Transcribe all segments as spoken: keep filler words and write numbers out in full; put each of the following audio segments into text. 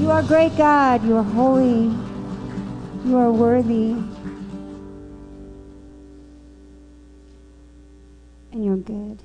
You are great God. You are holy. You are worthy. And you're good.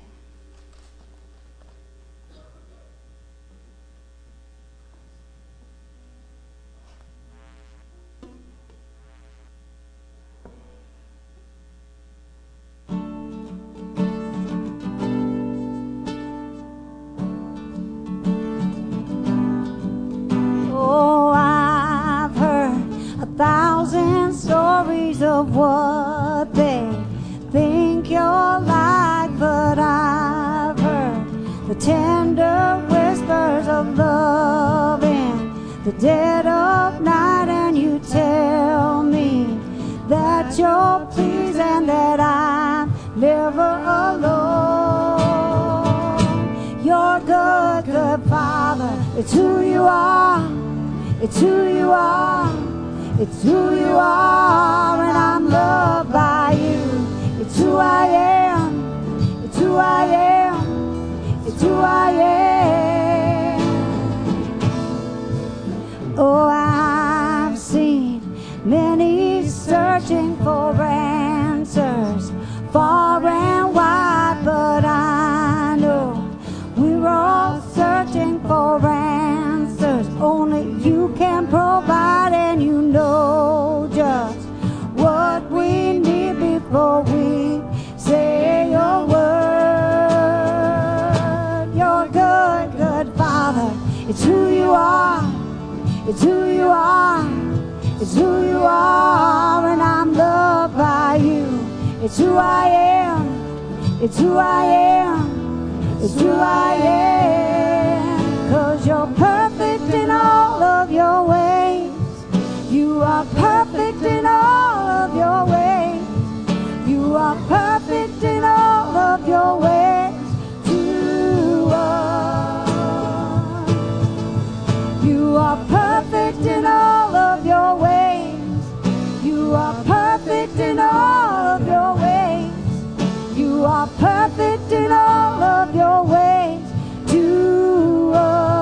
Thousand stories of what they think you're like, but I've heard the tender whispers of love in the dead of night, and you tell me that you're pleased and that I'm never alone. You're good, good Father. It's who you are. It's who you are. It's who you are, and I'm loved by you. It's who I am. It's who I am. It's who I am. Oh, I've seen many searching for answers far and wide, but I know we're all searching for answers only you can provide, and you know just what we need before we say your word. You're good, good Father. It's who you are. It's who you are. It's who you are, and I'm loved by you. It's who I am. It's who I am. It's who I am. 'Cause you're perfect in all of your ways. You are perfect in all of your ways. You are perfect in all of your ways to us. You are perfect in all of your ways. You are perfect in all of your ways. You are perfect in all of your ways to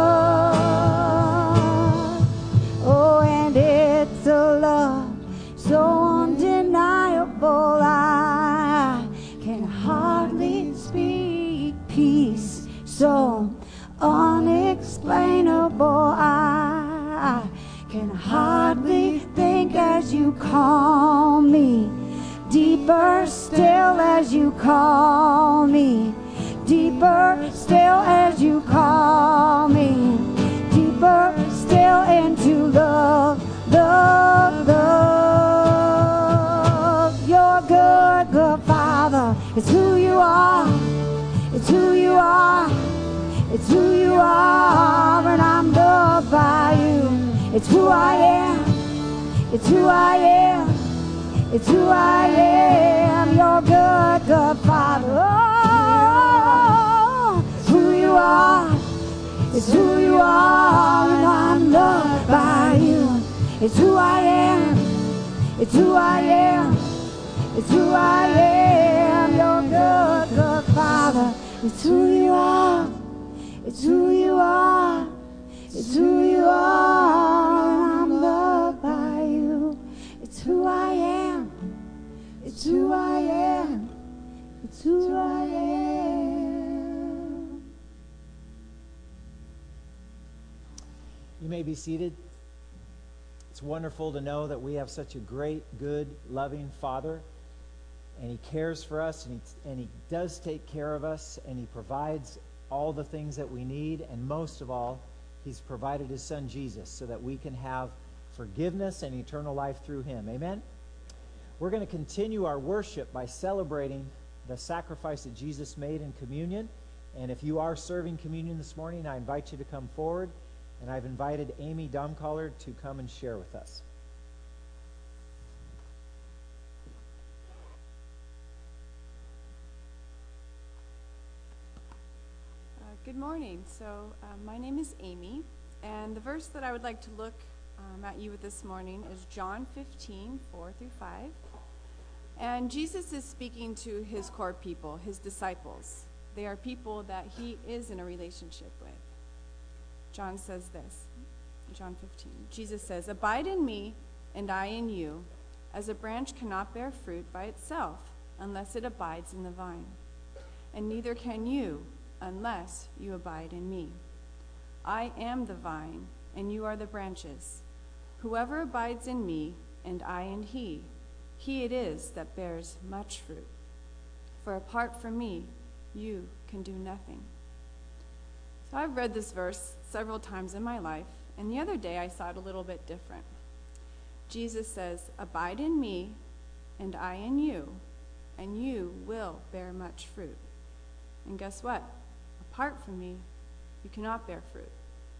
us. Oh, and it's a love so undeniable, I can hardly speak. Peace so unexplainable, I can hardly think as you call me. Deeper still as you call me. Deeper still as you call me. Deeper still into love, love, love. You're good, good Father. It's who you are. It's who you are. It's who you are, and I'm loved by you. It's who I am. It's who I am. It's who I am. You're good, good Father. Oh, it's who you are. It's who you are, and I'm loved by you. It's who I am. It's who I am. It's who I am. You're good, good Father. It's who you are. It's who you are. It's who you are, and I'm loved by you. It's who I am. It's who I am. It's who I am. You may be seated. It's wonderful to know that we have such a great, good, loving Father, and He cares for us, and He, and He does take care of us, and He provides all the things that we need, and most of all, He's provided His Son Jesus so that we can have forgiveness and eternal life through Him. Amen? We're going to continue our worship by celebrating the sacrifice that Jesus made in communion. And if you are serving communion this morning, I invite you to come forward. And I've invited Amy Domcaller to come and share with us. Uh, good morning. So uh, my name is Amy, and the verse that I would like to look um, at you with this morning is John fifteen, four through five. And Jesus is speaking to His core people, His disciples. They are people that He is in a relationship with. John says this, John fifteen. Jesus says, "Abide in me, and I in you, as a branch cannot bear fruit by itself unless it abides in the vine. And neither can you unless you abide in me. I am the vine, and you are the branches. Whoever abides in me, and I in he, he it is that bears much fruit. For apart from me, you can do nothing." So I've read this verse several times in my life, and the other day I saw it a little bit different. Jesus says, "Abide in me, and I in you, and you will bear much fruit." And guess what? Apart from me, you cannot bear fruit.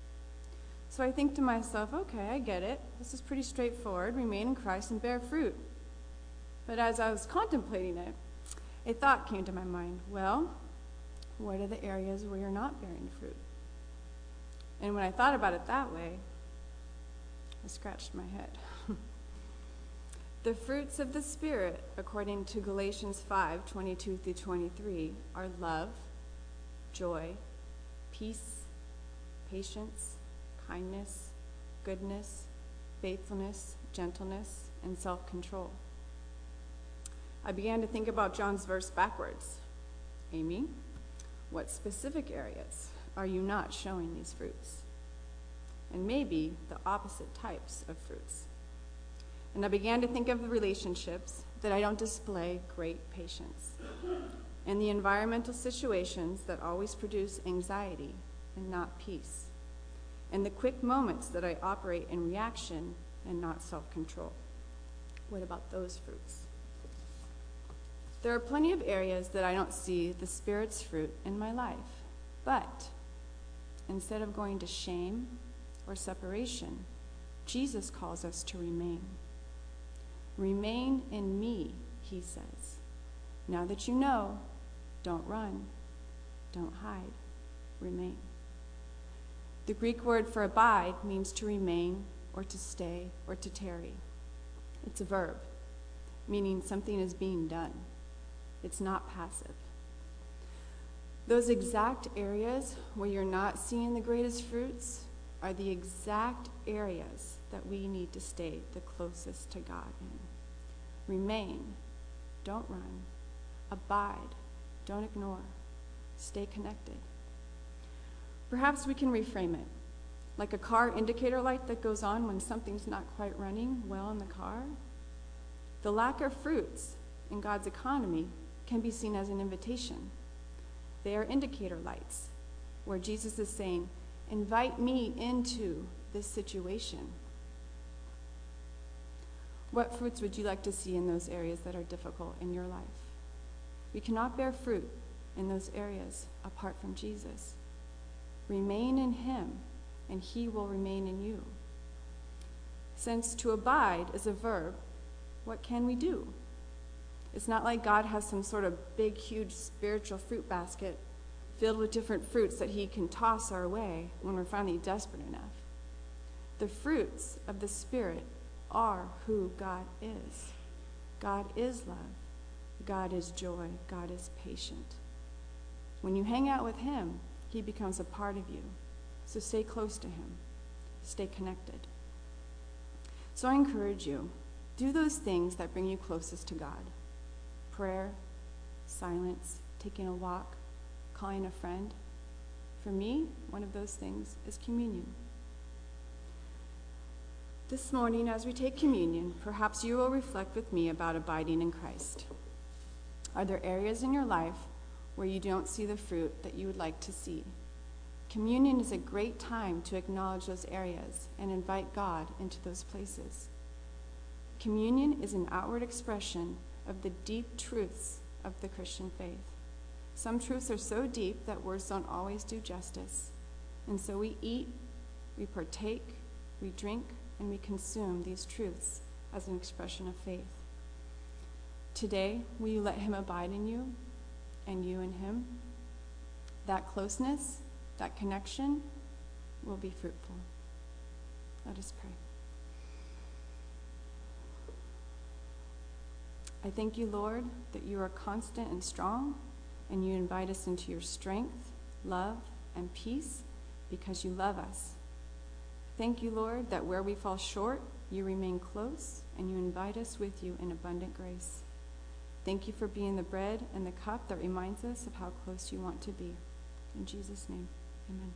So I think to myself, okay, I get it. This is pretty straightforward. Remain in Christ and bear fruit. But as I was contemplating it, a thought came to my mind. Well, what are the areas where you're not bearing fruit? And when I thought about it that way, I scratched my head. The fruits of the Spirit, according to Galatians five, twenty-two through twenty-three, are love, joy, peace, patience, kindness, goodness, faithfulness, gentleness, and self-control. I began to think about John's verse backwards. Amy, what specific areas are you not showing these fruits? And maybe the opposite types of fruits. And I began to think of the relationships that I don't display great patience, and the environmental situations that always produce anxiety and not peace, and the quick moments that I operate in reaction and not self-control. What about those fruits? There are plenty of areas that I don't see the Spirit's fruit in my life, but instead of going to shame or separation, Jesus calls us to remain. Remain in me, he says. Now that you know, don't run, don't hide, remain. The Greek word for abide means to remain or to stay or to tarry. It's a verb, meaning something is being done. It's not passive. Those exact areas where you're not seeing the greatest fruits are the exact areas that we need to stay the closest to God in. Remain, don't run. Abide, don't ignore. Stay connected. Perhaps we can reframe it. Like a car indicator light that goes on when something's not quite running well in the car. The lack of fruits in God's economy can be seen as an invitation. They are indicator lights, where Jesus is saying, invite me into this situation. What fruits would you like to see in those areas that are difficult in your life? We cannot bear fruit in those areas apart from Jesus. Remain in him, and he will remain in you. Since to abide is a verb, what can we do? It's not like God has some sort of big, huge spiritual fruit basket filled with different fruits that he can toss our way when we're finally desperate enough. The fruits of the Spirit are who God is. God is love. God is joy. God is patient. When you hang out with him, he becomes a part of you. So stay close to him. Stay connected. So I encourage you, do those things that bring you closest to God. Prayer, silence, taking a walk, calling a friend. For me, one of those things is communion. This morning, as we take communion, perhaps you will reflect with me about abiding in Christ. Are there areas in your life where you don't see the fruit that you would like to see? Communion is a great time to acknowledge those areas and invite God into those places. Communion is an outward expression of the deep truths of the Christian faith. Some truths are so deep that words don't always do justice. And so we eat, we partake, we drink, and we consume these truths as an expression of faith. Today, will you let him abide in you and you in him? That closeness, that connection will be fruitful. Let us pray. I thank you, Lord, that you are constant and strong, and you invite us into your strength, love, and peace because you love us. Thank you, Lord, that where we fall short, you remain close and you invite us with you in abundant grace. Thank you for being the bread and the cup that reminds us of how close you want to be. In Jesus' name, amen.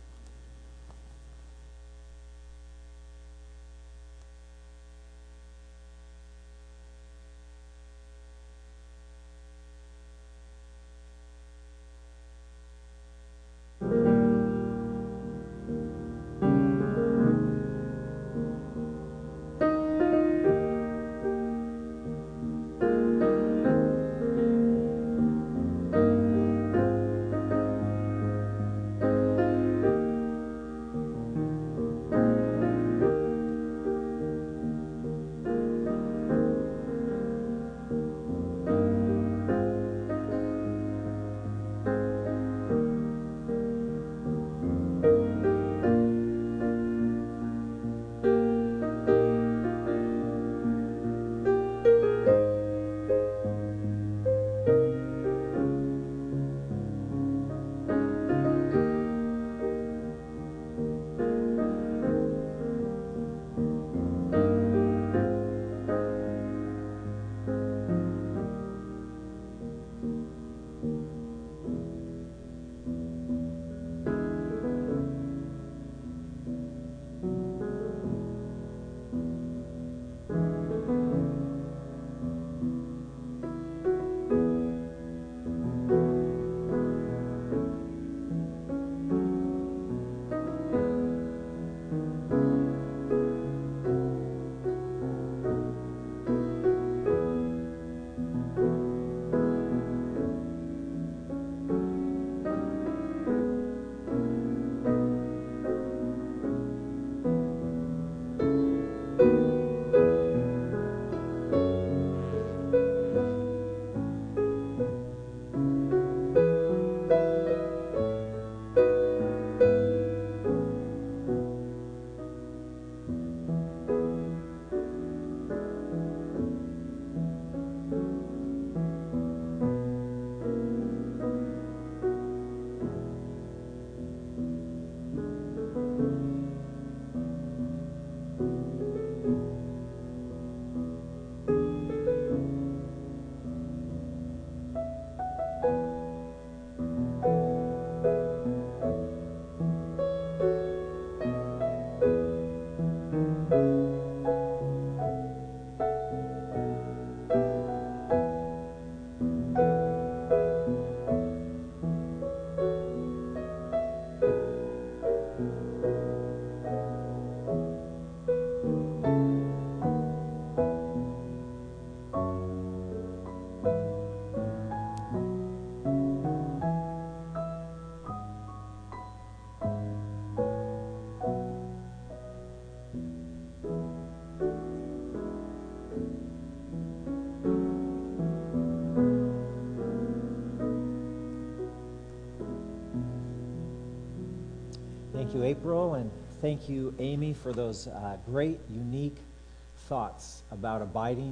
Thank you, April, and thank you, Amy, for those uh, great, unique thoughts about abiding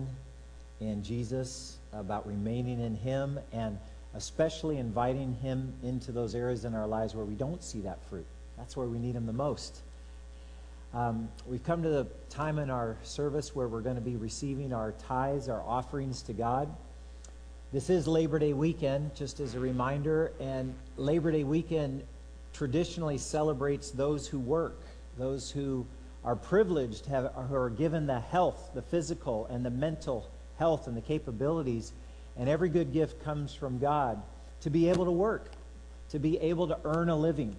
in Jesus, about remaining in Him, and especially inviting Him into those areas in our lives where we don't see that fruit. That's where we need Him the most. Um, we've come to the time in our service where we're going to be receiving our tithes, our offerings to God. This is Labor Day weekend, just as a reminder, and Labor Day weekend traditionally celebrates those who work, those who are privileged, have, who are given the health, the physical and the mental health and the capabilities, and every good gift comes from God, to be able to work, to be able to earn a living.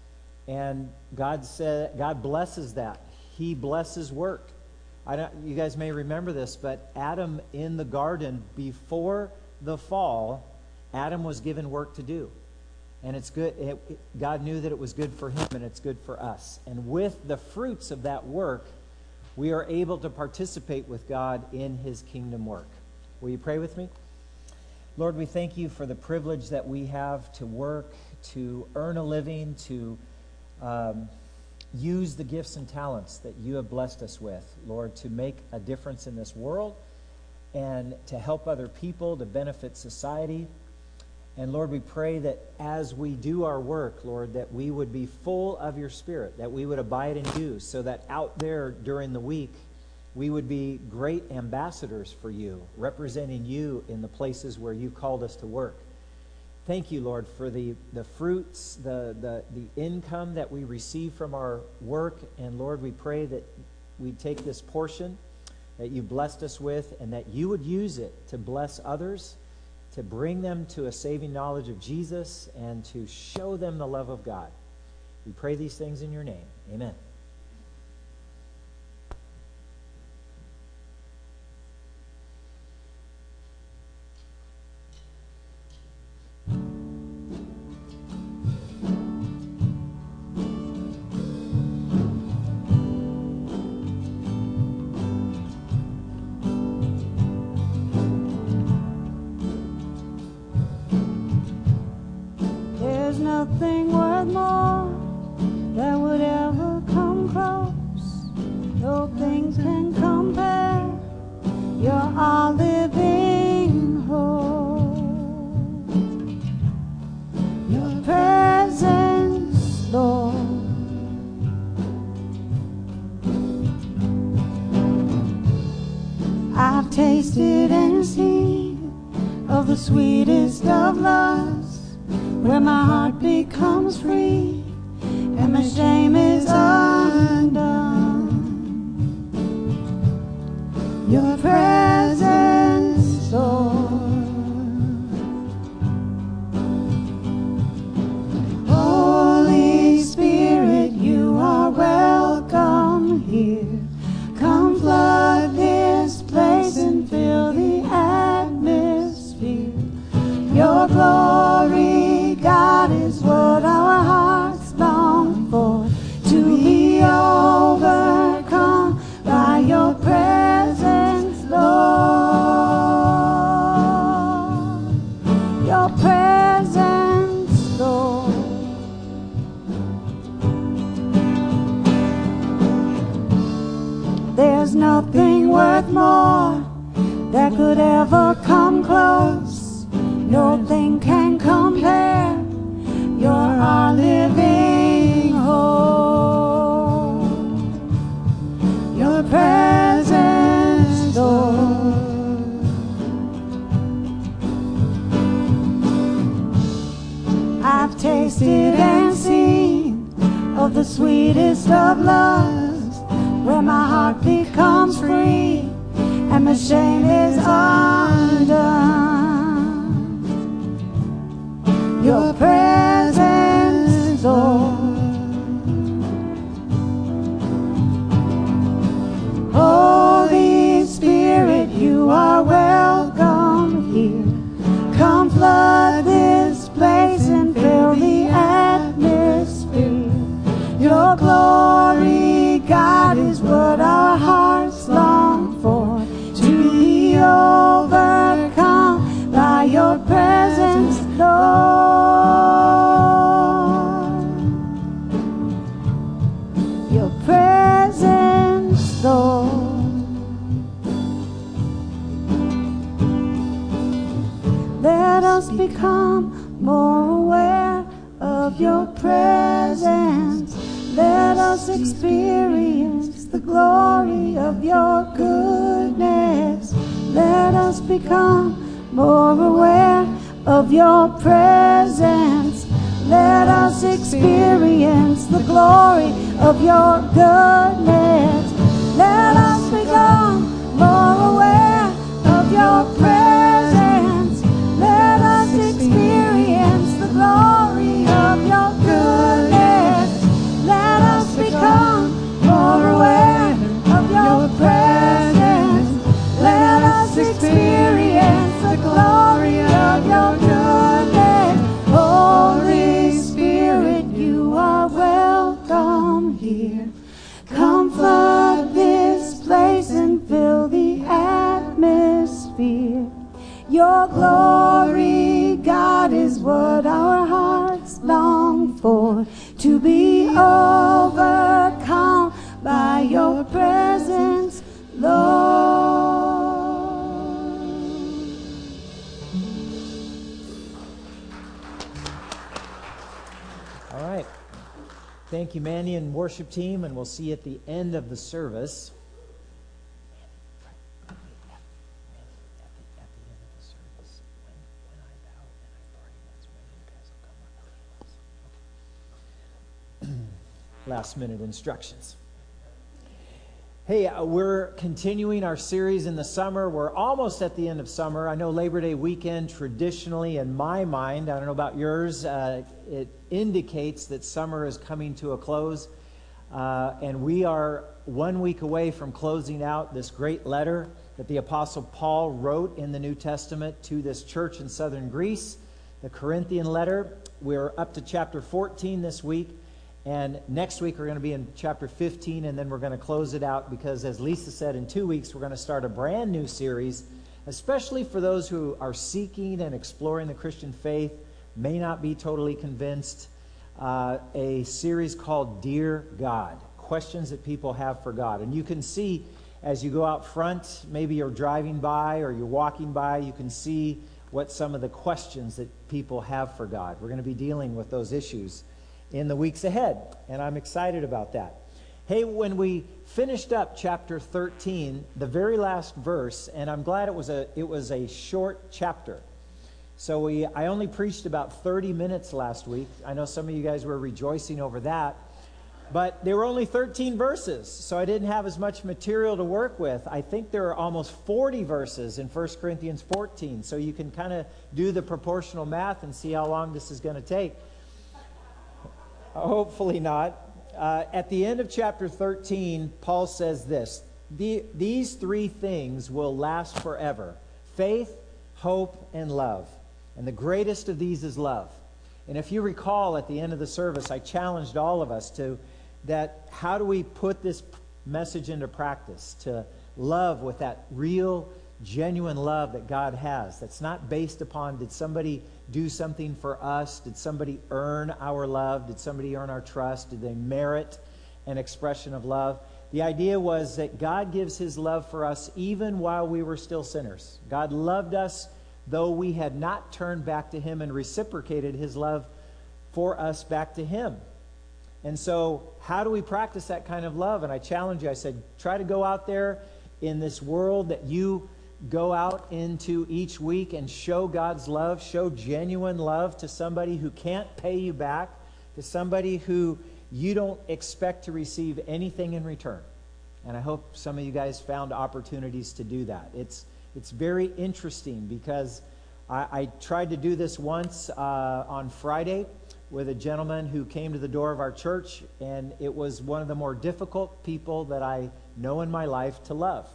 And God said, God blesses that. He blesses work. I don't, you guys may remember this, but Adam in the garden, before the fall, Adam was given work to do. And it's good. It, it, God knew that it was good for him, and it's good for us. And with the fruits of that work, we are able to participate with God in His kingdom work. Will you pray with me? Lord, we thank you for the privilege that we have to work, to earn a living, to um, use the gifts and talents that you have blessed us with, Lord, to make a difference in this world and to help other people, to benefit society. And Lord, we pray that as we do our work, Lord, that we would be full of your Spirit, that we would abide in you, so that out there during the week, we would be great ambassadors for you, representing you in the places where you called us to work. Thank you, Lord, for the, the fruits, the, the, the income that we receive from our work. And Lord, we pray that we take this portion that you blessed us with, and that you would use it to bless others, to bring them to a saving knowledge of Jesus, and to show them the love of God. We pray these things in your name. Amen. There's nothing worth more that would ever come close. No things can compare. You're our living hope. Your presence, Lord. I've tasted and seen of the sweetest of loves, where my heart becomes free and my shame is undone. Your presence, Lord. Holy Spirit, you are welcome here. Come flood this place and fill the atmosphere. Your glory, God, is what our hearts long for, to be overcome by your presence, Lord. Your presence, Lord. There's nothing worth more that could ever come close. No thing can compare. You're our living hope. Your presence, Lord. I've tasted and seen of the sweetest of loves, where my heart becomes free and my shame is undone. Your presence, Lord. Holy Spirit, you are welcome here. Come flood this place and fill the atmosphere. Your glory, God, is what our hearts long for, to be overcome by your presence, Lord. Your presence, Lord. Let us become more aware of your presence. Let us experience the glory of your goodness. Let us become more aware of your presence. Let us experience the glory of your goodness. Let us become more aware of your presence. Let us experience the glory of your goodness. Let us become more aware of your presence. Let us experience the glory of your goodness. Holy Spirit, you are welcome here. Come flood this place and fill the atmosphere. Your glory, God, is what our hearts long for, to be overcome by your presence, Lord. Thank you, Manny and worship team, and we'll see you at the end of the service. Last minute instructions. Hey, uh, we're continuing our series in the summer. We're almost at the end of summer. I know Labor Day weekend, traditionally, in my mind, I don't know about yours, uh, it indicates that summer is coming to a close. Uh, and we are one week away from closing out this great letter that the Apostle Paul wrote in the New Testament to this church in southern Greece, the Corinthian letter. We're up to chapter fourteen this week. And next week we're going to be in chapter fifteen, and then we're going to close it out because, as Lisa said, in two weeks we're going to start a brand new series, especially for those who are seeking and exploring the Christian faith, may not be totally convinced, uh, a series called Dear God, questions that people have for God. And you can see as you go out front, maybe you're driving by or you're walking by, you can see what some of the questions that people have for God. We're going to be dealing with those issues in the weeks ahead, and I'm excited about that. Hey, when we finished up chapter thirteen, the very last verse, and I'm glad it was a it was a short chapter. So we I only preached about thirty minutes last week. I know some of you guys were rejoicing over that, but there were only thirteen verses, so I didn't have as much material to work with. I think there are almost forty verses in First Corinthians fourteen, so you can kind of do the proportional math and see how long this is going to take. Hopefully not. Uh, at the end of chapter thirteen, Paul says this: the, these three things will last forever: faith, hope, and love. And the greatest of these is love. And if you recall, at the end of the service, I challenged all of us to that how do we put this message into practice, to love with that real, genuine love that God has, that's not based upon did somebody do something for us, did somebody earn our love, did somebody earn our trust, did they merit an expression of love. The idea was that God gives his love for us even while we were still sinners. God loved us though we had not turned back to him and reciprocated his love for us back to him. And so how do we practice that kind of love? And I challenge you, I said, try to go out there in this world that you go out into each week and show God's love, show genuine love to somebody who can't pay you back, to somebody who you don't expect to receive anything in return. And I hope some of you guys found opportunities to do that. It's it's very interesting because I, I tried to do this once uh, on Friday with a gentleman who came to the door of our church, and it was one of the more difficult people that I know in my life to love.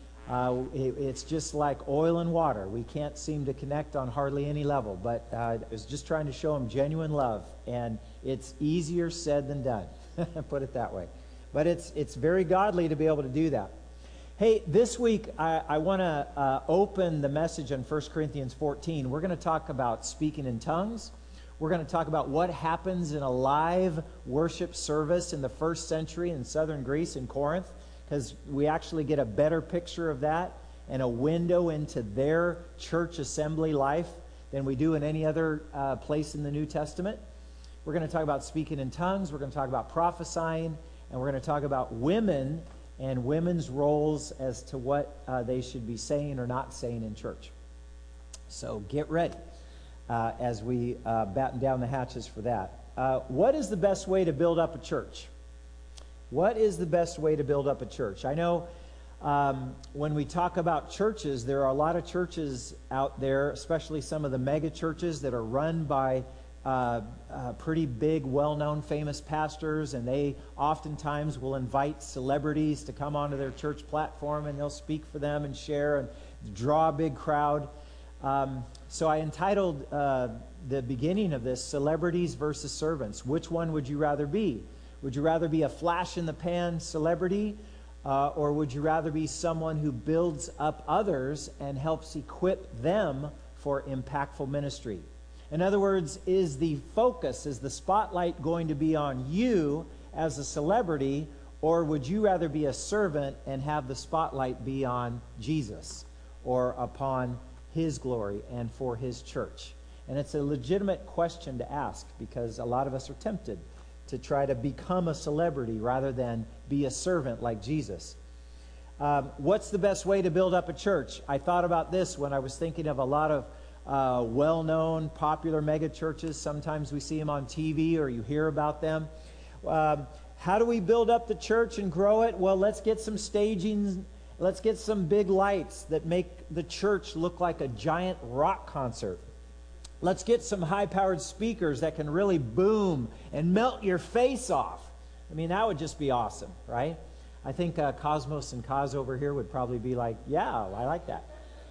Uh, it, it's just like oil and water. We can't seem to connect on hardly any level, but uh, I was just trying to show him genuine love, and it's easier said than done, put it that way. But it's it's very godly to be able to do that. Hey, this week I, I want to uh, open the message on First Corinthians fourteen. We're going to talk about speaking in tongues. We're going to talk about what happens in a live worship service in the first century in southern Greece, in Corinth, because we actually get a better picture of that and a window into their church assembly life than we do in any other uh, place in the New Testament. We're going to talk about speaking in tongues. We're going to talk about prophesying. And we're going to talk about women and women's roles as to what uh, they should be saying or not saying in church. So get ready uh, as we uh, batten down the hatches for that. Uh, what is the best way to build up a church? What is the best way to build up a church? I know um, when we talk about churches, there are a lot of churches out there, especially some of the mega churches that are run by uh, uh, pretty big, well-known, famous pastors, and they oftentimes will invite celebrities to come onto their church platform, and they'll speak for them and share and draw a big crowd. Um, so I entitled uh, the beginning of this, Celebrities versus Servants. Which one would you rather be? Would you rather be a flash-in-the-pan celebrity, uh, or would you rather be someone who builds up others and helps equip them for impactful ministry? In other words, is the focus, is the spotlight going to be on you as a celebrity, or would you rather be a servant and have the spotlight be on Jesus or upon his glory and for his church? And it's a legitimate question to ask because a lot of us are tempted to try to become a celebrity rather than be a servant like Jesus. Um, what's the best way to build up a church? I thought about this when I was thinking of a lot of uh, well-known, popular mega churches. Sometimes we see them on T V or you hear about them. Um, how do we build up the church and grow it? Well, let's get some staging. Let's get some big lights that make the church look like a giant rock concert. Let's get some high-powered speakers that can really boom and melt your face off. I mean, that would just be awesome, right? I think uh, Cosmos and Cos over here would probably be like, yeah, I like that.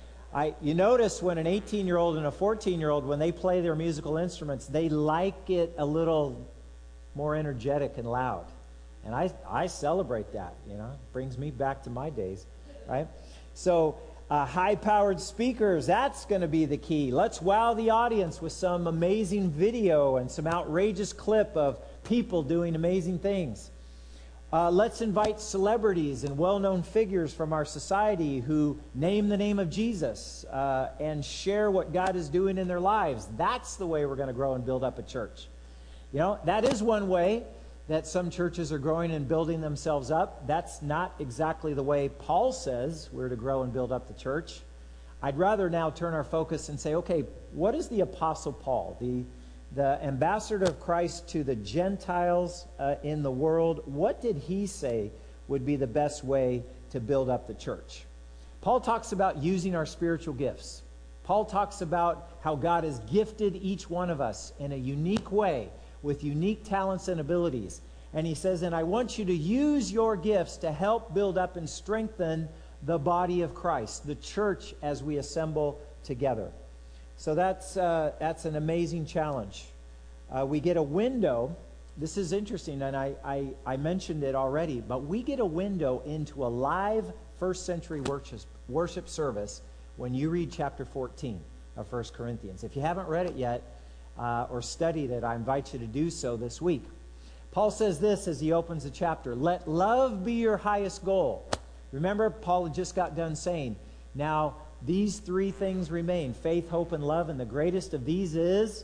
I, you notice when an eighteen-year-old and a fourteen-year-old, when they play their musical instruments, they like it a little more energetic and loud. And I, I celebrate that, you know. It brings me back to my days, right? So uh, high-powered speakers, that's going to be the key. Let's wow the audience with some amazing video and some outrageous clip of people doing amazing things. Uh, let's invite celebrities and well-known figures from our society who name the name of Jesus uh, and share what God is doing in their lives. That's the way we're going to grow and build up a church. You know, that is one way that some churches are growing and building themselves up. That's not exactly the way Paul says we're to grow and build up the church. I'd rather now turn our focus and say, okay, what is the Apostle Paul, the the ambassador of Christ to the Gentiles uh, in the world, what did he say would be the best way to build up the church? Paul talks about using our spiritual gifts. Paul talks about how God has gifted each one of us in a unique way with unique talents and abilities. And he says, and I want you to use your gifts to help build up and strengthen the body of Christ, the church as we assemble together. So that's, uh, that's an amazing challenge. Uh, we get a window. This is interesting, and I, I, I mentioned it already, but we get a window into a live first century worship, worship service when you read chapter fourteen of First Corinthians. If you haven't read it yet uh, or studied it, I invite you to do so this week. Paul says this as he opens the chapter, let love be your highest goal. Remember, Paul had just got done saying, now, these three things remain, faith, hope, and love, and the greatest of these is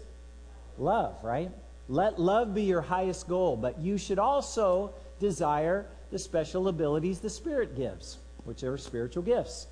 love, right? Let love be your highest goal, but you should also desire the special abilities the Spirit gives, which are spiritual gifts,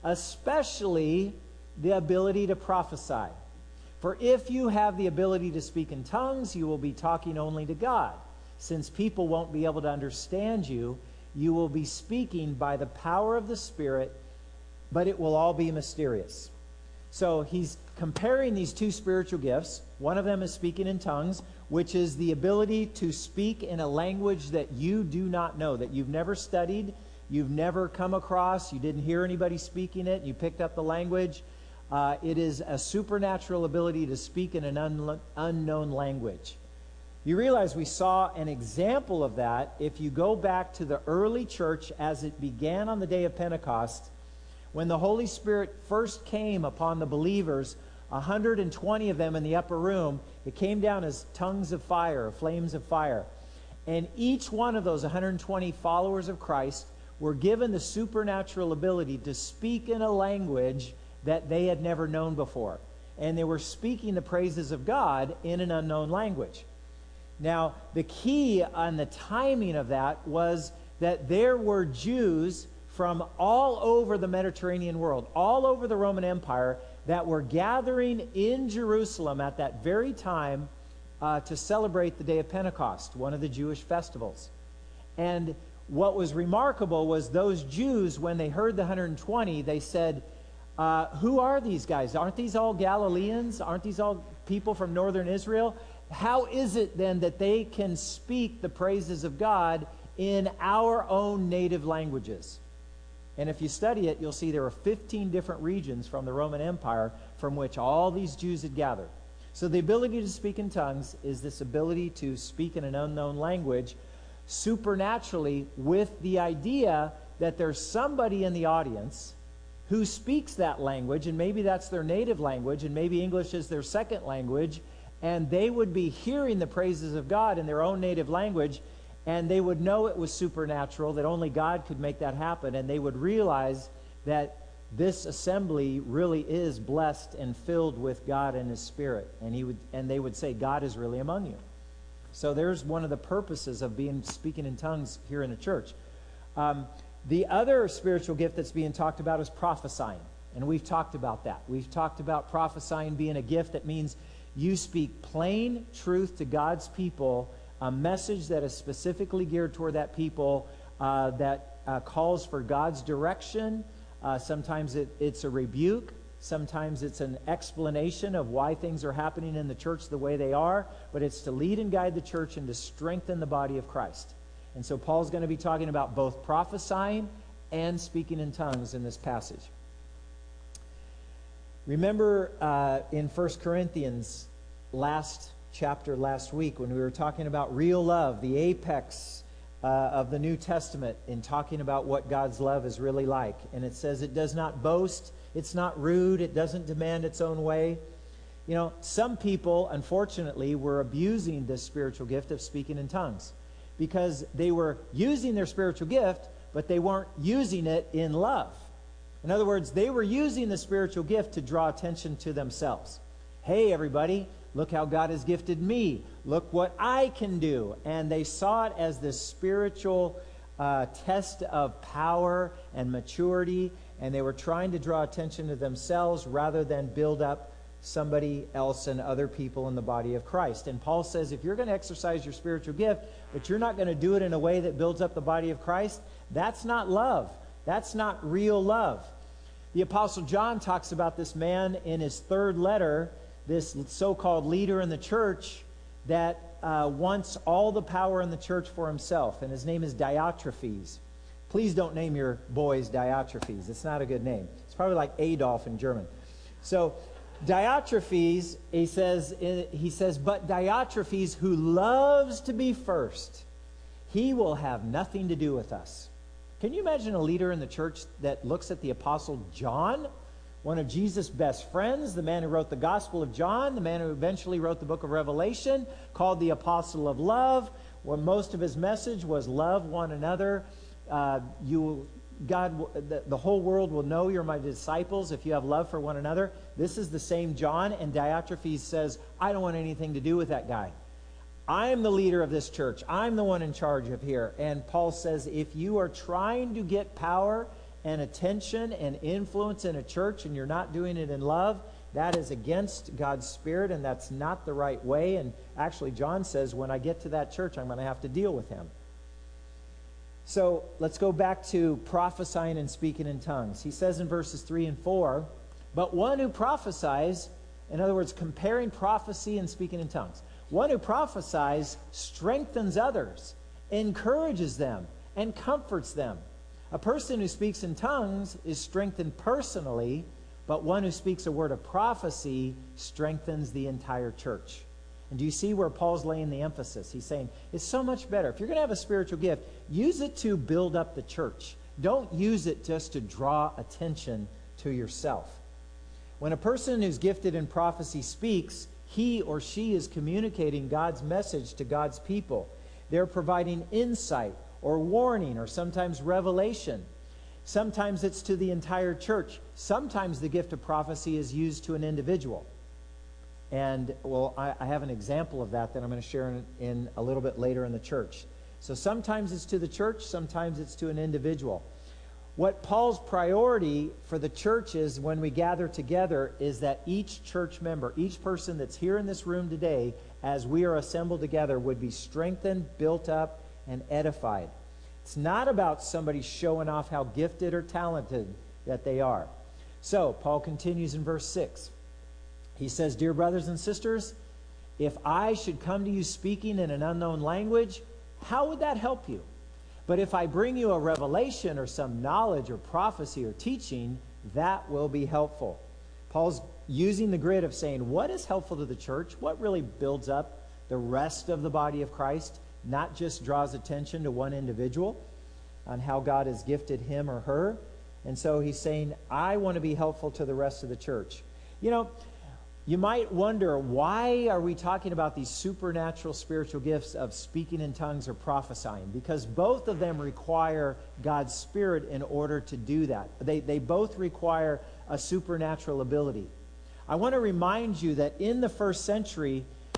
especially the ability to prophesy. For if you have the ability to speak in tongues, you will be talking only to God. Since people won't be able to understand you, you will be speaking by the power of the Spirit, but it will all be mysterious. So he's comparing these two spiritual gifts. One of them is speaking in tongues, which is the ability to speak in a language that you do not know, that you've never studied, you've never come across, you didn't hear anybody speaking it, you picked up the language. Uh, it is a supernatural ability to speak in an un- unknown language. You realize we saw an example of that if you go back to the early church as it began on the day of Pentecost. When the Holy Spirit first came upon the believers, one hundred twenty of them in the upper room, it came down as tongues of fire, flames of fire. And each one of those one hundred twenty followers of Christ were given the supernatural ability to speak in a language that they had never known before. And they were speaking the praises of God in an unknown language. Now, the key on the timing of that was that there were Jews from all over the Mediterranean world, all over the Roman Empire, that were gathering in Jerusalem at that very time uh, to celebrate the day of Pentecost, one of the Jewish festivals. And what was remarkable was those Jews, when they heard the one hundred twenty, they said, uh, who are these guys? Aren't these all Galileans? Aren't these all people from northern Israel? How is it then that they can speak the praises of God in our own native languages? And if you study it, you'll see there are fifteen different regions from the Roman Empire from which all these Jews had gathered. So the ability to speak in tongues is this ability to speak in an unknown language supernaturally, with the idea that there's somebody in the audience who speaks that language, and maybe that's their native language, and maybe English is their second language, and they would be hearing the praises of God in their own native language, and they would know it was supernatural, that only God could make that happen, and they would realize that this assembly really is blessed and filled with God and His Spirit. And he would, and they would say, God is really among you. So there's one of the purposes of being speaking in tongues here in the church. Um, the other spiritual gift that's being talked about is prophesying. And we've talked about that. We've talked about prophesying being a gift that means you speak plain truth to God's people, a message that is specifically geared toward that people, uh, that uh, calls for God's direction. Uh, sometimes it, it's a rebuke. Sometimes it's an explanation of why things are happening in the church the way they are. But it's to lead and guide the church and to strengthen the body of Christ. And so Paul's going to be talking about both prophesying and speaking in tongues in this passage. Remember uh, in First Corinthians, last chapter, last week, when we were talking about real love, the apex uh, of the New Testament, in talking about what God's love is really like. And it says it does not boast, it's not rude, it doesn't demand its own way. You know, some people, unfortunately, were abusing this spiritual gift of speaking in tongues because they were using their spiritual gift, but they weren't using it in love. In other words, they were using the spiritual gift to draw attention to themselves. Hey, everybody, look how God has gifted me. Look what I can do. And they saw it as this spiritual uh, test of power and maturity, and they were trying to draw attention to themselves rather than build up somebody else and other people in the body of Christ. And Paul says, if you're going to exercise your spiritual gift, but you're not going to do it in a way that builds up the body of Christ, that's not love. That's not real love. The Apostle John talks about this man in his third letter, this so-called leader in the church that uh, wants all the power in the church for himself. And his name is Diotrephes. Please don't name your boys Diotrephes. It's not a good name. It's probably like Adolf in German. So Diotrephes, he says, he says, but Diotrephes, who loves to be first, he will have nothing to do with us. Can you imagine a leader in the church that looks at the Apostle John, one of Jesus' best friends, the man who wrote the Gospel of John, the man who eventually wrote the book of Revelation, called the Apostle of Love, where most of his message was love one another. Uh, you, God, the, the whole world will know you're my disciples if you have love for one another. This is the same John, and Diotrephes says, I don't want anything to do with that guy. I'm the leader of this church. I'm the one in charge of here. And Paul says, if you are trying to get power and attention and influence in a church and you're not doing it in love, that is against God's Spirit, and that's not the right way. And actually, John says, when I get to that church, I'm going to have to deal with him. So let's go back to prophesying and speaking in tongues. He says in verses three and four, but one who prophesies, in other words, comparing prophecy and speaking in tongues, one who prophesies strengthens others, encourages them, and comforts them. A person who speaks in tongues is strengthened personally, but one who speaks a word of prophecy strengthens the entire church. And do you see where Paul's laying the emphasis? He's saying, it's so much better. If you're going to have a spiritual gift, use it to build up the church. Don't use it just to draw attention to yourself. When a person who's gifted in prophecy speaks, he or she is communicating God's message to God's people. They're providing insight or warning or sometimes revelation. Sometimes it's to the entire church. Sometimes the gift of prophecy is used to an individual. And, well, I, I have an example of that that I'm going to share in, in a little bit later in the church. So sometimes it's to the church, sometimes it's to an individual. What Paul's priority for the church is when we gather together is that each church member, each person that's here in this room today, as we are assembled together, would be strengthened, built up, and edified. It's not about somebody showing off how gifted or talented that they are. So, Paul continues in verse six. He says, dear brothers and sisters, if I should come to you speaking in an unknown language, how would that help you? But if I bring you a revelation or some knowledge or prophecy or teaching, that will be helpful. Paul's using the grid of saying, what is helpful to the church? What really builds up the rest of the body of Christ? Not just draws attention to one individual on how God has gifted him or her. And so he's saying, I want to be helpful to the rest of the church. You know, you might wonder, why are we talking about these supernatural spiritual gifts of speaking in tongues or prophesying? Because both of them require God's Spirit in order to do that. They, they both require a supernatural ability. I want to remind you that in the first century,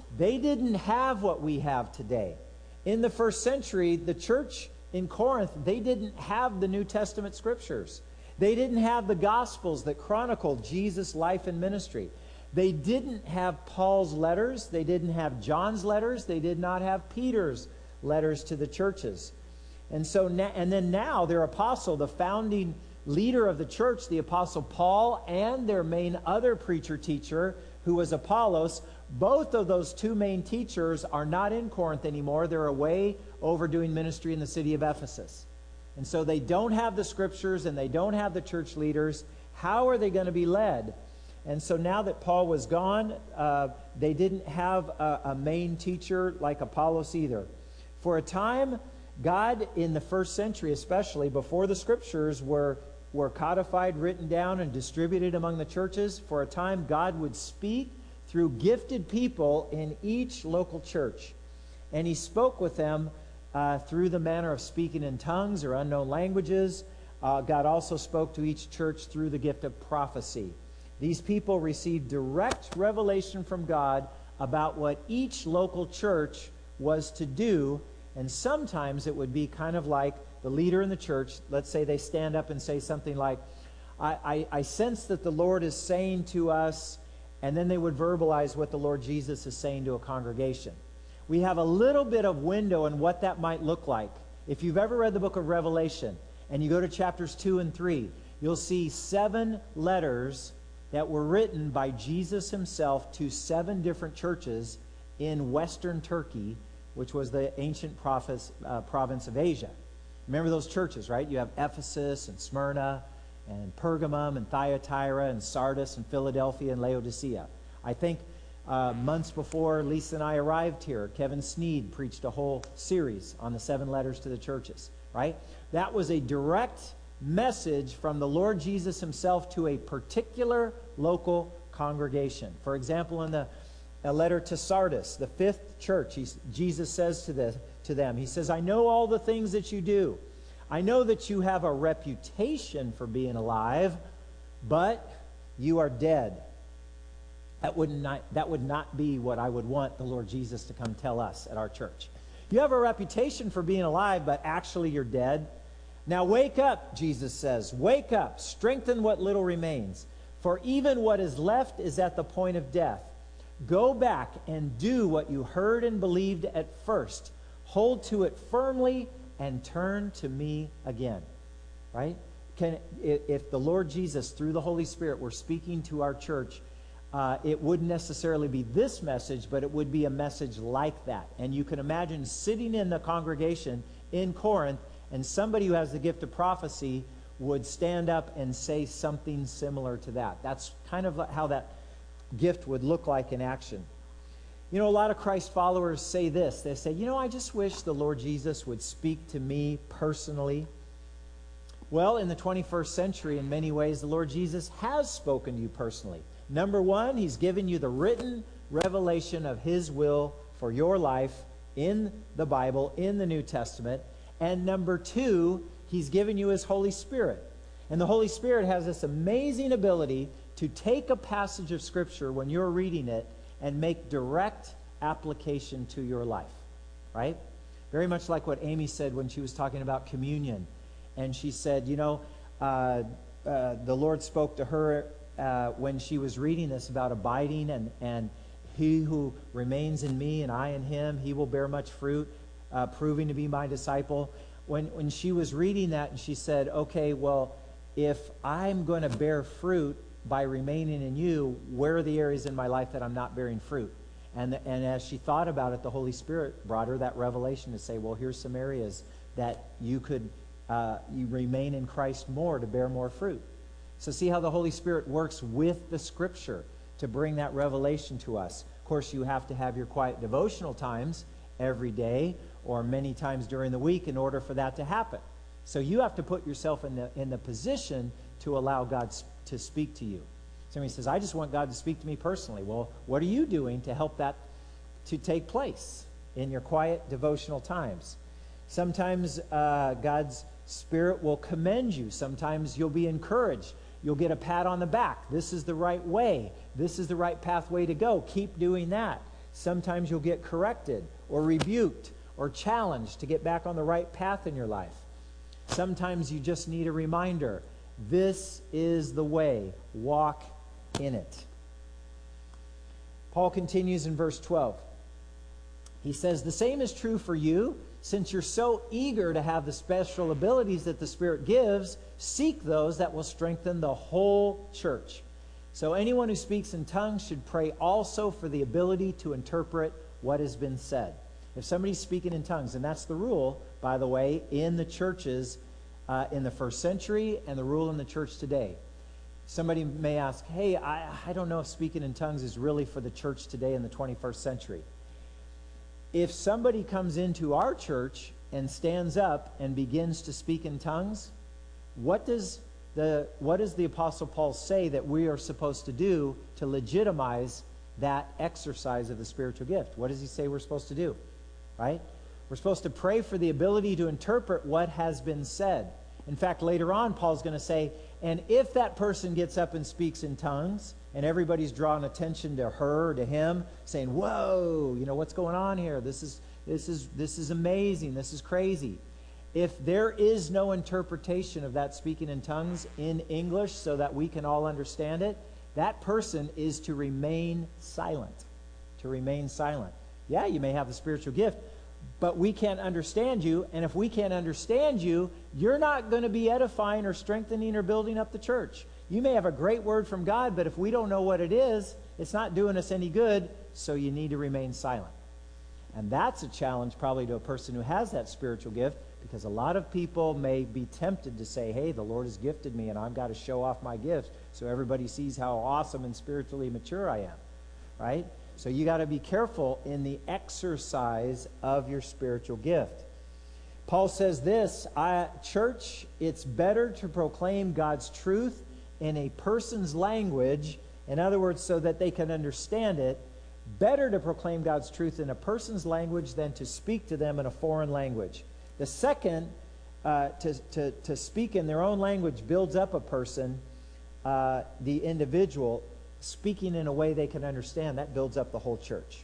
They didn't have what we have today. In the first century, the church in Corinth, they didn't have the New Testament scriptures. They didn't have the Gospels that chronicled Jesus' life and ministry. They didn't have Paul's letters. They didn't have John's letters. They did not have Peter's letters to the churches. And so, and then now their apostle, the founding leader of the church, the apostle Paul, and their main other preacher teacher, who was Apollos, both of those two main teachers are not in Corinth anymore. They're away over doing ministry in the city of Ephesus. And so they don't have the scriptures and they don't have the church leaders. How are they going to be led? And so now that Paul was gone, uh, they didn't have a, a main teacher like Apollos either. For a time, God in the first century, especially before the scriptures were, were codified, written down, and distributed among the churches, for a time God would speak through gifted people in each local church. And he spoke with them uh, through the manner of speaking in tongues or unknown languages. Uh, God also spoke to each church through the gift of prophecy. These people received direct revelation from God about what each local church was to do. And sometimes it would be kind of like the leader in the church. Let's say they stand up and say something like, I, I, I sense that the Lord is saying to us, and then they would verbalize what the Lord Jesus is saying to a congregation. We have a little bit of window in what that might look like. If you've ever read the book of Revelation, and you go to chapters two and three, you'll see seven letters that were written by Jesus himself to seven different churches in Western Turkey, which was the ancient province, uh, province of Asia. Remember those churches, right? You have Ephesus and Smyrna and Pergamum and Thyatira and Sardis and Philadelphia and Laodicea. I think uh, months before Lisa and I arrived here, Kevin Sneed preached a whole series on the seven letters to the churches, right? That was a direct message from the Lord Jesus himself to a particular local congregation. For example, in the a letter to Sardis, the fifth church, he's, Jesus says to, the, to them, he says, I know all the things that you do. I know that you have a reputation for being alive, but you are dead. That would not, that would not be what I would want the Lord Jesus to come tell us at our church. You have a reputation for being alive, but actually you're dead. Now wake up, Jesus says. Wake up. Strengthen what little remains. For even what is left is at the point of death. Go back and do what you heard and believed at first. Hold to it firmly and turn to me again. Right? Can, if the Lord Jesus, through the Holy Spirit, were speaking to our church, uh, it wouldn't necessarily be this message, but it would be a message like that. And you can imagine sitting in the congregation in Corinth, and somebody who has the gift of prophecy would stand up and say something similar to that. That's kind of how that gift would look like in action. You know, a lot of Christ followers say this. They say, you know, I just wish the Lord Jesus would speak to me personally. Well, in the twenty-first century, in many ways, the Lord Jesus has spoken to you personally. Number one, he's given you the written revelation of his will for your life in the Bible, in the New Testament. And number two, he's given you his Holy Spirit. And the Holy Spirit has this amazing ability to take a passage of Scripture when you're reading it and make direct application to your life, right? Very much like what Amy said when she was talking about communion. And she said, you know, uh, uh, the Lord spoke to her uh, when she was reading this about abiding, and, and he who remains in me and I in him, he will bear much fruit, uh, proving to be my disciple. When, when she was reading that, and she said, okay, well, if I'm going to bear fruit by remaining in you, where are the areas in my life that I'm not bearing fruit? And, the, and as she thought about it, the Holy Spirit brought her that revelation to say, well, here's some areas that you could uh, you remain in Christ more to bear more fruit. So see how the Holy Spirit works with the Scripture to bring that revelation to us. Of course, you have to have your quiet devotional times every day or many times during the week in order for that to happen. So you have to put yourself in the, in the position to allow God to speak to you. Somebody says, I just want God to speak to me personally. Well, what are you doing to help that to take place in your quiet devotional times? Sometimes uh, God's Spirit will commend you. Sometimes you'll be encouraged. You'll get a pat on the back. This is the right way. This is the right pathway to go. Keep doing that. Sometimes you'll get corrected or rebuked or challenged to get back on the right path in your life. Sometimes you just need a reminder. This is the way. Walk in it. Paul continues in verse twelve. He says, the same is true for you. Since you're so eager to have the special abilities that the Spirit gives, seek those that will strengthen the whole church. So anyone who speaks in tongues should pray also for the ability to interpret what has been said. If somebody's speaking in tongues, and that's the rule, by the way, in the churches uh, in the first century and the rule in the church today. Somebody may ask, hey, I, I don't know if speaking in tongues is really for the church today in the twenty-first century. If somebody comes into our church and stands up and begins to speak in tongues, what does the what does the Apostle Paul say that we are supposed to do to legitimize that exercise of the spiritual gift? What does he say we're supposed to do? Right? We're supposed to pray for the ability to interpret what has been said. In fact, later on, Paul's going to say, and if that person gets up and speaks in tongues, and everybody's drawing attention to her or to him, saying, whoa, you know, what's going on here? This is, this is, this is amazing. This is crazy. If there is no interpretation of that speaking in tongues in English so that we can all understand it, that person is to remain silent. To remain silent. Yeah, you may have the spiritual gift, but we can't understand you. And if we can't understand you, you're not going to be edifying or strengthening or building up the church. You may have a great word from God, but if we don't know what it is, it's not doing us any good, so you need to remain silent. And that's a challenge probably to a person who has that spiritual gift, because a lot of people may be tempted to say, hey, the Lord has gifted me and I've got to show off my gifts so everybody sees how awesome and spiritually mature I am, right? So you got to be careful in the exercise of your spiritual gift. Paul says this, I, church, it's better to proclaim God's truth in a person's language, in other words, so that they can understand it. Better to proclaim God's truth in a person's language than to speak to them in a foreign language. The second, uh, to, to, to speak in their own language builds up a person, uh, the individual, speaking in a way they can understand. That builds up the whole church.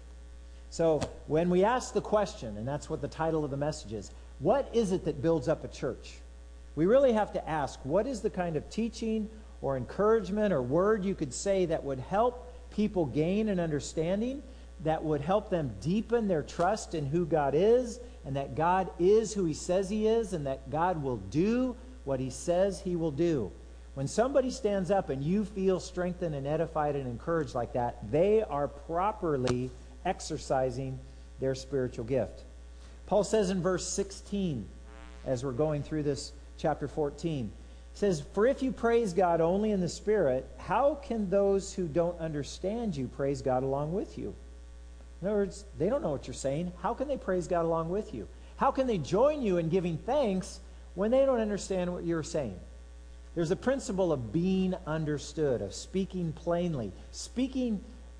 So when we ask the question, and that's what the title of the message is, what is it that builds up a church? We really have to ask, what is the kind of teaching or encouragement or word you could say that would help people gain an understanding, that would help them deepen their trust in who God is, and that God is who He says He is, and that God will do what He says He will do. When somebody stands up and you feel strengthened and edified and encouraged like that, they are properly exercising their spiritual gift. Paul says in verse sixteen, as we're going through this chapter fourteen, he says, for if you praise God only in the Spirit, how can those who don't understand you praise God along with you? In other words, they don't know what you're saying. How can they praise God along with you? How can they join you in giving thanks when they don't understand what you're saying? There's a principle of being understood, of speaking plainly, speaking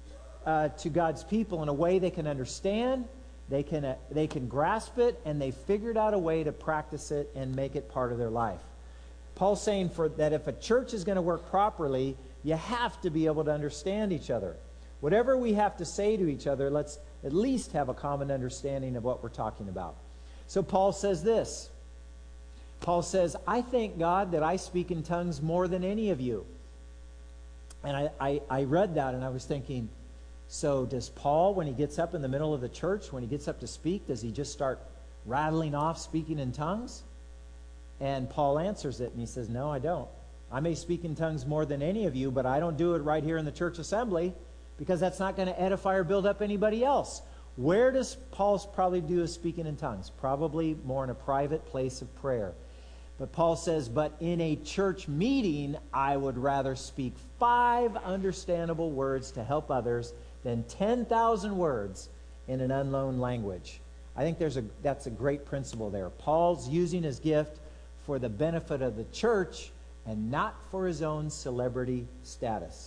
uh, to God's people in a way they can understand, they can, uh, they can grasp it, and they figured out a way to practice it and make it part of their life. Paul's saying for, that if a church is going to work properly, you have to be able to understand each other. Whatever we have to say to each other, let's at least have a common understanding of what we're talking about. So Paul says this. Paul says, I thank God that I speak in tongues more than any of you. And I, I, I read that and I was thinking, so does Paul, when he gets up in the middle of the church, when he gets up to speak, does he just start rattling off speaking in tongues? And Paul answers it and he says, no, I don't. I may speak in tongues more than any of you, but I don't do it right here in the church assembly, because that's not going to edify or build up anybody else. Where does Paul probably do his speaking in tongues? Probably more in a private place of prayer. But Paul says, but in a church meeting, I would rather speak five understandable words to help others than ten thousand words in an unknown language. I think there's a that's a great principle there. Paul's using his gift for the benefit of the church and not for his own celebrity status.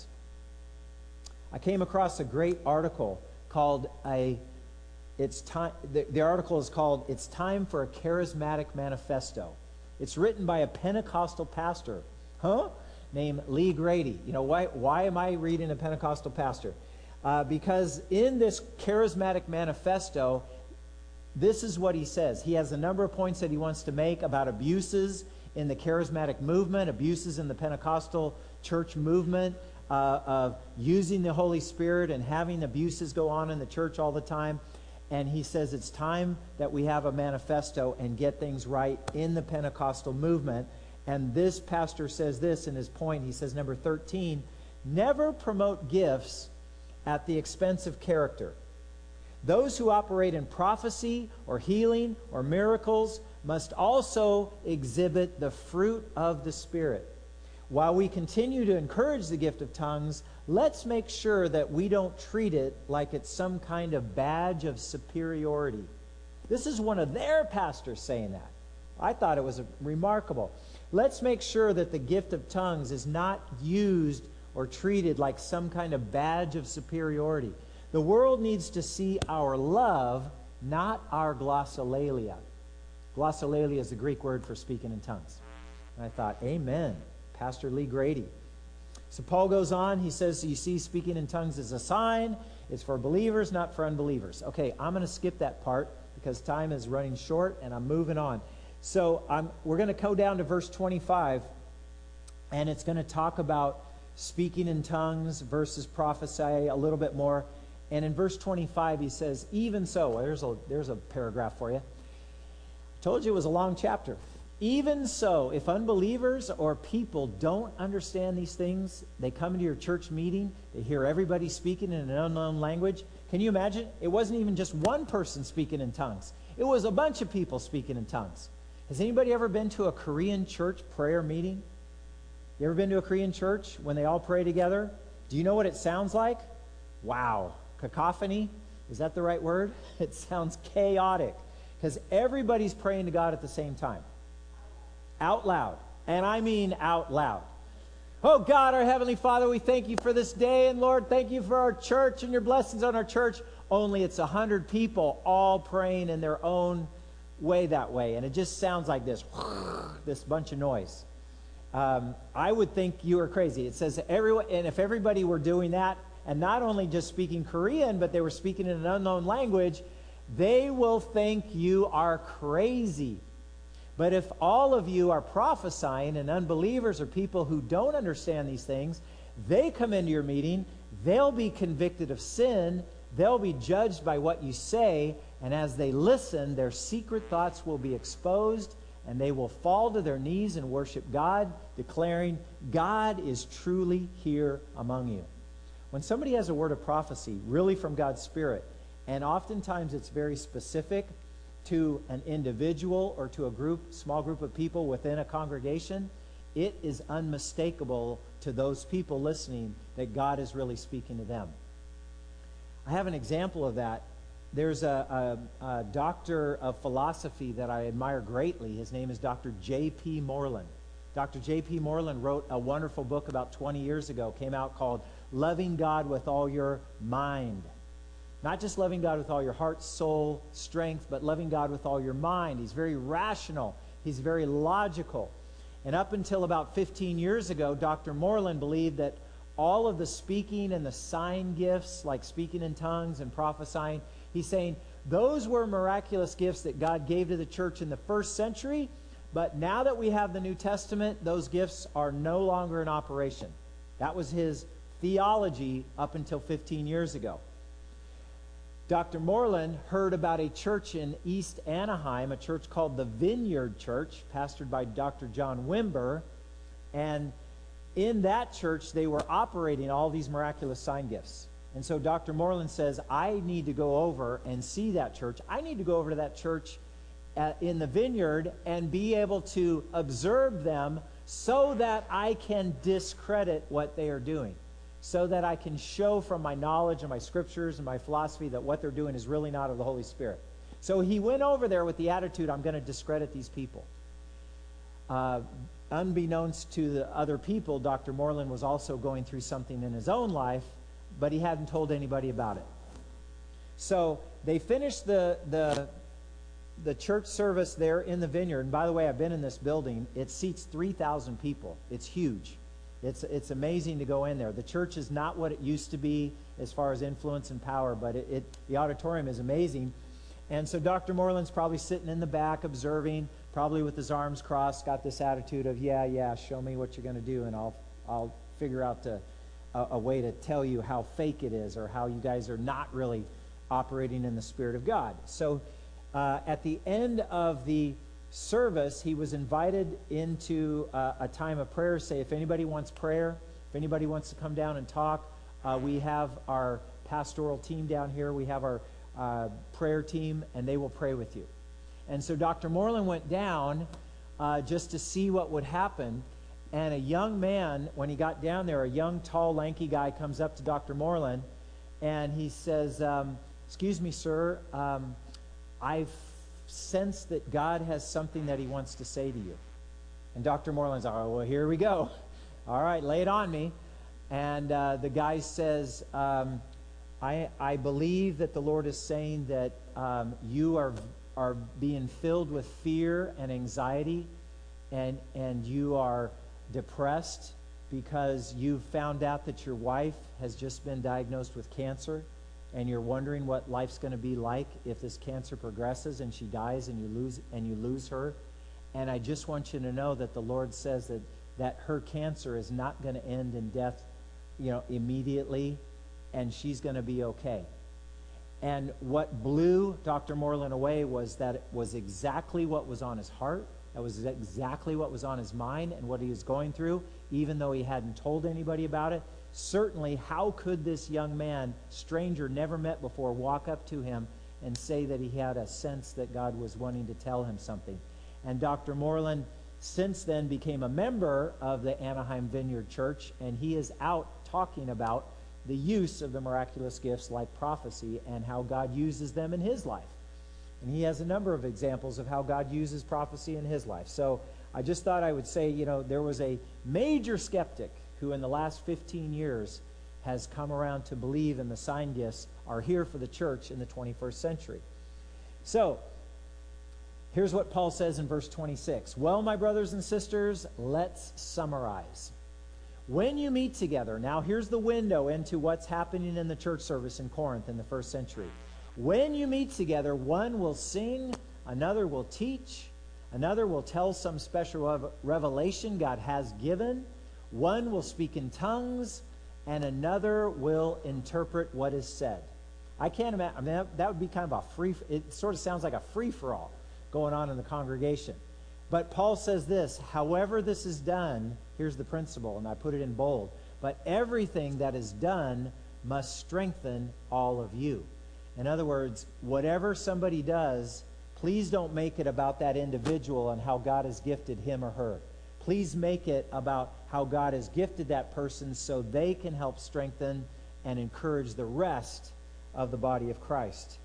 I came across a great article called a it's time the, the article is called It's Time for a Charismatic Manifesto. It's written by a Pentecostal pastor, huh? Named Lee Grady. You know, why why am I reading a Pentecostal pastor? Uh, because in this charismatic manifesto, this is what he says. He has a number of points that he wants to make about abuses in the charismatic movement, abuses in the Pentecostal church movement, uh, of using the Holy Spirit and having abuses go on in the church all the time. And he says it's time that we have a manifesto and get things right in the Pentecostal movement. And this pastor says this in his point. He says, number thirteen, never promote gifts at the expense of character. Those who operate in prophecy or healing or miracles must also exhibit the fruit of the Spirit. While we continue to encourage the gift of tongues, let's make sure that we don't treat it like it's some kind of badge of superiority. This is one of their pastors saying that. I thought it was remarkable. Let's make sure that the gift of tongues is not used or treated like some kind of badge of superiority. The world needs to see our love, not our glossolalia. Glossolalia is the Greek word for speaking in tongues. And I thought, amen, Pastor Lee Grady. So Paul goes on, he says, you see, speaking in tongues is a sign. It's for believers, not for unbelievers. Okay, I'm going to skip that part because time is running short and I'm moving on. So I'm, we're going to go down to verse twenty-five, and it's going to talk about speaking in tongues versus prophesy a little bit more. And in verse twenty-five, he says, even so, well, there's a, there's a paragraph for you. I told you it was a long chapter. Even so, if unbelievers or people don't understand these things, they come into your church meeting, they hear everybody speaking in an unknown language. Can you imagine? It wasn't even just one person speaking in tongues. It was a bunch of people speaking in tongues. Has anybody ever been to a Korean church prayer meeting? You ever been to a Korean church when they all pray together? Do you know what it sounds like? Wow. Cacophony? Is that the right word? It sounds chaotic because everybody's praying to God at the same time. Out loud. And I mean out loud. Oh God, our Heavenly Father, we thank you for this day. And Lord, thank you for our church and your blessings on our church. Only it's a hundred people all praying in their own way that way. And it just sounds like this, this bunch of noise. Um, I would think you are crazy. It says everyone, and if everybody were doing that, and not only just speaking Korean, but they were speaking in an unknown language, they will think you are crazy. But if all of you are prophesying and unbelievers or people who don't understand these things, they come into your meeting, they'll be convicted of sin, they'll be judged by what you say, and as they listen, their secret thoughts will be exposed, and they will fall to their knees and worship God, declaring, God is truly here among you. When somebody has a word of prophecy, really from God's Spirit, and oftentimes it's very specific to an individual or to a group, small group of people within a congregation, it is unmistakable to those people listening that God is really speaking to them. I have an example of that. There's a, a, a doctor of philosophy that I admire greatly. His name is Doctor J P Moreland. Doctor J P Moreland wrote a wonderful book about twenty years ago, came out called Loving God with All Your Mind. Not just loving God with all your heart, soul, strength, but loving God with all your mind. He's very rational. He's very logical. And up until about fifteen years ago, Doctor Moreland believed that all of the speaking and the sign gifts, like speaking in tongues and prophesying, he's saying those were miraculous gifts that God gave to the church in the first century, but now that we have the New Testament, those gifts are no longer in operation. That was his theology up until fifteen years ago. Doctor Moreland heard about a church in East Anaheim, a church called the Vineyard Church, pastored by Doctor John Wimber, and in that church, they were operating all these miraculous sign gifts. And so Doctor Moreland says, I need to go over and see that church. I need to go over to that church at, in the Vineyard and be able to observe them so that I can discredit what they are doing, so that I can show from my knowledge and my scriptures and my philosophy that what they're doing is really not of the Holy Spirit. So he went over there with the attitude, I'm going to discredit these people. Uh, Unbeknownst to the other people, Doctor Moreland was also going through something in his own life, but he hadn't told anybody about it. So they finished the, the, the church service there in the Vineyard. And by the way, I've been in this building. It seats three thousand people. It's huge. It's, it's amazing to go in there. The church is not what it used to be as far as influence and power, but it, it the auditorium is amazing. And so Doctor Moreland's probably sitting in the back observing, probably with his arms crossed, got this attitude of, yeah, yeah, show me what you're going to do, and I'll I'll figure out to, a, a way to tell you how fake it is or how you guys are not really operating in the Spirit of God. So uh, at the end of the service, he was invited into uh, a time of prayer. Say, if anybody wants prayer, if anybody wants to come down and talk, uh, we have our pastoral team down here. We have our uh, prayer team, and they will pray with you. And so Doctor Moreland went down uh, just to see what would happen. And a young man, when he got down there, a young, tall, lanky guy comes up to Doctor Moreland, and he says, um, excuse me, sir, um, I've sensed that God has something that he wants to say to you. And Doctor Moreland's like, oh, well, here we go. All right, lay it on me. And uh, the guy says, um, I, I believe that the Lord is saying that um, you are are being filled with fear and anxiety, and and you are depressed because you've found out that your wife has just been diagnosed with cancer, and you're wondering what life's going to be like if this cancer progresses and she dies and you lose and you lose her. And I just want you to know that the Lord says that that her cancer is not going to end in death, you know, immediately, and she's going to be okay. And what blew Doctor Moreland away was that it was exactly what was on his heart. That was exactly what was on his mind and what he was going through, even though he hadn't told anybody about it. Certainly, how could this young man, stranger, never met before, walk up to him and say that he had a sense that God was wanting to tell him something? And Doctor Moreland, since then, became a member of the Anaheim Vineyard Church, and he is out talking about the use of the miraculous gifts like prophecy and how God uses them in his life. And he has a number of examples of how God uses prophecy in his life. So I just thought I would say, you know, there was a major skeptic who in the last fifteen years has come around to believe in the sign gifts are here for the church in the twenty-first century. So here's what Paul says in verse twenty-six. Well, my brothers and sisters, let's summarize. When you meet together, now here's the window into what's happening in the church service in Corinth in the first century. When you meet together, one will sing, another will teach, another will tell some special revelation God has given, one will speak in tongues, and another will interpret what is said. I can't imagine, I mean, that, that would be kind of a free, it sort of sounds like a free-for-all going on in the congregation. But Paul says this, however this is done, here's the principle, and I put it in bold, but everything that is done must strengthen all of you. In other words, whatever somebody does, please don't make it about that individual and how God has gifted him or her. Please make it about how God has gifted that person so they can help strengthen and encourage the rest of the body of Christ.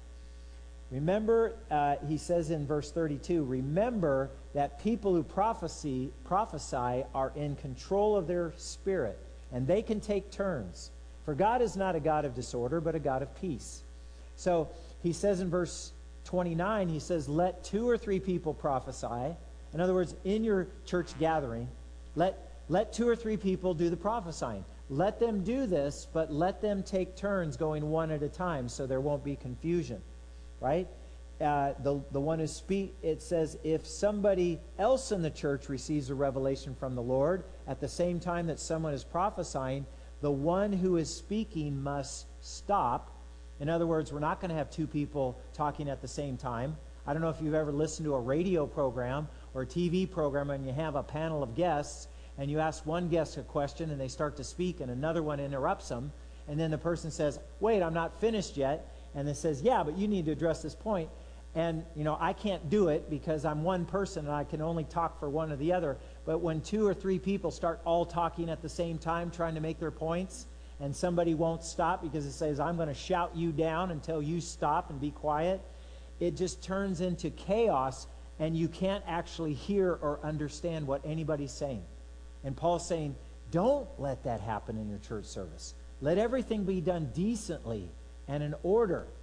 Remember, uh, he says in verse thirty-two, remember that people who prophesy, prophesy are in control of their spirit, and they can take turns. For God is not a God of disorder, but a God of peace. So he says in verse twenty-nine, he says, let two or three people prophesy. In other words, in your church gathering, let, let two or three people do the prophesying. Let them do this, but let them take turns going one at a time so there won't be confusion. Right? Uh, the, the one who speak, it says, if somebody else in the church receives a revelation from the Lord at the same time that someone is prophesying, the one who is speaking must stop. In other words, we're not going to have two people talking at the same time. I don't know if you've ever listened to a radio program or a T V program and you have a panel of guests and you ask one guest a question and they start to speak and another one interrupts them, and then the person says, wait, I'm not finished yet. And it says, yeah, but you need to address this point. And, you know, I can't do it because I'm one person and I can only talk for one or the other. But when two or three people start all talking at the same time, trying to make their points, and somebody won't stop because it says, I'm going to shout you down until you stop and be quiet, it just turns into chaos and you can't actually hear or understand what anybody's saying. And Paul's saying, don't let that happen in your church service. Let everything be done decently and in order.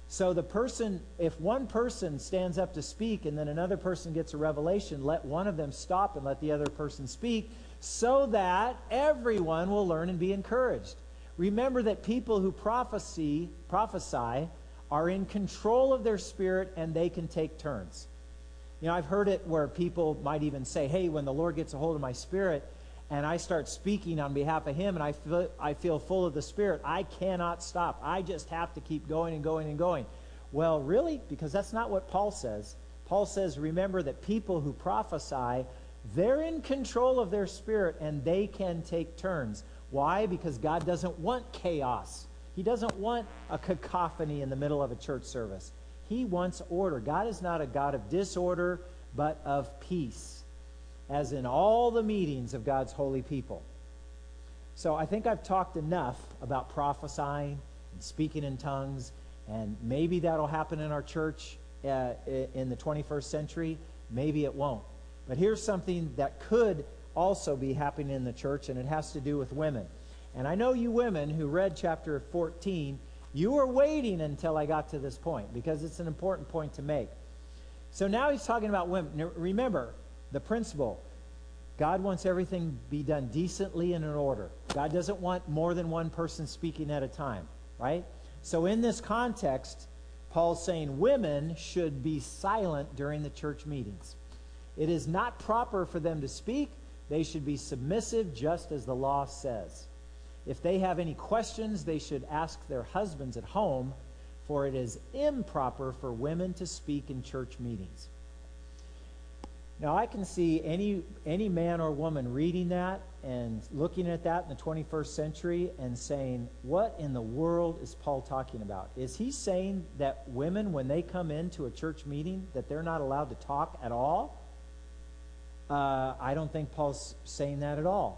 So the person, if one person stands up to speak and then another person gets a revelation, let one of them stop and let the other person speak so that everyone will learn and be encouraged. Remember that people who prophesy, prophesy are in control of their spirit and they can take turns. You know, I've heard it where people might even say, hey, when the Lord gets a hold of my spirit and I start speaking on behalf of him and I feel, I feel full of the Spirit, I cannot stop. I just have to keep going and going and going. Well, really? Because that's not what Paul says. Paul says, remember that people who prophesy, they're in control of their spirit and they can take turns. Why? Because God doesn't want chaos. He doesn't want a cacophony in the middle of a church service. He wants order. God is not a God of disorder, but of peace, as in all the meetings of God's holy people. So I think I've talked enough about prophesying and speaking in tongues, and maybe that'll happen in our church uh, in the twenty-first century. Maybe it won't. But here's something that could also be happening in the church, and it has to do with women. And I know you women who read chapter fourteen, you were waiting until I got to this point because it's an important point to make. So now he's talking about women. Now, remember, the principle, God wants everything to be done decently and in order. God doesn't want more than one person speaking at a time, right? So in this context, Paul's saying women should be silent during the church meetings. It is not proper for them to speak. They should be submissive just as the law says. If they have any questions, they should ask their husbands at home, for it is improper for women to speak in church meetings. Now, I can see any any man or woman reading that and looking at that in the twenty-first century and saying, what in the world is Paul talking about? Is he saying that women, when they come into a church meeting, that they're not allowed to talk at all? Uh, I don't think Paul's saying that at all.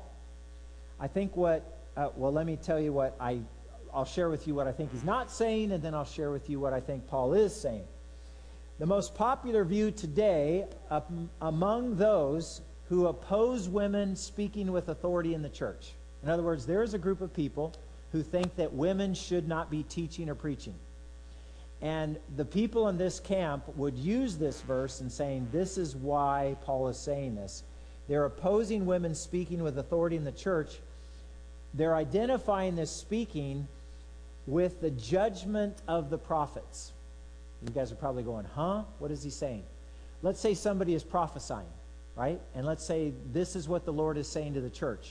I think what, uh, well, let me tell you what I, I'll share with you what I think he's not saying, and then I'll share with you what I think Paul is saying. The most popular view today uh, among those who oppose women speaking with authority in the church. In other words, there is a group of people who think that women should not be teaching or preaching. And the people in this camp would use this verse and saying, this is why Paul is saying this. They're opposing women speaking with authority in the church. They're identifying this speaking with the judgment of the prophets. You guys are probably going, huh? What is he saying? Let's say somebody is prophesying, right? And let's say this is what the Lord is saying to the church.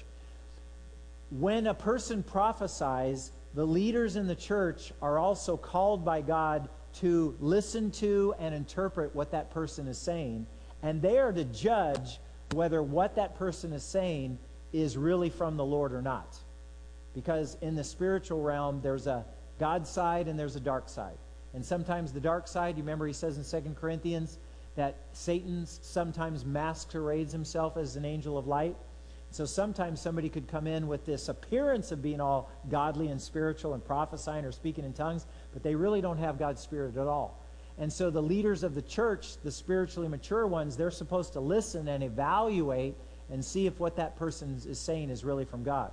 When a person prophesies, the leaders in the church are also called by God to listen to and interpret what that person is saying. And they are to judge whether what that person is saying is really from the Lord or not. Because in the spiritual realm, there's a God side and there's a dark side. And sometimes the dark side, you remember he says in Second Corinthians that Satan sometimes masquerades himself as an angel of light. So sometimes somebody could come in with this appearance of being all godly and spiritual and prophesying or speaking in tongues, but they really don't have God's Spirit at all. And so the leaders of the church, the spiritually mature ones, they're supposed to listen and evaluate and see if what that person is saying is really from God.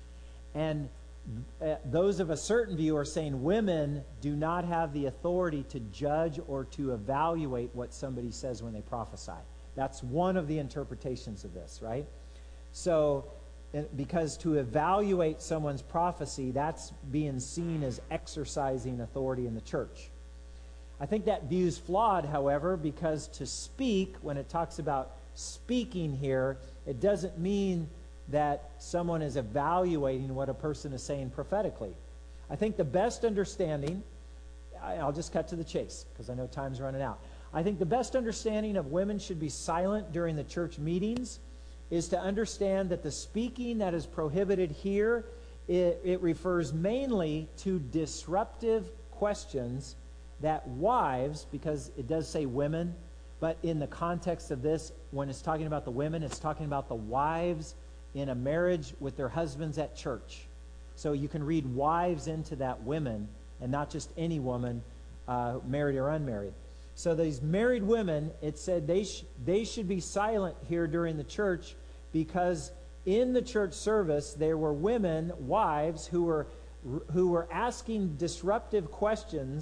And uh, those of a certain view are saying women do not have the authority to judge or to evaluate what somebody says when they prophesy. That's one of the interpretations of this, right? So, because to evaluate someone's prophecy, that's being seen as exercising authority in the church. I think that view is flawed, however, because to speak, when it talks about speaking here, it doesn't mean that someone is evaluating what a person is saying prophetically. I think the best understanding, I'll just cut to the chase because I know time's running out. I think the best understanding of women should be silent during the church meetings is to understand that the speaking that is prohibited here, it, it refers mainly to disruptive questions that wives, because it does say women, but in the context of this, when it's talking about the women, it's talking about the wives in a marriage with their husbands at church. So you can read wives into that women and not just any woman, uh, married or unmarried. So these married women, it said they, sh- they should be silent here during the church because in the church service there were women, wives, who were, who were asking disruptive questions from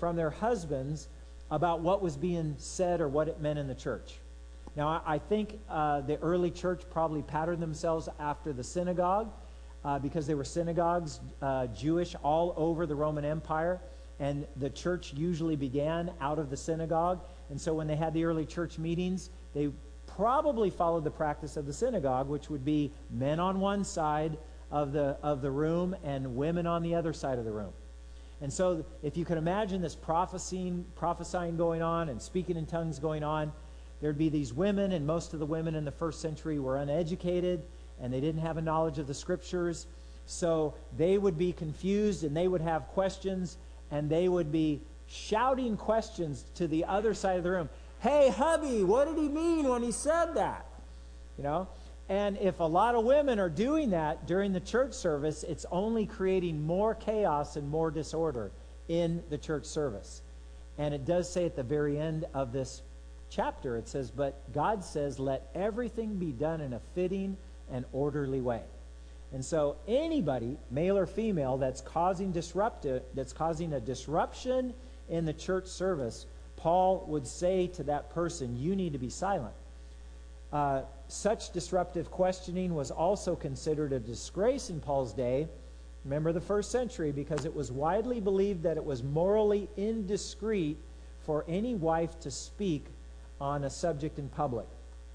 from their husbands about what was being said or what it meant in the church. Now, I, I think uh, the early church probably patterned themselves after the synagogue uh, because there were synagogues, uh, Jewish, all over the Roman Empire. And the church usually began out of the synagogue. And so when they had the early church meetings, they probably followed the practice of the synagogue, which would be men on one side of the of the room and women on the other side of the room. And so if you can imagine this prophesying, prophesying going on and speaking in tongues going on, there'd be these women, and most of the women in the first century were uneducated, and they didn't have a knowledge of the scriptures. So they would be confused, and they would have questions, and they would be shouting questions to the other side of the room. Hey, hubby, what did he mean when he said that? You know? And if a lot of women are doing that during the church service, it's only creating more chaos and more disorder in the church service. And it does say at the very end of this chapter, it says, but God says, let everything be done in a fitting and orderly way. And so anybody, male or female, that's causing disruptive, that's causing a disruption in the church service, Paul would say to that person, you need to be silent. Uh, such disruptive questioning was also considered a disgrace in Paul's day. Remember the first century, because it was widely believed that it was morally indiscreet for any wife to speak on a subject in public.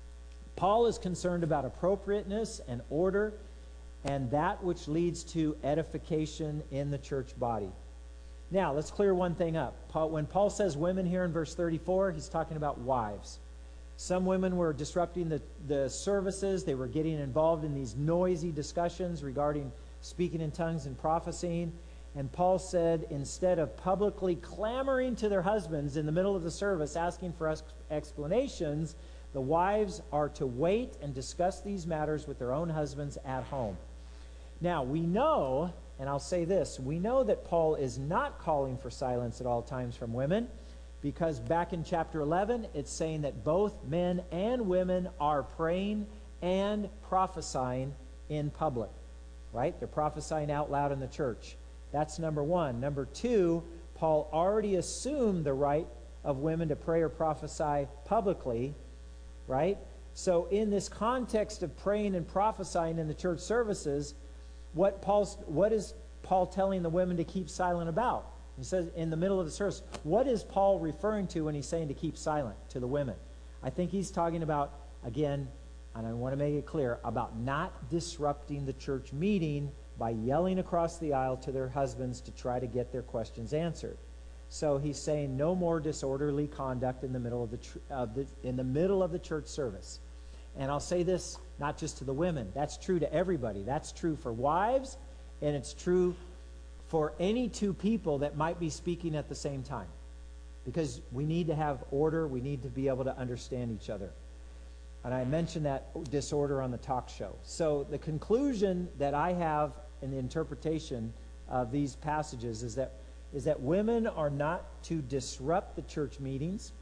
Paul is concerned about appropriateness and order and that which leads to edification in the church body. Now, let's clear one thing up. Paul, when Paul says women here in verse thirty-four, he's talking about wives. Some women were disrupting the, the services. They were getting involved in these noisy discussions regarding speaking in tongues and prophesying. And Paul said, instead of publicly clamoring to their husbands in the middle of the service, asking for ex- explanations, the wives are to wait and discuss these matters with their own husbands at home. Now, we know, and I'll say this, we know that Paul is not calling for silence at all times from women, because back in chapter eleven, it's saying that both men and women are praying and prophesying in public, right? They're prophesying out loud in the church. That's number one. Number two, Paul already assumed the right of women to pray or prophesy publicly, right? So in this context of praying and prophesying in the church services, what Paul's, what is Paul telling the women to keep silent about? He says in the middle of the service, what is Paul referring to when he's saying to keep silent to the women? I think he's talking about, again, and I want to make it clear, about not disrupting the church meeting by yelling across the aisle to their husbands to try to get their questions answered. So he's saying no more disorderly conduct in the middle of the, tr- of the in the middle of the church service. And I'll say this not just to the women. That's true to everybody. That's true for wives, and it's true for any two people that might be speaking at the same time. Because we need to have order. We need to be able to understand each other. And I mentioned that disorder on the talk show. So the conclusion that I have in the interpretation of these passages is that is that women are not to disrupt the church meetings.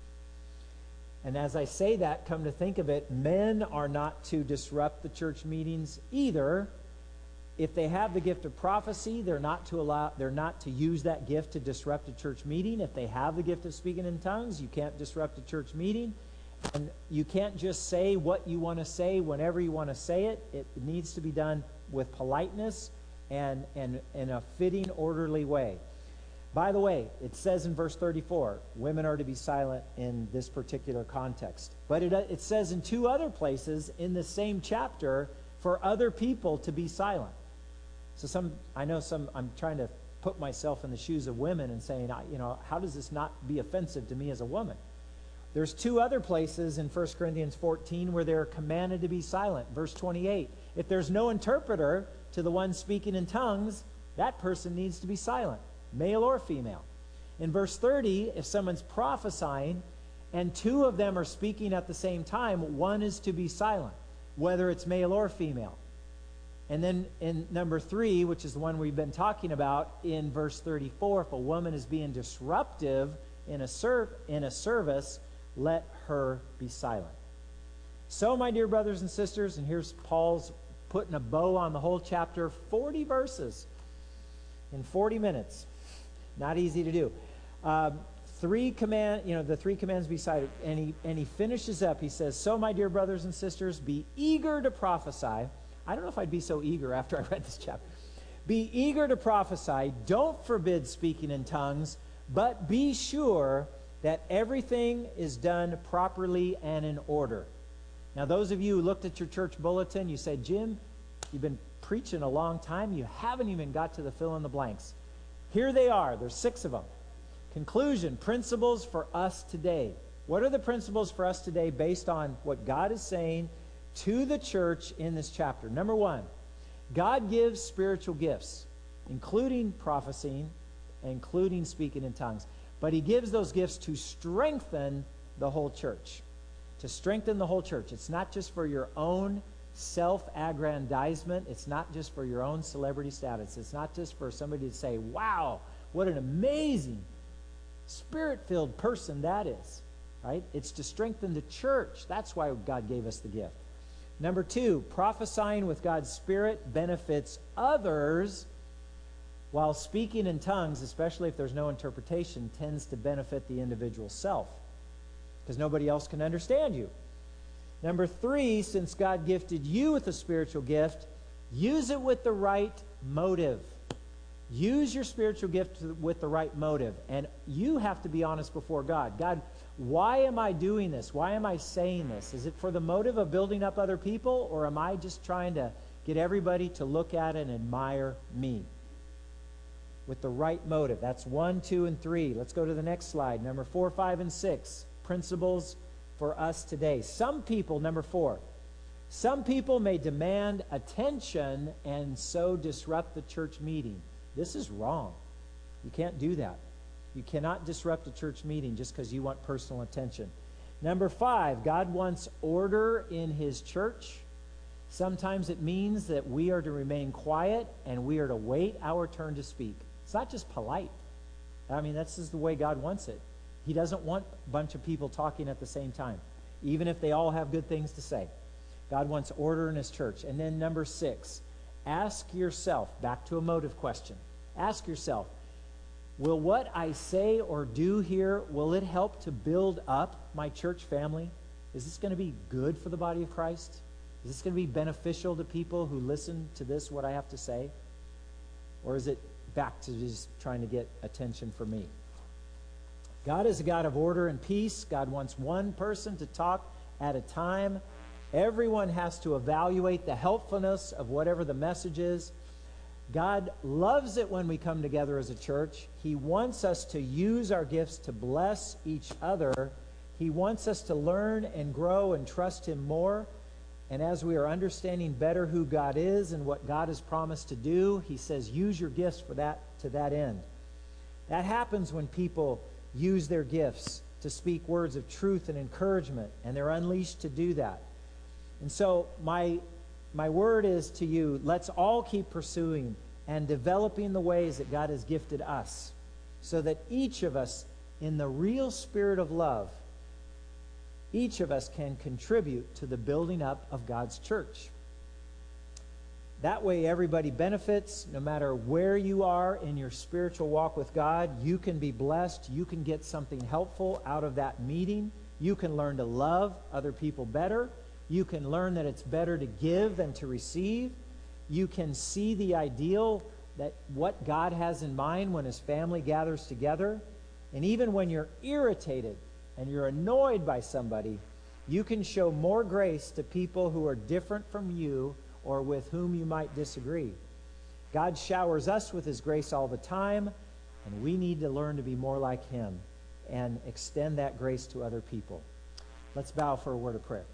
And as I say that, come to think of it, men are not to disrupt the church meetings either. If they have the gift of prophecy, they're not to allow, they're not to use that gift to disrupt a church meeting. If they have the gift of speaking in tongues, you can't disrupt a church meeting. And you can't just say what you want to say whenever you want to say it. It needs to be done with politeness and, and in a fitting, orderly way. By the way, it says in verse thirty-four, women are to be silent in this particular context. But it, it says in two other places in the same chapter for other people to be silent. So some, I know some, I'm trying to put myself in the shoes of women and saying, you know, how does this not be offensive to me as a woman? There's two other places in First Corinthians fourteen where they're commanded to be silent. Verse twenty-eight, if there's no interpreter to the one speaking in tongues, that person needs to be silent, male or female. In verse thirty, if someone's prophesying and two of them are speaking at the same time, one is to be silent, whether it's male or female. And then in number three, which is the one we've been talking about, in verse thirty-four, if a woman is being disruptive in a serv- in a service, let her be silent. So, my dear brothers and sisters, and here's Paul's putting a bow on the whole chapter, forty verses in forty minutes. Not easy to do. Um, three command, you know, the three commands beside it. And he, and he finishes up. He says, so, my dear brothers and sisters, be eager to prophesy. I don't know if I'd be so eager after I read this chapter. Be eager to prophesy. Don't forbid speaking in tongues, but be sure that everything is done properly and in order. Now, those of you who looked at your church bulletin, you said, Jim, you've been preaching a long time. You haven't even got to the fill in the blanks. Here they are. There's six of them. Conclusion, principles for us today. What are the principles for us today based on what God is saying to the church in this chapter? Number one, God gives spiritual gifts, including prophesying, including speaking in tongues. But he gives those gifts to strengthen the whole church. To strengthen the whole church. It's not just for your own self-aggrandizement. It's not just for your own celebrity status. It's not just for somebody to say, wow, what an amazing Spirit-filled person that is. Right? It's to strengthen the church. That's why God gave us the gift. Number two, prophesying with God's Spirit benefits others, while speaking in tongues, especially if there's no interpretation, tends to benefit the individual self, because nobody else can understand you. Number three, since God gifted you with a spiritual gift, use it with the right motive. Use your spiritual gift with the right motive. And you have to be honest before God. God, why am I doing this? Why am I saying this? Is it for the motive of building up other people, or am I just trying to get everybody to look at and admire me? With the right motive. That's one, two, and three. Let's go to the next slide. Number four, five, and six. Principles for us today. Some people, number four, some people may demand attention and so disrupt the church meeting. This is wrong. You can't do that. You cannot disrupt a church meeting just because you want personal attention. Number five, God wants order in his church. Sometimes it means that we are to remain quiet and we are to wait our turn to speak. It's not just polite. I mean, that's just the way God wants it. He doesn't want a bunch of people talking at the same time, even if they all have good things to say. God wants order in his church. And then number six, ask yourself, back to a motive question. Ask yourself, will what I say or do here, will it help to build up my church family? Is this going to be good for the body of Christ? Is this going to be beneficial to people who listen to this, what I have to say? Or is it back to just trying to get attention for me? God is a God of order and peace. God wants one person to talk at a time. Everyone has to evaluate the helpfulness of whatever the message is. God loves it when we come together as a church. He wants us to use our gifts to bless each other. He wants us to learn and grow and trust him more. And as we are understanding better who God is and what God has promised to do, he says, use your gifts for that, to that end. That happens when people use their gifts to speak words of truth and encouragement, and they're unleashed to do that. And so my my word is to you, let's all keep pursuing and developing the ways that God has gifted us, so that each of us, in the real spirit of love, each of us can contribute to the building up of God's church. That way everybody benefits. No matter where you are in your spiritual walk with God, you can be blessed. You can get something helpful out of that meeting. You can learn to love other people better. You can learn that it's better to give than to receive. You can see the ideal, that what God has in mind when his family gathers together. And even when you're irritated and you're annoyed by somebody, you can show more grace to people who are different from you or with whom you might disagree. God showers us with his grace all the time, and we need to learn to be more like him and extend that grace to other people. Let's bow for a word of prayer.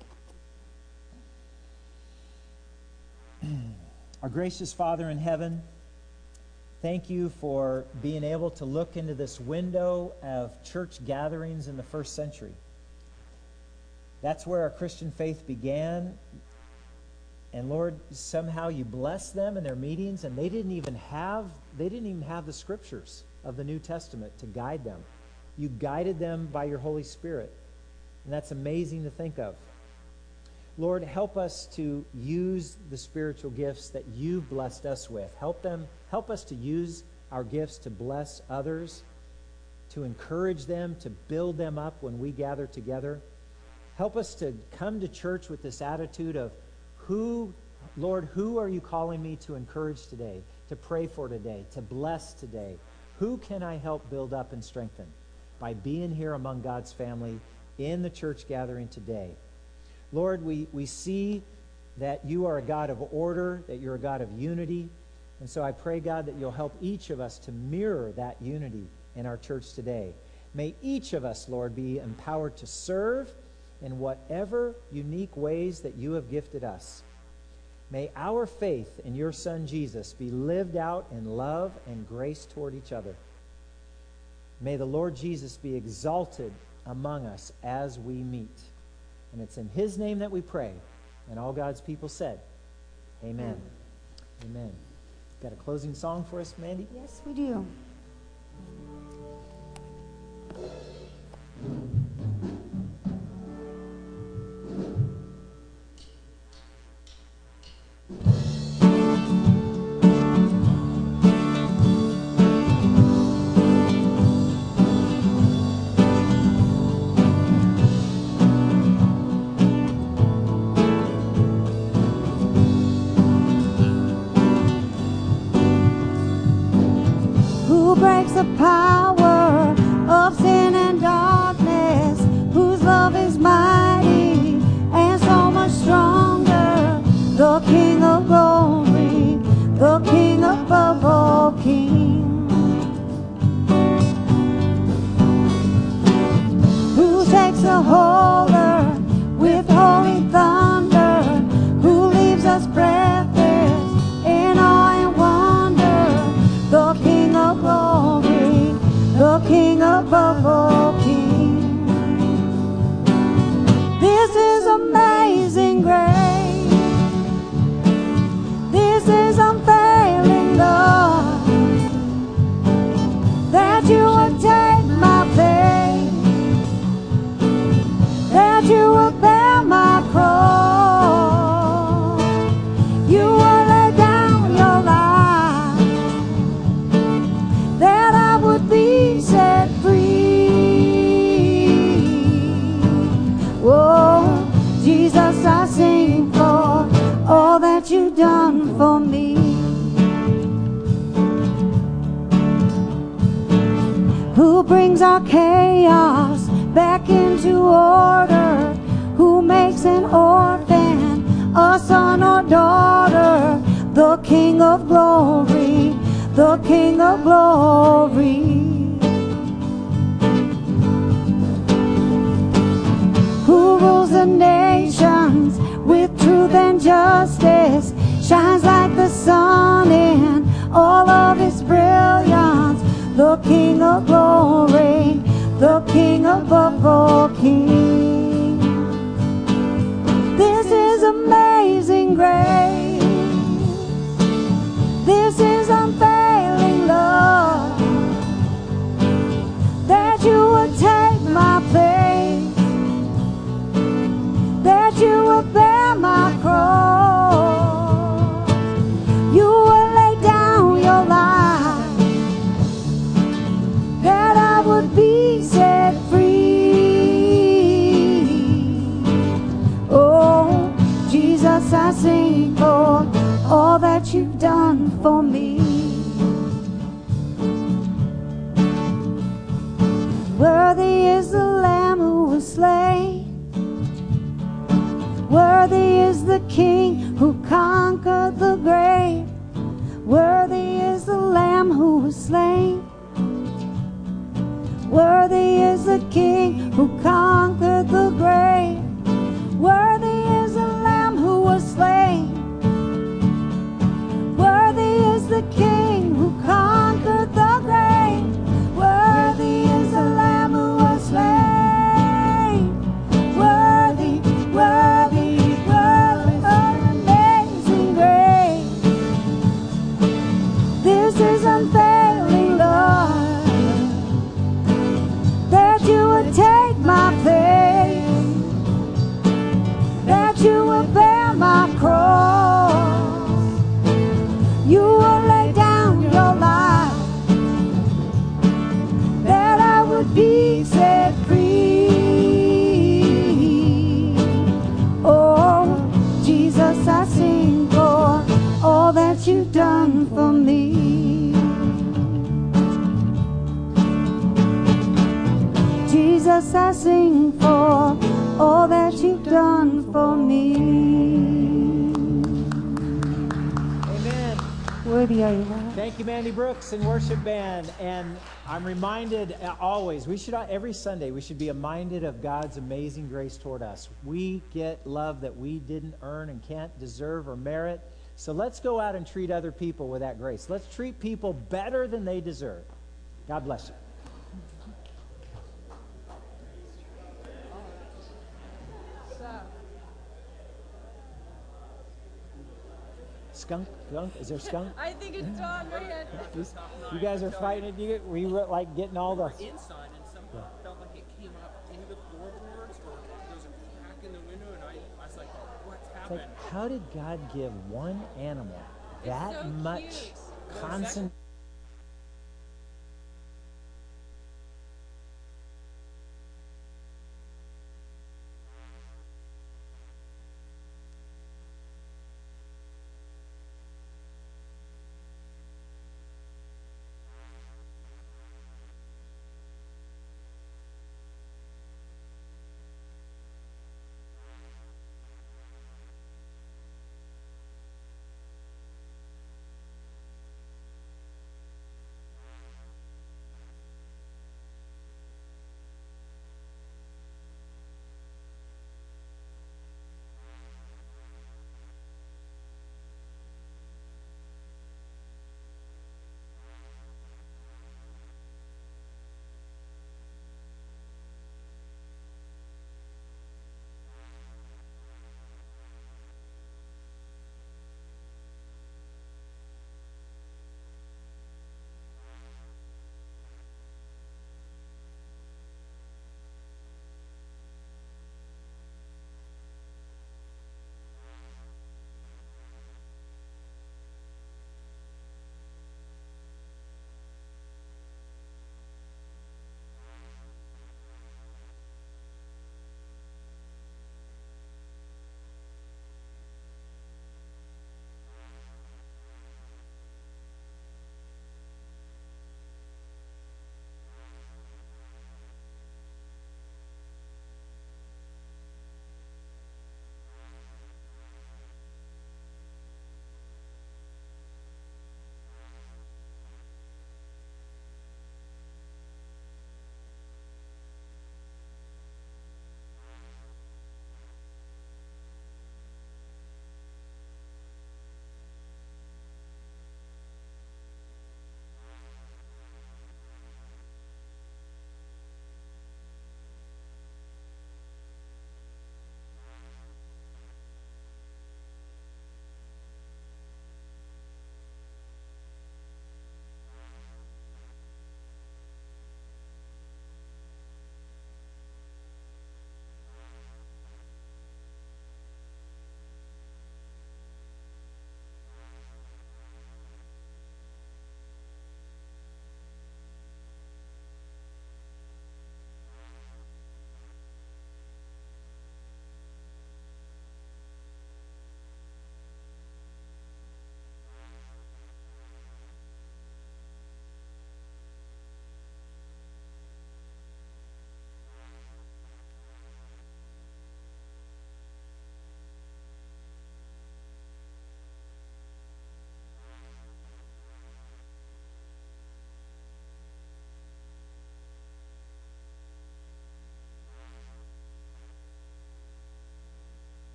Our gracious Father in heaven, thank you for being able to look into this window of church gatherings in the first century. That's where our Christian faith began. And Lord, somehow you blessed them in their meetings, and they didn't even have they didn't even have the scriptures of the New Testament to guide them. You guided them by your Holy Spirit. And that's amazing to think of. Lord, help us to use the spiritual gifts that you've blessed us with. Help them, help us to use our gifts to bless others, to encourage them, to build them up when we gather together. Help us to come to church with this attitude of, who, Lord, who are you calling me to encourage today, to pray for today, to bless today? Who can I help build up and strengthen by being here among God's family in the church gathering today? Lord, we, we see that you are a God of order, that you're a God of unity. And so I pray, God, that you'll help each of us to mirror that unity in our church today. May each of us, Lord, be empowered to serve in whatever unique ways that you have gifted us. May our faith in your Son Jesus be lived out in love and grace toward each other. May the Lord Jesus be exalted among us as we meet. And it's in his name that we pray. And all God's people said, amen. Amen. Got a closing song for us, Mandy? Yes, we do. Who breaks the power of sin and darkness, whose love is mighty and so much stronger, the King of glory, the King above all kings, who takes the whole earth with holy thunder, who leaves us breathless in awe and wonder, the King of glory, the King above all kings. This is amazing grace. This is unfailing love, that you would take my place, that you would bear my cross, you will lay down your life, that I would be set free. Oh, Jesus, I sing for all that you've done for me. Who brings our chaos back into order, who makes an orphan a son or daughter, the King of glory, the King of glory, who rules the nations with truth and justice, shines like the sun in all of its brilliance, the King of glory, the King above all kings. This is amazing grace. This is unfailing love, that you would take my place, that you would bear my cross, you would lay down your life, that I would be set free. Oh, Jesus, I sing for all that you've done for me. Worthy is the Lamb who was slain, worthy is the King who conquered the grave, worthy is the Lamb who was slain, worthy is the King who conquered the grave, worthy is the Lamb who was slain, worthy is the King who conquered the grave, worthy is the Lamb who was slain, worthy, worthy, worthy of the name, you've done for me. Jesus, I sing for all that you've done for me. Amen. Worthy are you, Lord. Thank you, Mandy Brooks and worship band. And I'm reminded uh, always, we should, every Sunday, we should be reminded of God's amazing grace toward us. We get love that we didn't earn and can't deserve or merit. So let's go out and treat other people with that grace. Let's treat people better than they deserve. God bless you. Skunk? Skunk? Is there skunk? I think it's Don Rand. You guys are fighting it. You, we were like getting all the. Inside, and somehow it felt like it came up into the floorboards, or there was a crack in the window, and I, I was like, what's It's happened? like, how did God give one animal that so much cute. concentration?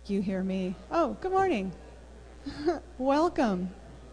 you hear me. Oh, good morning. Welcome.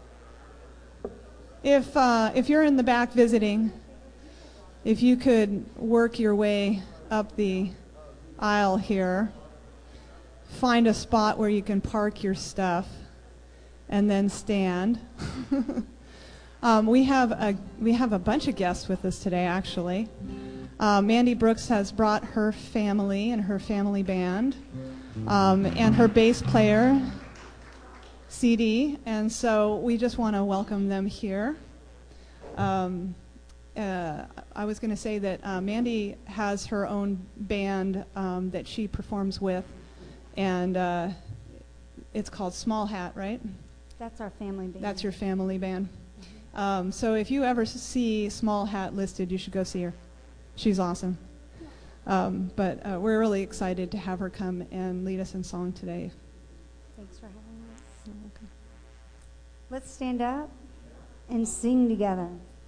If uh, if you're in the back visiting, if you could work your way up the aisle here, find a spot where you can park your stuff, and then stand. um, we have a we have a bunch of guests with us today, actually. Uh, Mandy Brooks has brought her family and her family band, um, and her bass player, C D, and so we just want to welcome them here. Um, uh, I was going to say that uh, Mandy has her own band um, that she performs with, and uh, it's called Small Hat, right? That's our family band. That's your family band. Um, so if you ever see Small Hat listed, you should go see her. She's awesome. Um, but uh, we're really excited to have her come and lead us in song today. Thanks for having us. You're welcome. Let's stand up and sing together.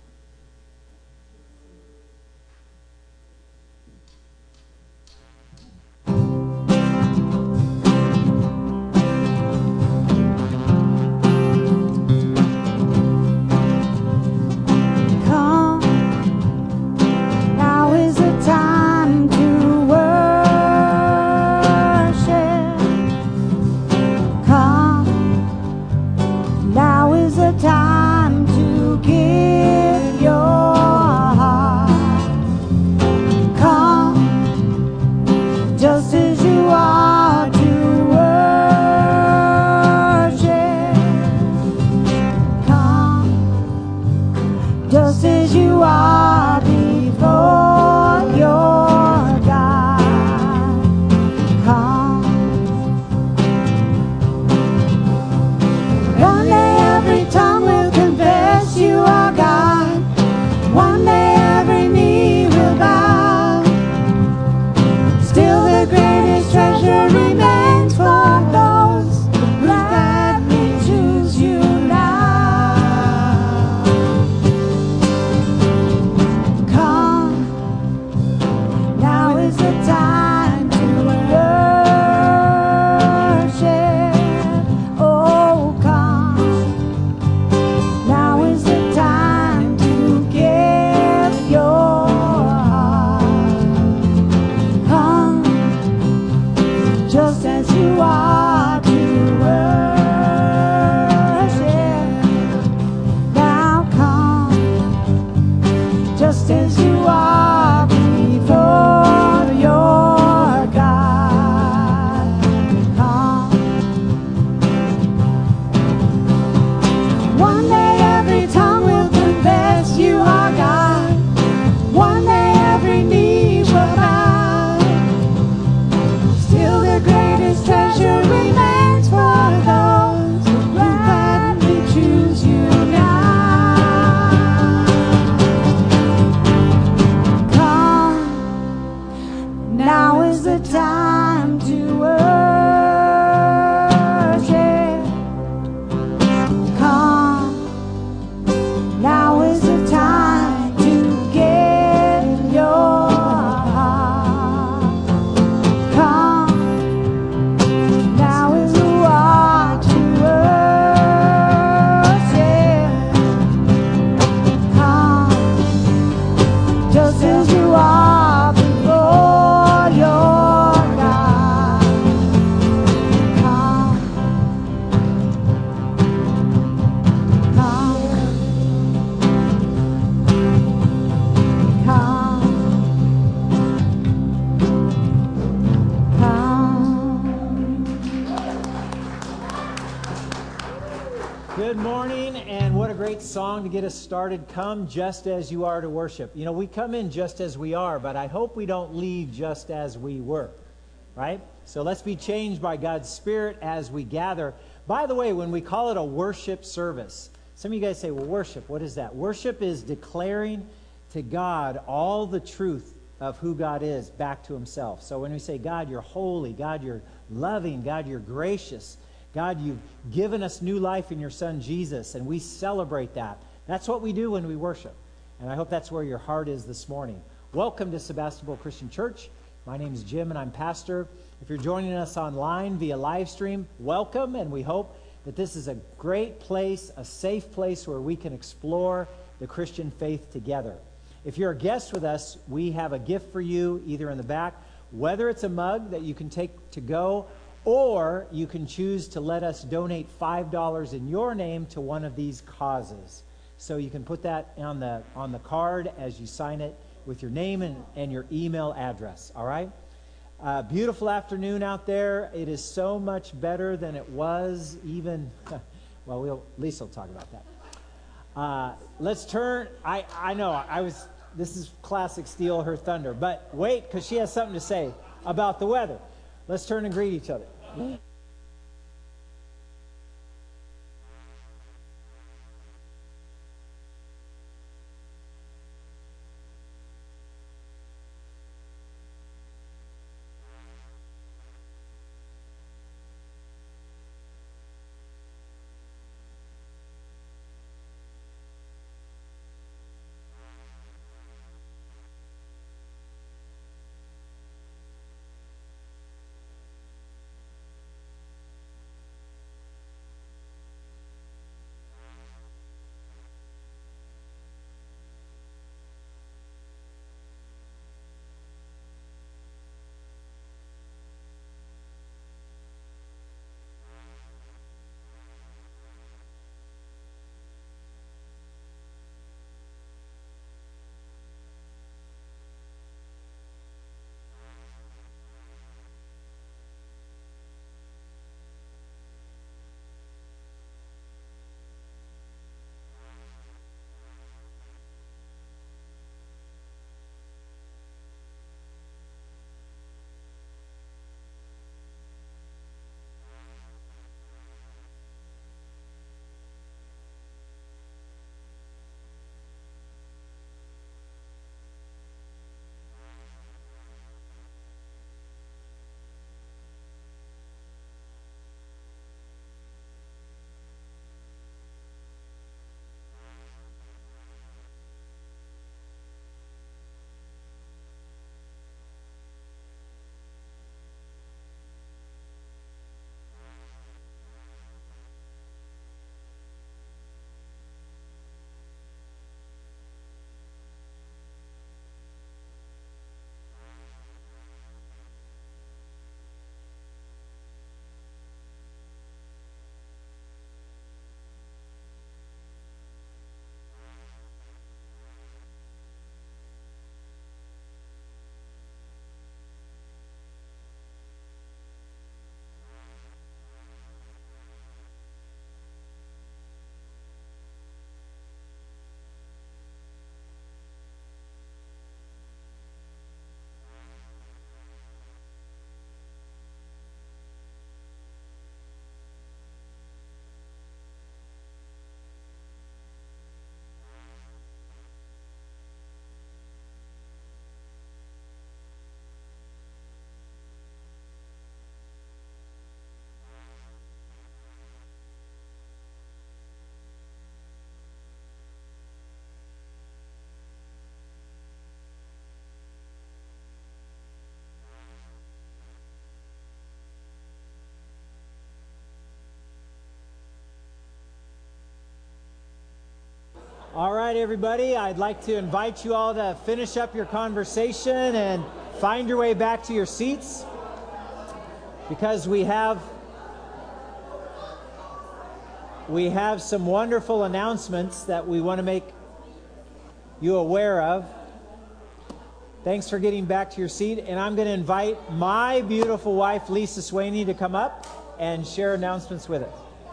Song to get us started. Come just as you are to worship. You know, we come in just as we are, but I hope we don't leave just as we were, right? So let's be changed by God's Spirit as we gather. By the way, when we call it a worship service, some of you guys say, well, worship, what is that? Worship is declaring to God all the truth of who God is back to himself. So when we say, God, you're holy, God, you're loving, God, you're gracious, God, you've given us new life in your Son, Jesus, and we celebrate that. That's what we do when we worship. And I hope that's where your heart is this morning. Welcome to Sebastopol Christian Church. My name is Jim, and I'm pastor. If you're joining us online via live stream, welcome, and we hope that this is a great place, a safe place where we can explore the Christian faith together. If you're a guest with us, we have a gift for you either in the back, whether it's a mug that you can take to go, or you can choose to let us donate five dollars in your name to one of these causes. So you can put that on the on the card as you sign it with your name and, and your email address, all right? Uh, beautiful afternoon out there. It is so much better than it was even, well, we'll Lisa will talk about that. Uh, let's turn, I, I know, I was, this is classic steal her thunder, but wait, because she has something to say about the weather. Let's turn and greet each other. All right, everybody, I'd like to invite you all to finish up your conversation and find your way back to your seats, because we have we have some wonderful announcements that we want to make you aware of. Thanks for getting back to your seat, and I'm going to invite my beautiful wife, Lisa Swaney, to come up and share announcements with us.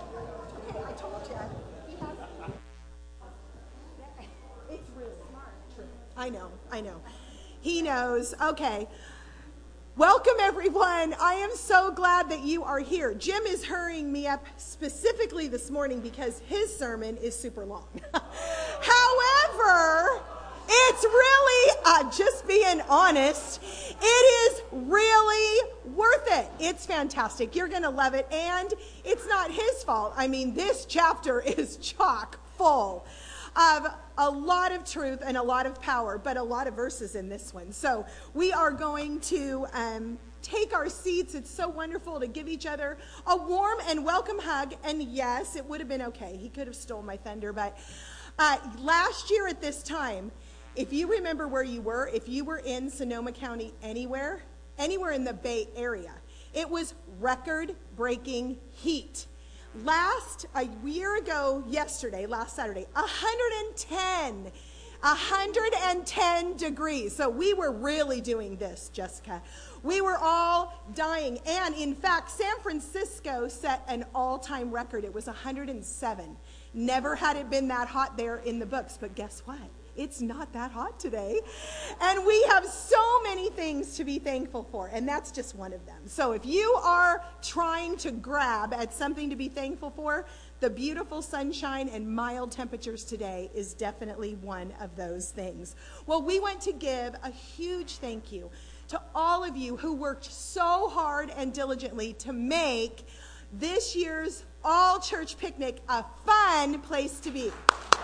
I know, I know. He knows. Okay. Welcome, everyone. I am so glad that you are here. Jim is hurrying me up specifically this morning because his sermon is super long. However, it's really, uh, just being honest, it is really worth it. It's fantastic. You're going to love it. And it's not his fault. I mean, this chapter is chock full of a lot of truth and a lot of power, but a lot of verses in this one. So we are going to um, take our seats. It's so wonderful to give each other a warm and welcome hug. And yes, it would have been okay. He could have stole my thunder, but uh, last year at this time, if you remember where you were, if you were in Sonoma County anywhere, anywhere in the Bay Area, it was record-breaking heat. Last, a year ago yesterday, last Saturday, one hundred ten, one hundred ten degrees. So we were really doing this, Jessica. We were all dying. And in fact, San Francisco set an all-time record. It was one hundred seven. Never had it been that hot there in the books. But guess what? It's not that hot today. And we have so many things to be thankful for, and that's just one of them. So if you are trying to grab at something to be thankful for, the beautiful sunshine and mild temperatures today is definitely one of those things. Well, we want to give a huge thank you to all of you who worked so hard and diligently to make this year's All Church Picnic a fun place to be.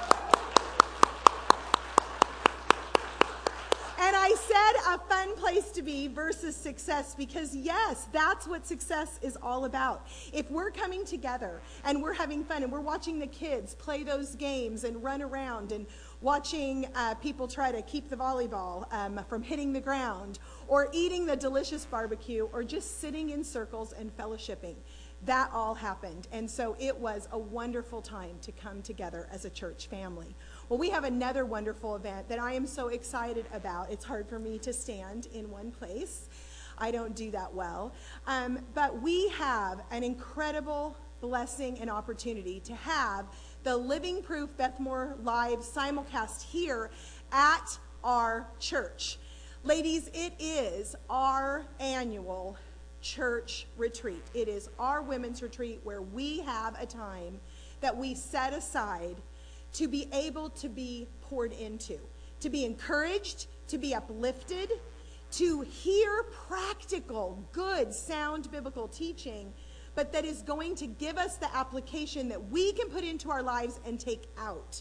And I said a fun place to be versus success because, yes, that's what success is all about. If we're coming together and we're having fun and we're watching the kids play those games and run around and watching uh, people try to keep the volleyball um, from hitting the ground, or eating the delicious barbecue, or just sitting in circles and fellowshipping, that all happened. And so it was a wonderful time to come together as a church family. Well, we have another wonderful event that I am so excited about. It's hard for me to stand in one place. I don't do that well. Um, but we have an incredible blessing and opportunity to have the Living Proof Bethmore Live simulcast here at our church. Ladies, it is our annual church retreat. It is our women's retreat where we have a time that we set aside to be able to be poured into, to be encouraged, to be uplifted, to hear practical, good, sound biblical teaching, but that is going to give us the application that we can put into our lives and take out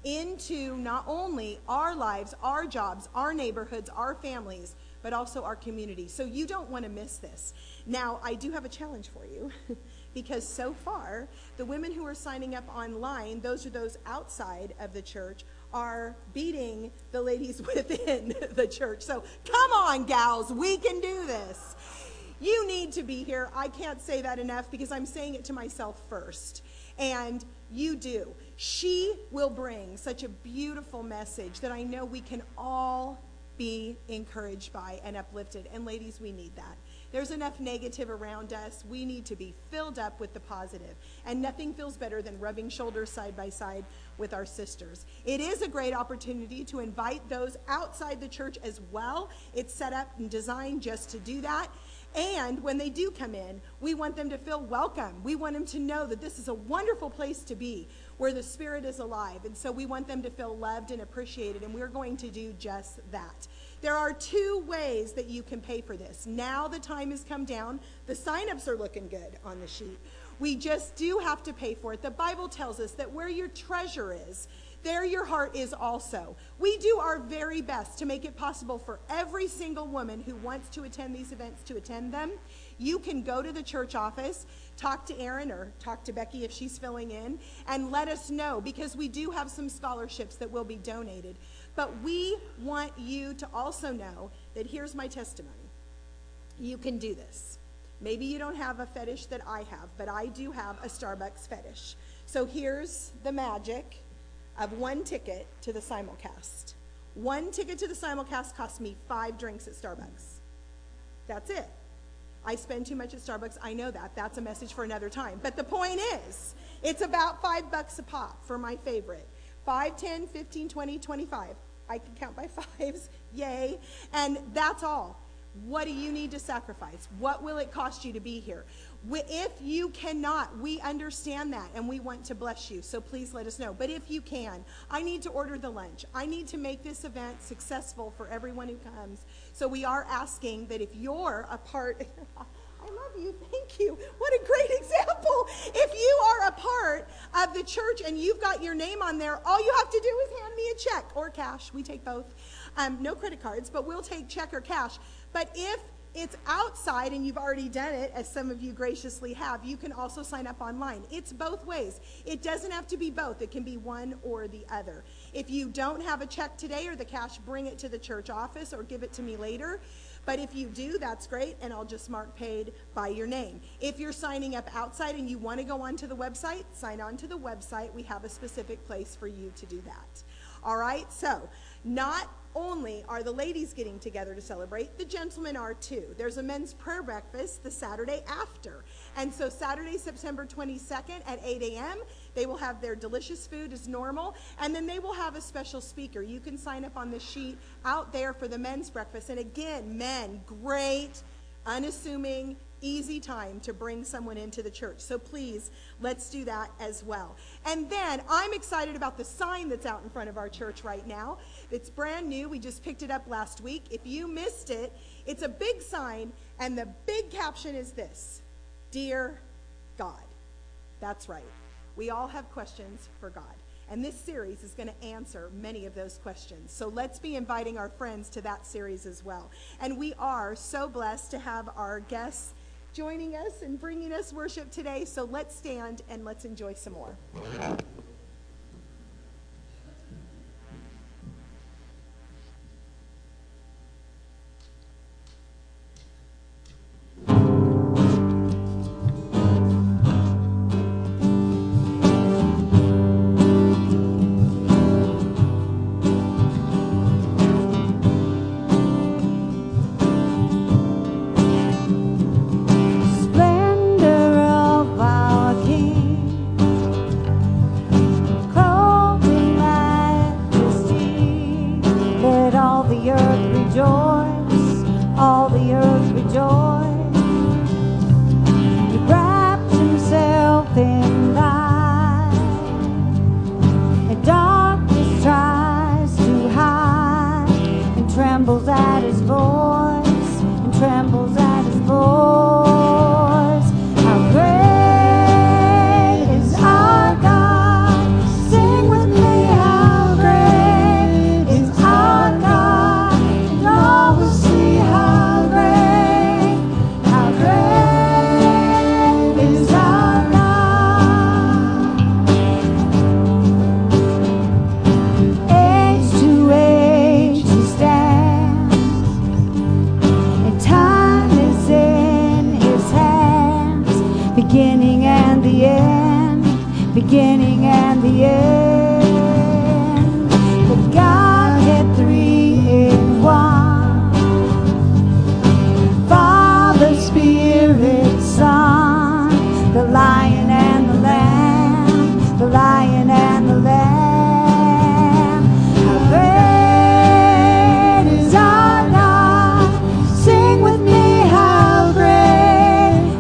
into not only our lives, our jobs, our neighborhoods, our families, but also our community. So you don't want to miss this. Now, I do have a challenge for you. Because so far, the women who are signing up online, those are those outside of the church, are beating the ladies within the church. So come on, gals, we can do this. You need to be here. I can't say that enough because I'm saying it to myself first. And you do. She will bring such a beautiful message that I know we can all be encouraged by and uplifted. And ladies, we need that. There's enough negative around us. We need to be filled up with the positive. And nothing feels better than rubbing shoulders side by side with our sisters. It is a great opportunity to invite those outside the church as well. It's set up and designed just to do that. And when they do come in, we want them to feel welcome. We want them to know that this is a wonderful place to be, where the Spirit is alive. And so we want them to feel loved and appreciated, and we're going to do just that. There are two ways that you can pay for this. Now the time has come down. The sign-ups are looking good on the sheet. We just do have to pay for it. The Bible tells us that where your treasure is, there your heart is also. We do our very best to make it possible for every single woman who wants to attend these events to attend them. You can go to the church office, talk to Erin or talk to Becky if she's filling in, and let us know, because we do have some scholarships that will be donated. But we want you to also know that here's my testimony. You can do this. Maybe you don't have a fetish that I have, but I do have a Starbucks fetish. So here's the magic of one ticket to the simulcast. One ticket to the simulcast cost me five drinks at Starbucks. That's it. I spend too much at Starbucks. I know that. That's a message for another time. But the point is, it's about five bucks a pop for my favorite. Five, ten, fifteen, twenty, twenty-five. I can count by fives. Yay. And that's all. What do you need to sacrifice? What will it cost you to be here? If you cannot, we understand that, and we want to bless you, so please let us know. But if you can, I need to order the lunch. I need to make this event successful for everyone who comes. So we are asking that if you're a part, I love you, thank you. What a great example. If you are a part of the church and you've got your name on there, all you have to do is hand me a check or cash. We take both. Um, no credit cards, but we'll take check or cash. But if it's outside and you've already done it, as some of you graciously have, you can also sign up online. It's both ways. It doesn't have to be both. It can be one or the other. If you don't have a check today or the cash, bring it to the church office or give it to me later. But if you do, that's great, and I'll just mark paid by your name. If you're signing up outside and you want to go onto the website, sign on to the website. We have a specific place for you to do that. All right, so not only are the ladies getting together to celebrate, the gentlemen are too. There's a men's prayer breakfast the Saturday after. And so Saturday, September twenty-second at eight a.m., they will have their delicious food as normal, and then they will have a special speaker. You can sign up on the sheet out there for the men's breakfast. And again, men, great, unassuming, easy time to bring someone into the church. So please, let's do that as well. And then I'm excited about the sign that's out in front of our church right now. It's brand new. We just picked it up last week. If you missed it, it's a big sign, and the big caption is this: Dear God. That's right. We all have questions for God. And this series is going to answer many of those questions. So let's be inviting our friends to that series as well. And we are so blessed to have our guests joining us and bringing us worship today. So let's stand and let's enjoy some more.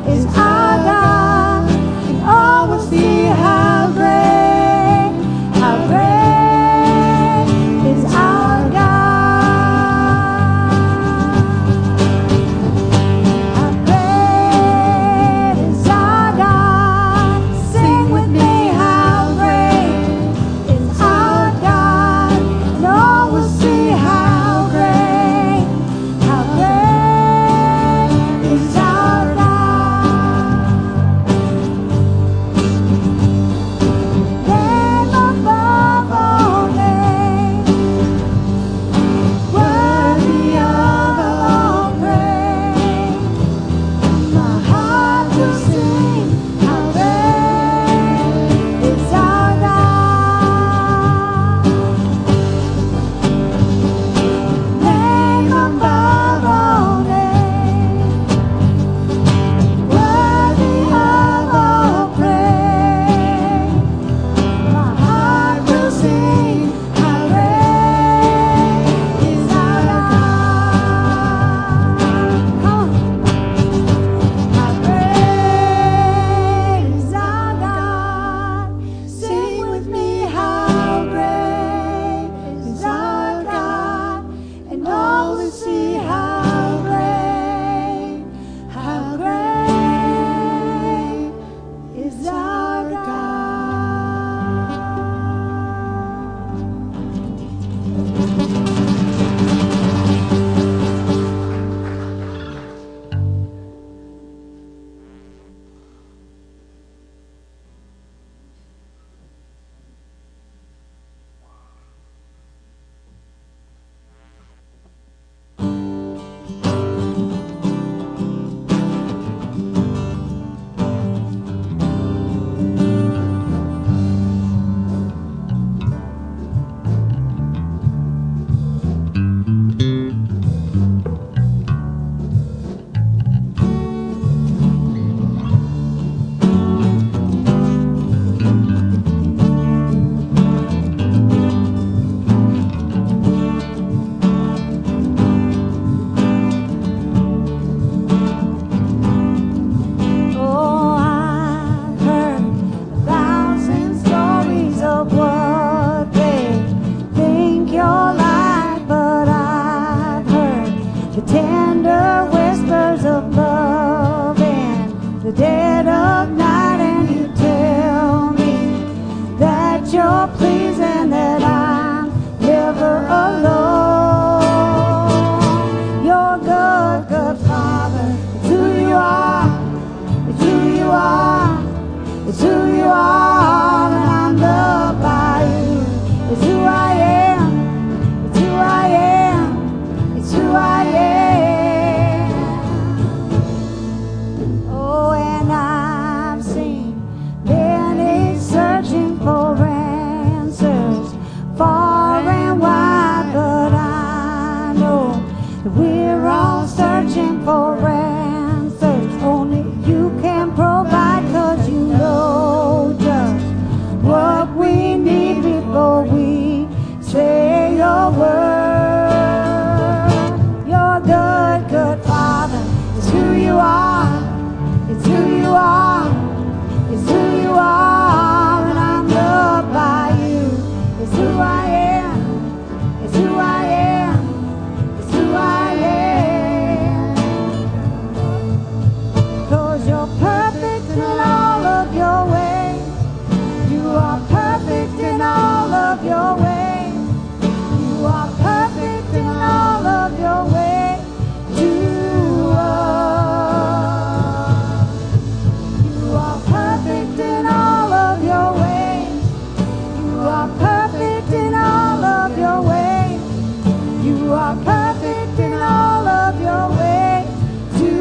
How dead of night and you tell me that you're pleased and that I'm never alone. You're good, good Father. It's who you are. It's who you are. It's who you are, and I'm loved by you. It's who I am. It's who I am. It's who I am. Oh, and I've seen many searching for answers far and wide, but I know that we're all searching for answers. Only you can provide, 'cause you know just what we need before we say your word. You're good, good Father. It's who you are. It's who you are. It's who you are, and I'm loved by you. It's who I am. It's who I am. It's who I am. 'Cause you're perfect in all of your ways. You are perfect in all of your ways. You are perfect in all of your ways. You are. You are perfect in all of your ways. You are perfect in all of your ways. You are perfect in all of your ways. You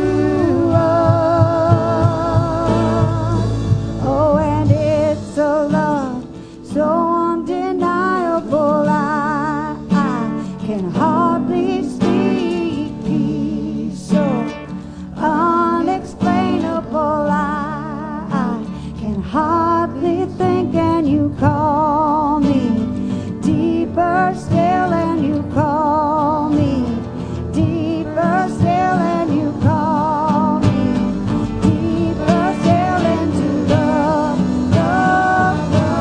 are. Oh, and it's a love so undeniable, I, I can hardly speak. Peace so unexplainable, I, I can hardly think. And you call me deeper still, and you call me deeper still, and you call me deeper still into love, love,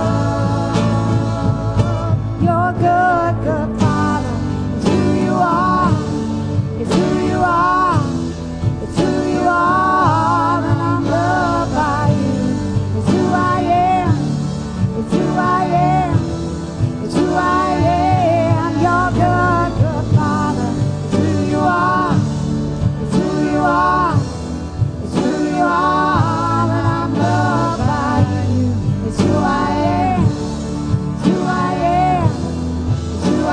love. You're good, good Father. It's who you are. It's who you are. It's who you are, and I'm loved by you. It's who I am. It's who I am. It's who I am. You're good, good Father. It's who you are. It's who you are. It's who you are, and I'm loved by you. It's who I am. It's who I am. It's who I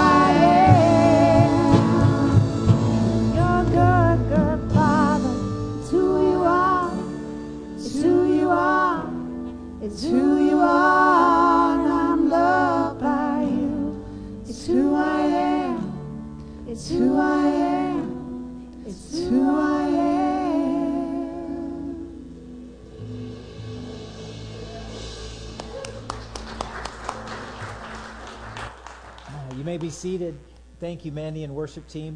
am. You're good, good Father. It's who you are. It's who you are. It's who you are, and I'm loved by you. It's who I am. It's who I am. It's who I am. You may be seated. Thank you, Mandy and worship team.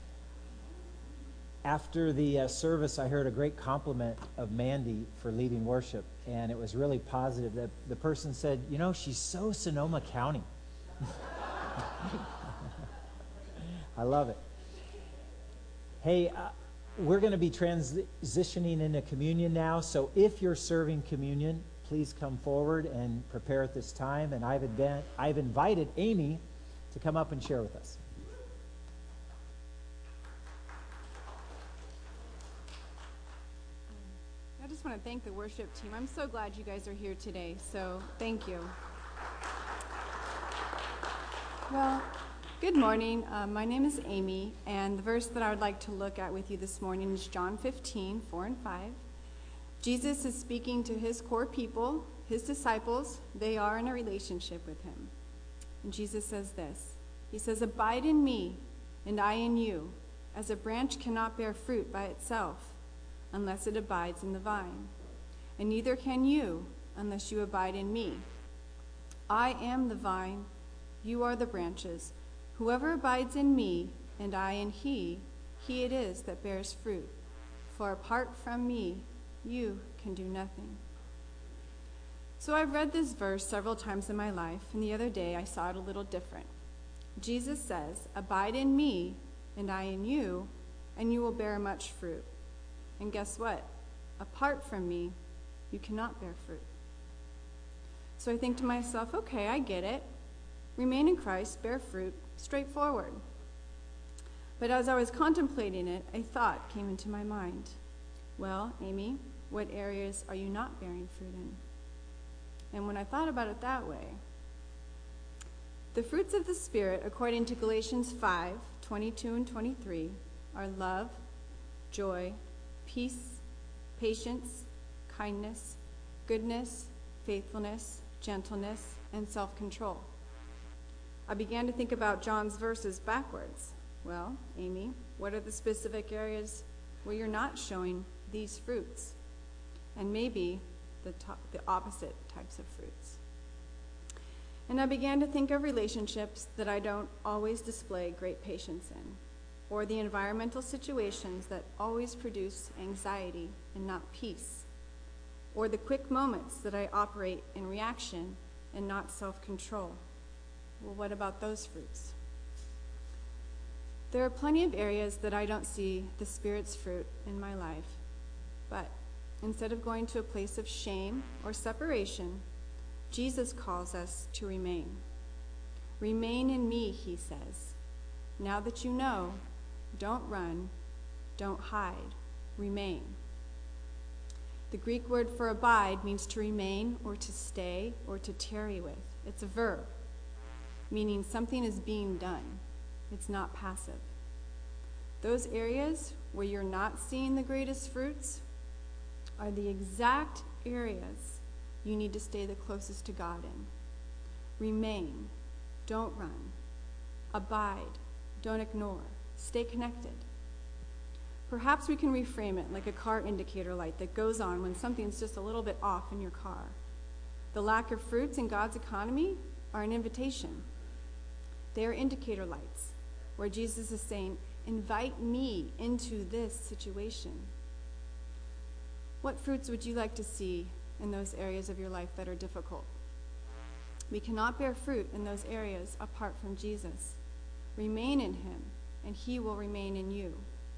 After the uh, service, I heard a great compliment of Mandy for leading worship, and it was really positive. The, the person said, you know, she's so Sonoma County. I love it. Hey, uh, we're going to be transitioning into communion now, so if you're serving communion, please come forward and prepare at this time. And I've, advan- I've invited Amy to come up and share with us. I just want to thank the worship team. I'm so glad you guys are here today, so thank you. Well, good morning. Uh, my name is Amy, and the verse that I would like to look at with you this morning is John fifteen, four and five. Jesus is speaking to his core people, his disciples. They are in a relationship with him. And Jesus says this. He says, "Abide in me, and I in you, as a branch cannot bear fruit by itself, unless it abides in the vine. And neither can you, unless you abide in me. I am the vine, you are the branches. Whoever abides in me, and I in he, he it is that bears fruit. For apart from me, you can do nothing." So I've read this verse several times in my life, and the other day I saw it a little different. Jesus says, "Abide in me, and I in you, and you will bear much fruit." And guess what? Apart from me, you cannot bear fruit. So I think to myself, okay, I get it. Remain in Christ, bear fruit, straightforward. But as I was contemplating it, a thought came into my mind. Well, Amy, what areas are you not bearing fruit in? And when I thought about it that way, the fruits of the Spirit, according to Galatians five, twenty-two and twenty-three, are love, joy, peace, patience, kindness, goodness, faithfulness, gentleness, and self-control. I began to think about John's verses backwards. Well, Amy, what are the specific areas where you're not showing these fruits? And maybe the, top, the opposite types of fruits. And I began to think of relationships that I don't always display great patience in, or the environmental situations that always produce anxiety and not peace, or the quick moments that I operate in reaction and not self-control. Well, what about those fruits? There are plenty of areas that I don't see the Spirit's fruit in my life, but instead of going to a place of shame or separation, Jesus calls us to remain. Remain in me, he says. Now that you know, don't run, don't hide, remain. The Greek word for abide means to remain or to stay or to tarry with. It's a verb, meaning something is being done. It's not passive. Those areas where you're not seeing the greatest fruits are the exact areas you need to stay the closest to God in. Remain, don't run. Abide, don't ignore. Stay connected. Perhaps we can reframe it like a car indicator light that goes on when something's just a little bit off in your car. The lack of fruits in God's economy are an invitation. They are indicator lights, where Jesus is saying, invite me into this situation. What fruits would you like to see in those areas of your life that are difficult? We cannot bear fruit in those areas apart from Jesus. Remain in him, and he will remain in you.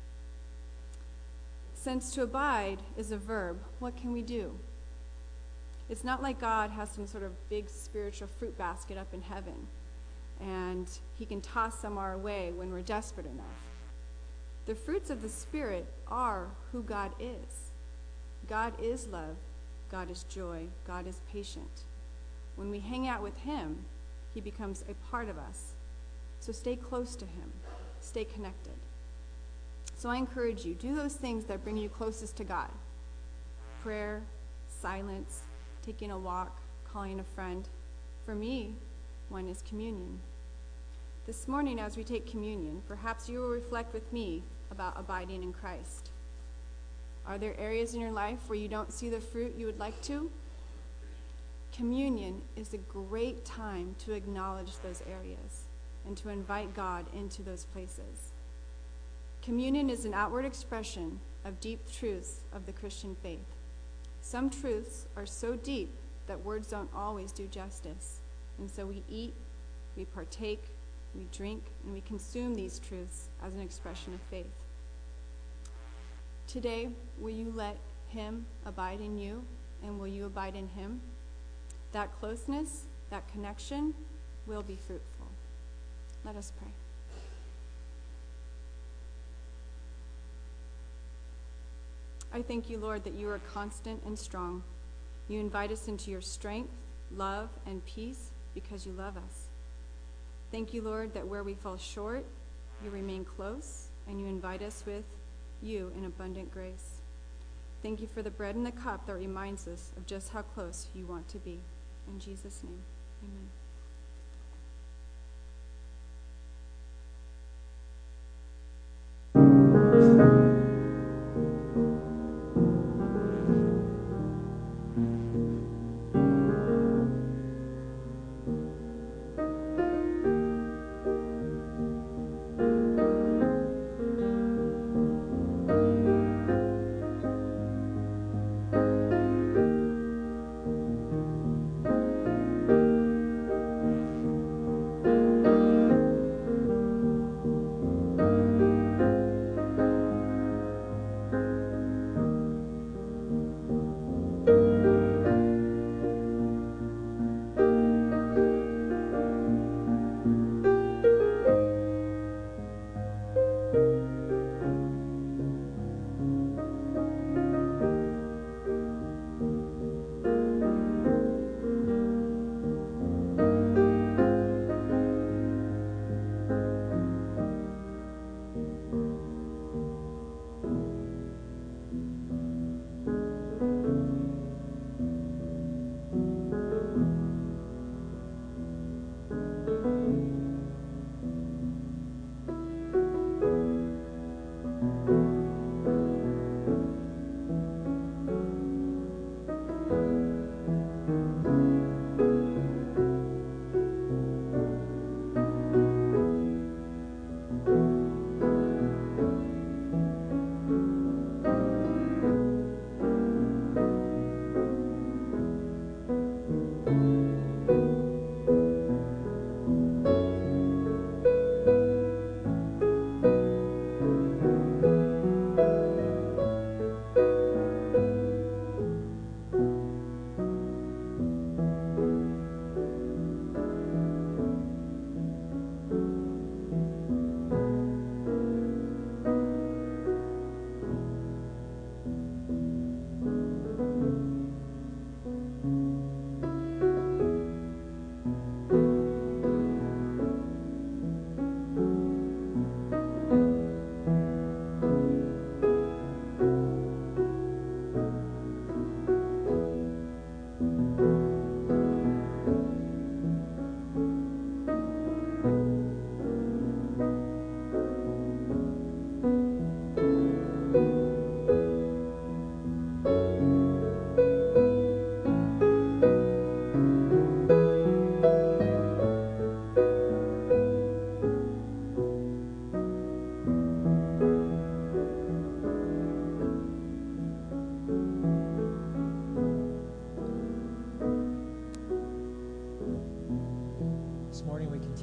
Since to abide is a verb, what can we do? It's not like God has some sort of big spiritual fruit basket up in heaven, and he can toss some our way when we're desperate enough. The fruits of the Spirit are who God is. God is love. God is joy. God is patient. When we hang out with him, he becomes a part of us. So stay close to him. Stay connected. So I encourage you, do those things that bring you closest to God. Prayer, silence, taking a walk, calling a friend. For me, one is communion. This morning, as we take communion, perhaps you will reflect with me about abiding in Christ. Are there areas in your life where you don't see the fruit you would like to? Communion is a great time to acknowledge those areas and to invite God into those places. Communion is an outward expression of deep truths of the Christian faith. Some truths are so deep that words don't always do justice. And so we eat, we partake, we drink, and we consume these truths as an expression of faith. Today, will you let him abide in you, and will you abide in him? That closeness, that connection will be fruitful. Let us pray. I thank you, Lord, that you are constant and strong. You invite us into your strength, love, and peace because you love us. Thank you, Lord, that where we fall short, you remain close, and you invite us with you in abundant grace. Thank you for the bread and the cup that reminds us of just how close you want to be. In Jesus' name, amen.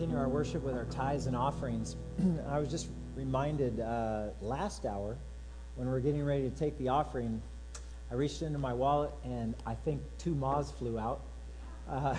continue our worship with our tithes and offerings. I was just reminded uh, last hour when we were getting ready to take the offering, I reached into my wallet and I think two moths flew out, uh,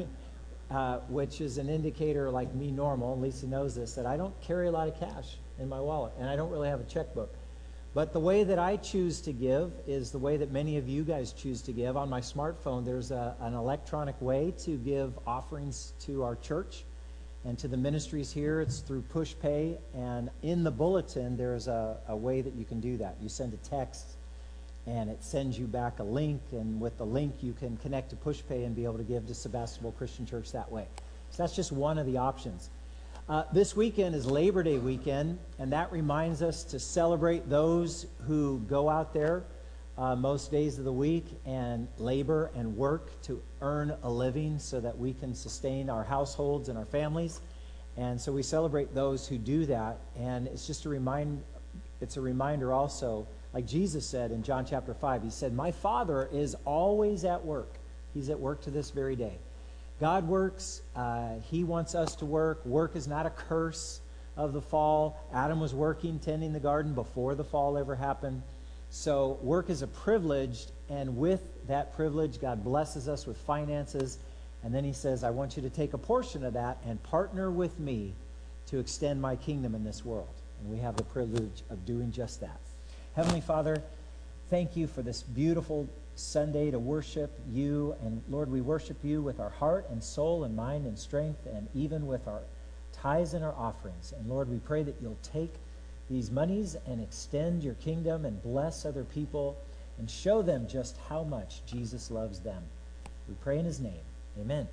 uh, which is an indicator, like me normal, Lisa knows this, that I don't carry a lot of cash in my wallet and I don't really have a checkbook. But the way that I choose to give is the way that many of you guys choose to give. On my smartphone, there's a, an electronic way to give offerings to our church and to the ministries here. It's through PushPay, and in the bulletin, there's a, a way that you can do that. You send a text, and it sends you back a link, and with the link, you can connect to PushPay and be able to give to Sebastopol Christian Church that way. So that's just one of the options. Uh, this weekend is Labor Day weekend, and that reminds us to celebrate those who go out there uh, most days of the week and labor and work to earn a living so that we can sustain our households and our families. And so we celebrate those who do that, and it's just a remind, it's a reminder also, like Jesus said in John chapter five, he said, "My Father is always at work." He's at work to this very day. God works. Uh, he wants us to work. Work is not a curse of the fall. Adam was working, tending the garden before the fall ever happened. So work is a privilege, and with that privilege, God blesses us with finances. And then he says, I want you to take a portion of that and partner with me to extend my kingdom in this world. And we have the privilege of doing just that. Heavenly Father, thank you for this beautiful Sunday to worship you. And Lord, we worship you with our heart and soul and mind and strength, and even with our tithes and our offerings. And Lord, we pray that you'll take these monies and extend your kingdom and bless other people and show them just how much Jesus loves them. We pray in his name. Amen.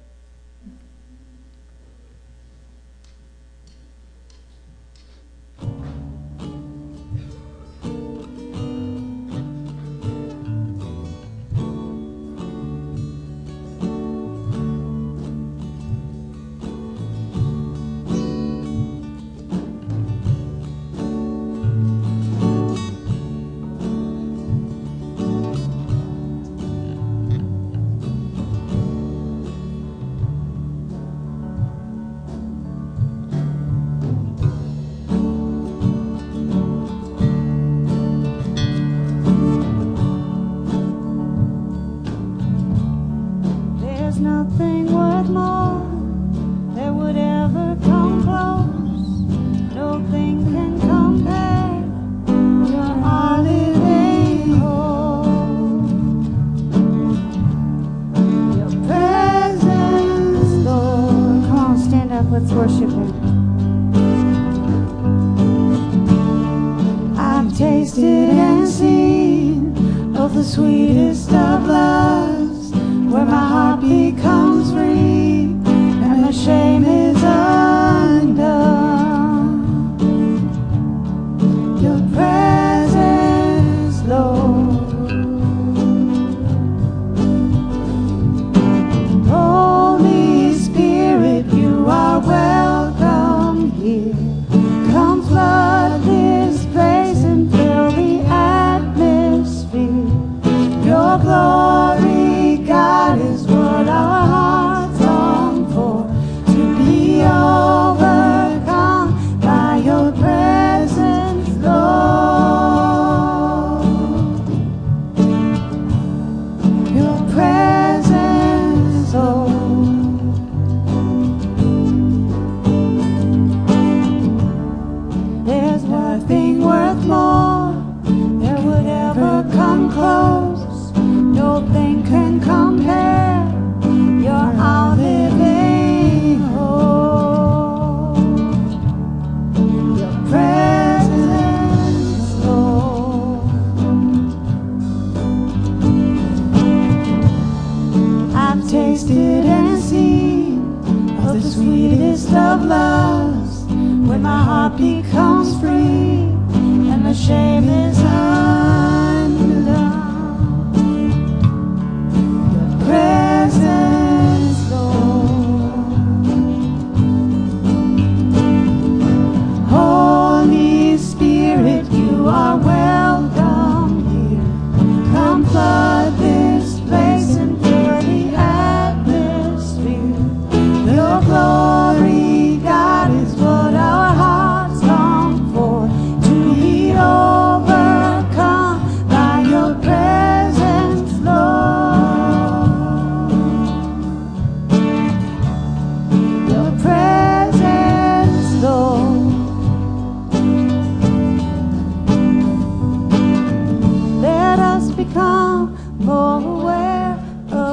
Glory, God.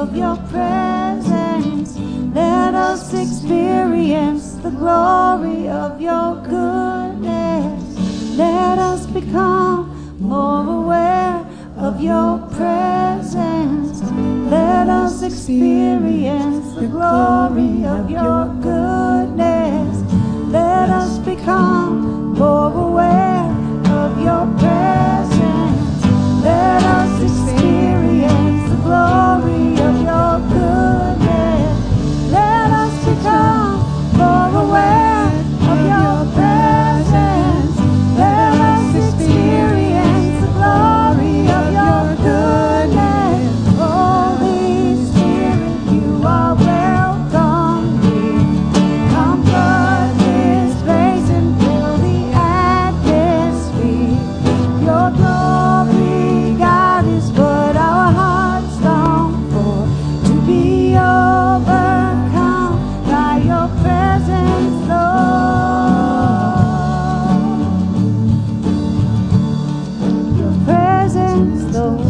of your presence. Let us experience the glory of your goodness. Let us become more aware of your presence. Let us experience the glory of your goodness. Let us become more aware of your presence. Let us experience the glory of your goodness. Let us become more aware of your presence. Let us experience the glory of your goodness. Holy Spirit, you are welcome here. Come flood this place and fill the atmosphere. Your glory, God, is what our hearts long for. To be overcome by your presence, Lord. Your presence, Lord.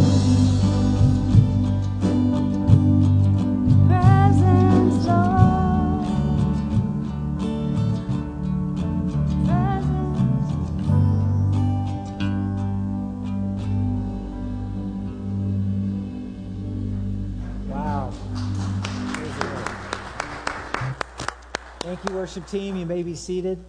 Presence, Lord. Presence. Wow. Praise the Lord. Thank you, worship team. You may be seated.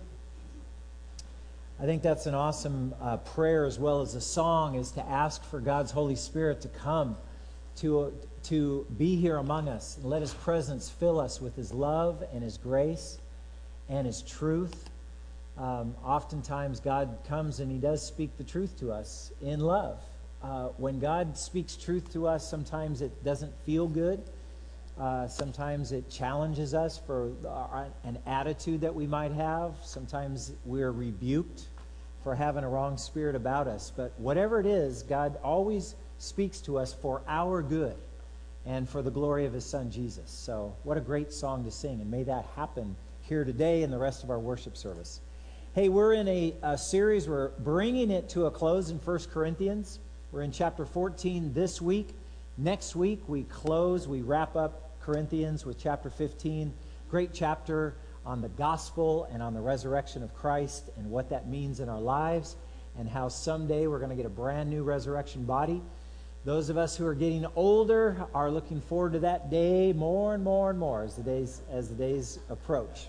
I think that's an awesome uh, prayer as well as a song, is to ask for God's Holy Spirit to come, to, to be here among us, and let His presence fill us with His love and His grace and His truth. Um, oftentimes God comes and He does speak the truth to us in love. Uh, when God speaks truth to us, sometimes it doesn't feel good. Uh, sometimes it challenges us for our, an attitude that we might have. Sometimes we're rebuked for having a wrong spirit about us. But whatever it is, God always speaks to us for our good and for the glory of His Son, Jesus. So what a great song to sing, and may that happen here today and the rest of our worship service. Hey, we're in a, a series. We're bringing it to a close in First Corinthians. We're in chapter fourteen this week. Next week, we close, we wrap up Corinthians with chapter fifteen. Great chapter on the gospel and on the resurrection of Christ and what that means in our lives, and how someday we're going to get a brand new resurrection body. Those of us who are getting older are looking forward to that day more and more and more as the days, as the days approach.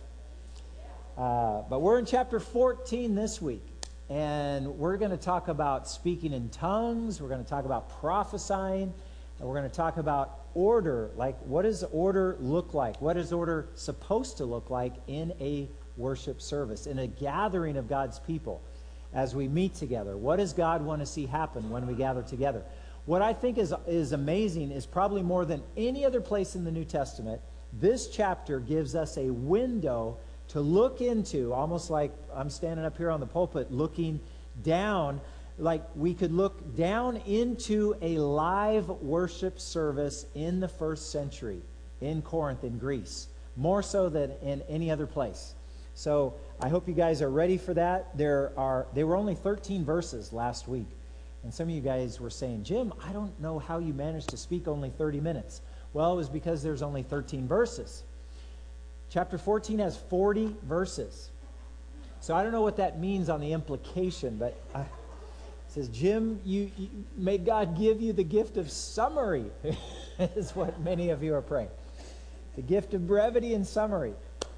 Uh, but we're in chapter fourteen this week, and we're going to talk about speaking in tongues. We're going to talk about prophesying. And we're going to talk about order, like what does order look like? What is order supposed to look like in a worship service, in a gathering of God's people as we meet together? What does God want to see happen when we gather together? What I think is, is amazing is probably more than any other place in the New Testament, this chapter gives us a window to look into, almost like I'm standing up here on the pulpit looking down, like we could look down into a live worship service in the first century in Corinth, in Greece, more so than in any other place. So I hope you guys are ready for that. There are, they were only thirteen verses last week. And some of you guys were saying, Jim, I don't know how you managed to speak only thirty minutes. Well, it was because there's only thirteen verses. Chapter fourteen has forty verses. So I don't know what that means on the implication, but I, it says, Jim, you, you may God give you the gift of summary, is what many of you are praying. The gift of brevity and summary.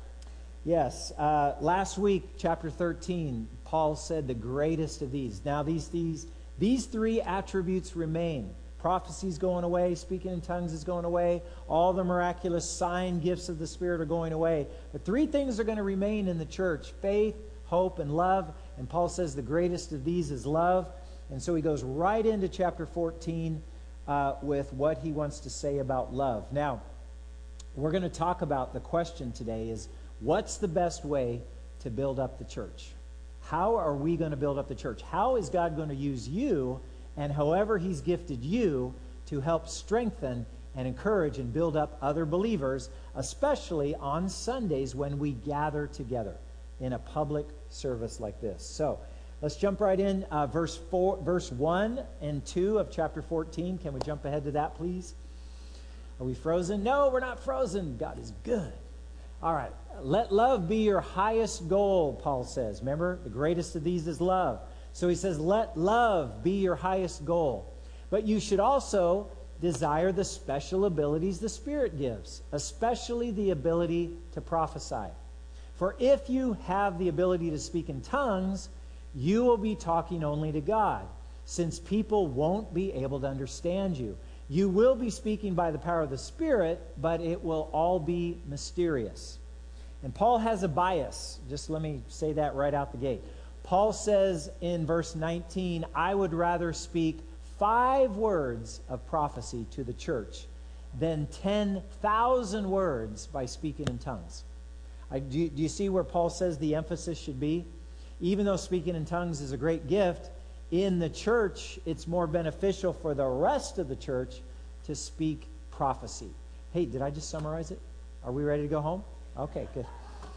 Yes, uh, last week, chapter thirteen, Paul said the greatest of these. Now these, these, these three attributes remain. Prophecy's going away, speaking in tongues is going away, all the miraculous sign gifts of the Spirit are going away. But three things are going to remain in the church: faith, hope, and love. And Paul says the greatest of these is love. And so he goes right into chapter fourteen uh, with what he wants to say about love. Now, we're going to talk about the question today is, what's the best way to build up the church? How are we going to build up the church? How is God going to use you and however He's gifted you to help strengthen and encourage and build up other believers, especially on Sundays when we gather together in a public service like this? So let's jump right in. Uh, verse four, verse one and two of chapter fourteen. Can we jump ahead to that, please? Are we frozen? No, we're not frozen. God is good. All right. Let love be your highest goal, Paul says. Remember, the greatest of these is love. So he says, let love be your highest goal. But you should also desire the special abilities the Spirit gives, especially the ability to prophesy. For if you have the ability to speak in tongues, you will be talking only to God, since people won't be able to understand you. You will be speaking by the power of the Spirit, but it will all be mysterious. And Paul has a bias. Just let me say that right out the gate. Paul says in verse nineteen, I would rather speak five words of prophecy to the church than ten thousand words by speaking in tongues. I, do, you, do you see where Paul says the emphasis should be? Even though speaking in tongues is a great gift, in the church, it's more beneficial for the rest of the church to speak prophecy. Hey, did I just summarize it? Are we ready to go home? Okay, good.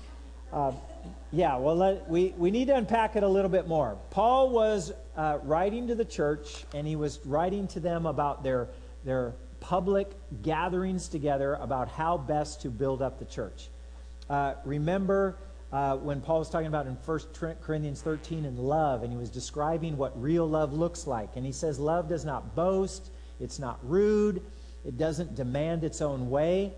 Uh, yeah, well, let, we, we need to unpack it a little bit more. Paul was uh, writing to the church, and he was writing to them about their, their public gatherings together, about how best to build up the church. Uh, remember uh, when Paul was talking about in First Corinthians thirteen in love, and he was describing what real love looks like. And he says love does not boast, it's not rude, it doesn't demand its own way.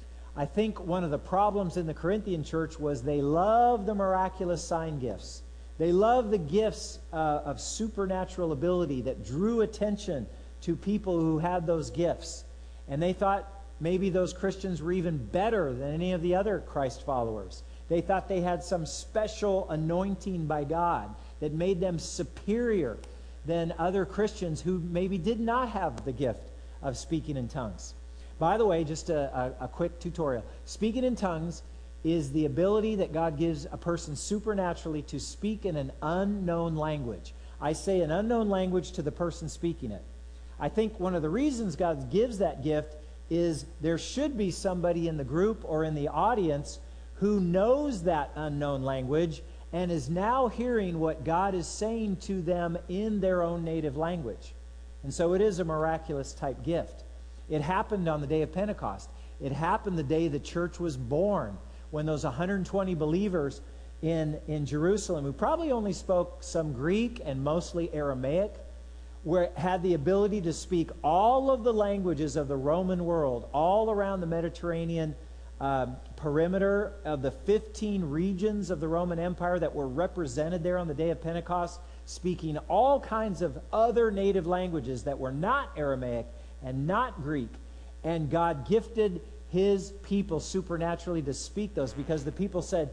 I think one of the problems in the Corinthian church was they loved the miraculous sign gifts. They loved the gifts uh, of supernatural ability that drew attention to people who had those gifts. And they thought maybe those Christians were even better than any of the other Christ followers. They thought they had some special anointing by God that made them superior than other Christians who maybe did not have the gift of speaking in tongues. By the way, just a, a, a quick tutorial. Speaking in tongues is the ability that God gives a person supernaturally to speak in an unknown language. I say an unknown language to the person speaking it. I think one of the reasons God gives that gift is there should be somebody in the group or in the audience who knows that unknown language and is now hearing what God is saying to them in their own native language. And so it is a miraculous type gift. It happened on the day of Pentecost. It happened the day the church was born, when those one hundred twenty believers in, in Jerusalem, who probably only spoke some Greek and mostly Aramaic, were, had the ability to speak all of the languages of the Roman world, all around the Mediterranean uh, perimeter of the fifteen regions of the Roman Empire that were represented there on the day of Pentecost, speaking all kinds of other native languages that were not Aramaic and not Greek. And God gifted his people supernaturally to speak those, because the people said,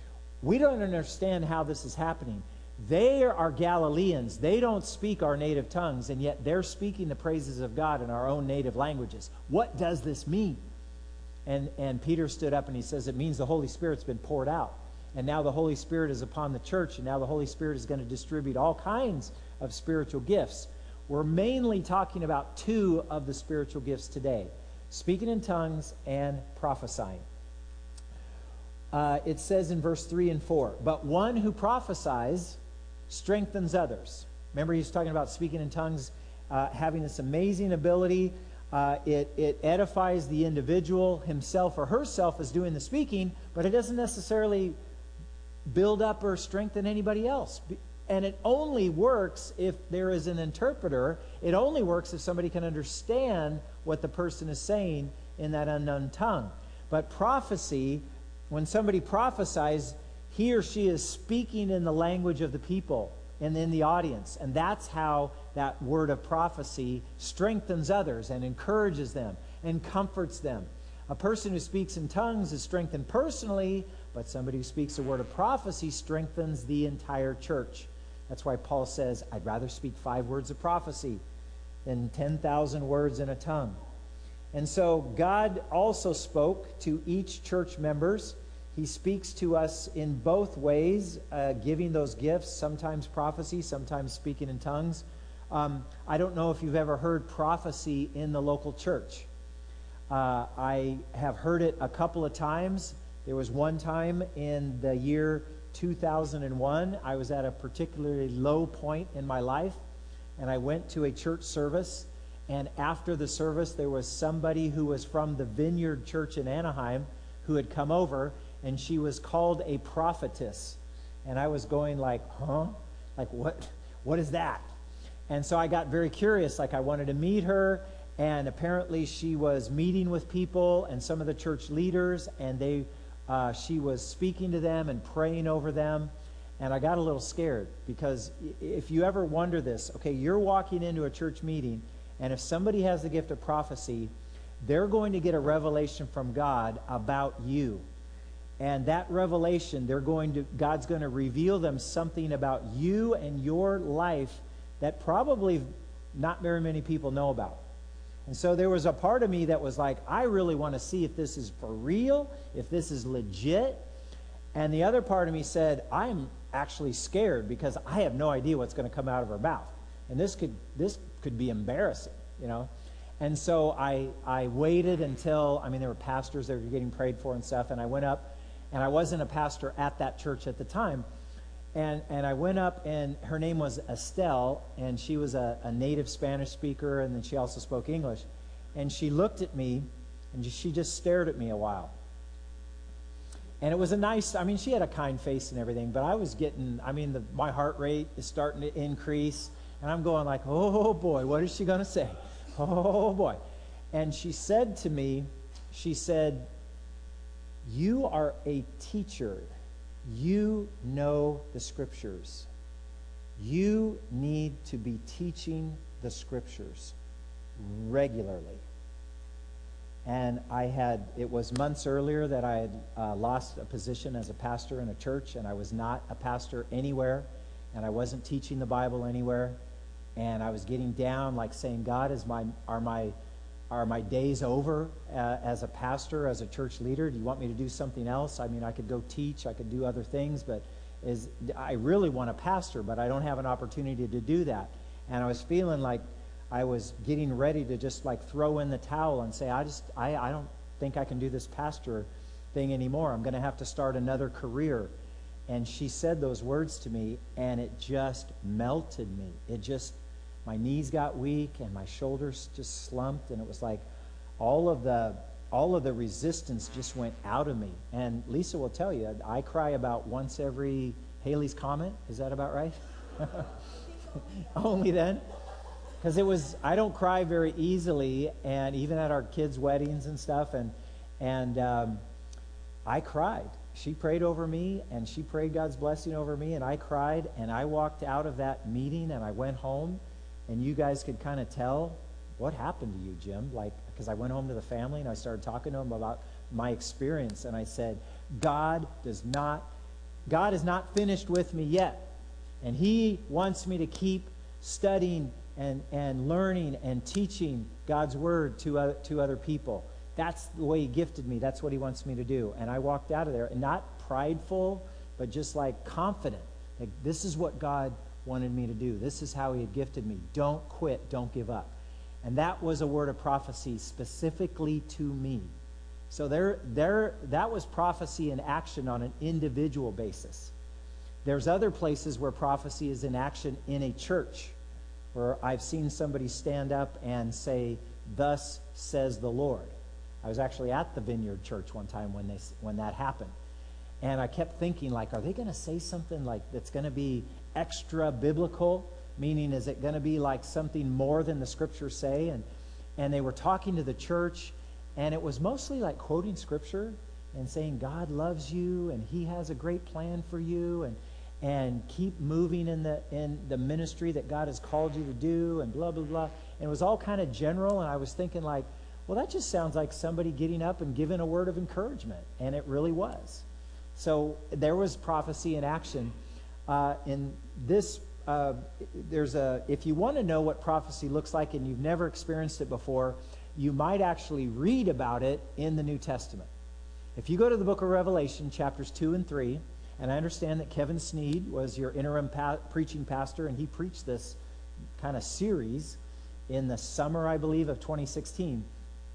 we don't understand how this is happening. They are Galileans. They don't speak our native tongues, and yet they're speaking the praises of God in our own native languages. What does this mean? And, and Peter stood up and he says, it means the Holy Spirit's been poured out. And now the Holy Spirit is upon the church, and now the Holy Spirit is going to distribute all kinds of spiritual gifts. We're mainly talking about two of the spiritual gifts today, speaking in tongues and prophesying. Uh, it says in verse three and four, but one who prophesies strengthens others. Remember, he's talking about speaking in tongues, uh, having this amazing ability. Uh, it, it edifies the individual himself or herself as doing the speaking, but it doesn't necessarily build up or strengthen anybody else. And it only works if there is an interpreter. It only works if somebody can understand what the person is saying in that unknown tongue. But prophecy, when somebody prophesies, he or she is speaking in the language of the people and in the audience. And that's how that word of prophecy strengthens others and encourages them and comforts them. A person who speaks in tongues is strengthened personally, but somebody who speaks a word of prophecy strengthens the entire church. That's why Paul says, I'd rather speak five words of prophecy than ten thousand words in a tongue. And so God also spoke to each church members. He speaks to us in both ways, uh, giving those gifts, sometimes prophecy, sometimes speaking in tongues. Um, I don't know if you've ever heard prophecy in the local church. Uh, I have heard it a couple of times. There was one time in the year two thousand one, I was at a particularly low point in my life, and I went to a church service, And after the service, there was somebody who was from the Vineyard Church in Anaheim who had come over, and she was called a prophetess. And I was going like, huh? Like, what? What is that? And so I got very curious. Like, I wanted to meet her. And apparently she was meeting with people and some of the church leaders, and they, uh, she was speaking to them and praying over them. And I got a little scared, because if you ever wonder this, okay, you're walking into a church meeting, and if somebody has the gift of prophecy, they're going to get a revelation from God about you. And that revelation, they're going to, God's going to reveal them something about you and your life that probably not very many people know about. And so there was a part of me that was like, I really want to see if this is for real, if this is legit. And the other part of me said, I'm actually scared, because I have no idea what's going to come out of her mouth. And this could this could be embarrassing, you know. And so I I waited until, I mean, there were pastors that were getting prayed for and stuff, and I went up, and I wasn't a pastor at that church at the time. And and I went up, and her name was Estelle, and she was a, a native Spanish speaker, and then she also spoke English. And she looked at me, and she just stared at me a while. And it was a nice, I mean, she had a kind face and everything, but I was getting, I mean, the, my heart rate is starting to increase. And I'm going like, oh boy, what is she going to say? Oh boy. And she said to me, she said, you are a teacher. You know the scriptures. You need to be teaching the scriptures regularly. And I had, it was months earlier that I had uh, lost a position as a pastor in a church, and I was not a pastor anywhere, and I wasn't teaching the Bible anywhere, and I was getting down, like saying, God, is my, are my, are my days over uh, as a pastor, as a church leader? Do you want me to do something else? I mean, I could go teach, I could do other things, but is I really want to pastor, but I don't have an opportunity to do that. And I was feeling like I was getting ready to just like throw in the towel and say, I just, I, I don't think I can do this pastor thing anymore. I'm going to have to start another career. And she said those words to me, and it just melted me. It just, my knees got weak, and my shoulders just slumped, and it was like all of the, all of the resistance just went out of me. And Lisa will tell you, I cry about once every Haley's Comet. Is that about right? Only then. Because it was, I don't cry very easily, and even at our kids' weddings and stuff, and and um, I cried. She prayed over me, and she prayed God's blessing over me, and I cried, and I walked out of that meeting, and I went home, and you guys could kind of tell what happened to you, Jim, like, because I went home to the family, and I started talking to them about my experience, and I said, God does not, God is not finished with me yet, and He wants me to keep studying and and learning and teaching God's word to uh, to other people. That's the way He gifted me. That's what He wants me to do. And I walked out of there, and not prideful, but just like confident. Like, this is what God wanted me to do. This is how He had gifted me. Don't quit. Don't give up. And that was a word of prophecy specifically to me. So there, there, that was prophecy in action on an individual basis. There's other places where prophecy is in action in a church, where I've seen somebody stand up and say, thus says the Lord. I was actually at the Vineyard Church one time when they when that happened. And I kept thinking, like, are they going to say something like that's going to be extra biblical? Meaning, is it going to be like something more than the scriptures say? And and they were talking to the church, and it was mostly like quoting scripture and saying, God loves you, and He has a great plan for you, and and keep moving in the in the ministry that God has called you to do, and blah, blah, blah. And it was all kind of general, and I was thinking like, well, that just sounds like somebody getting up and giving a word of encouragement, and it really was. So there was prophecy in action. Uh, in this, uh, there's a, if you want to know what prophecy looks like and you've never experienced it before, you might actually read about it in the New Testament. If you go to the book of Revelation, chapters two and three, and I understand that Kevin Sneed was your interim pa- preaching pastor, and he preached this kind of series in the summer, I believe, of twenty sixteen.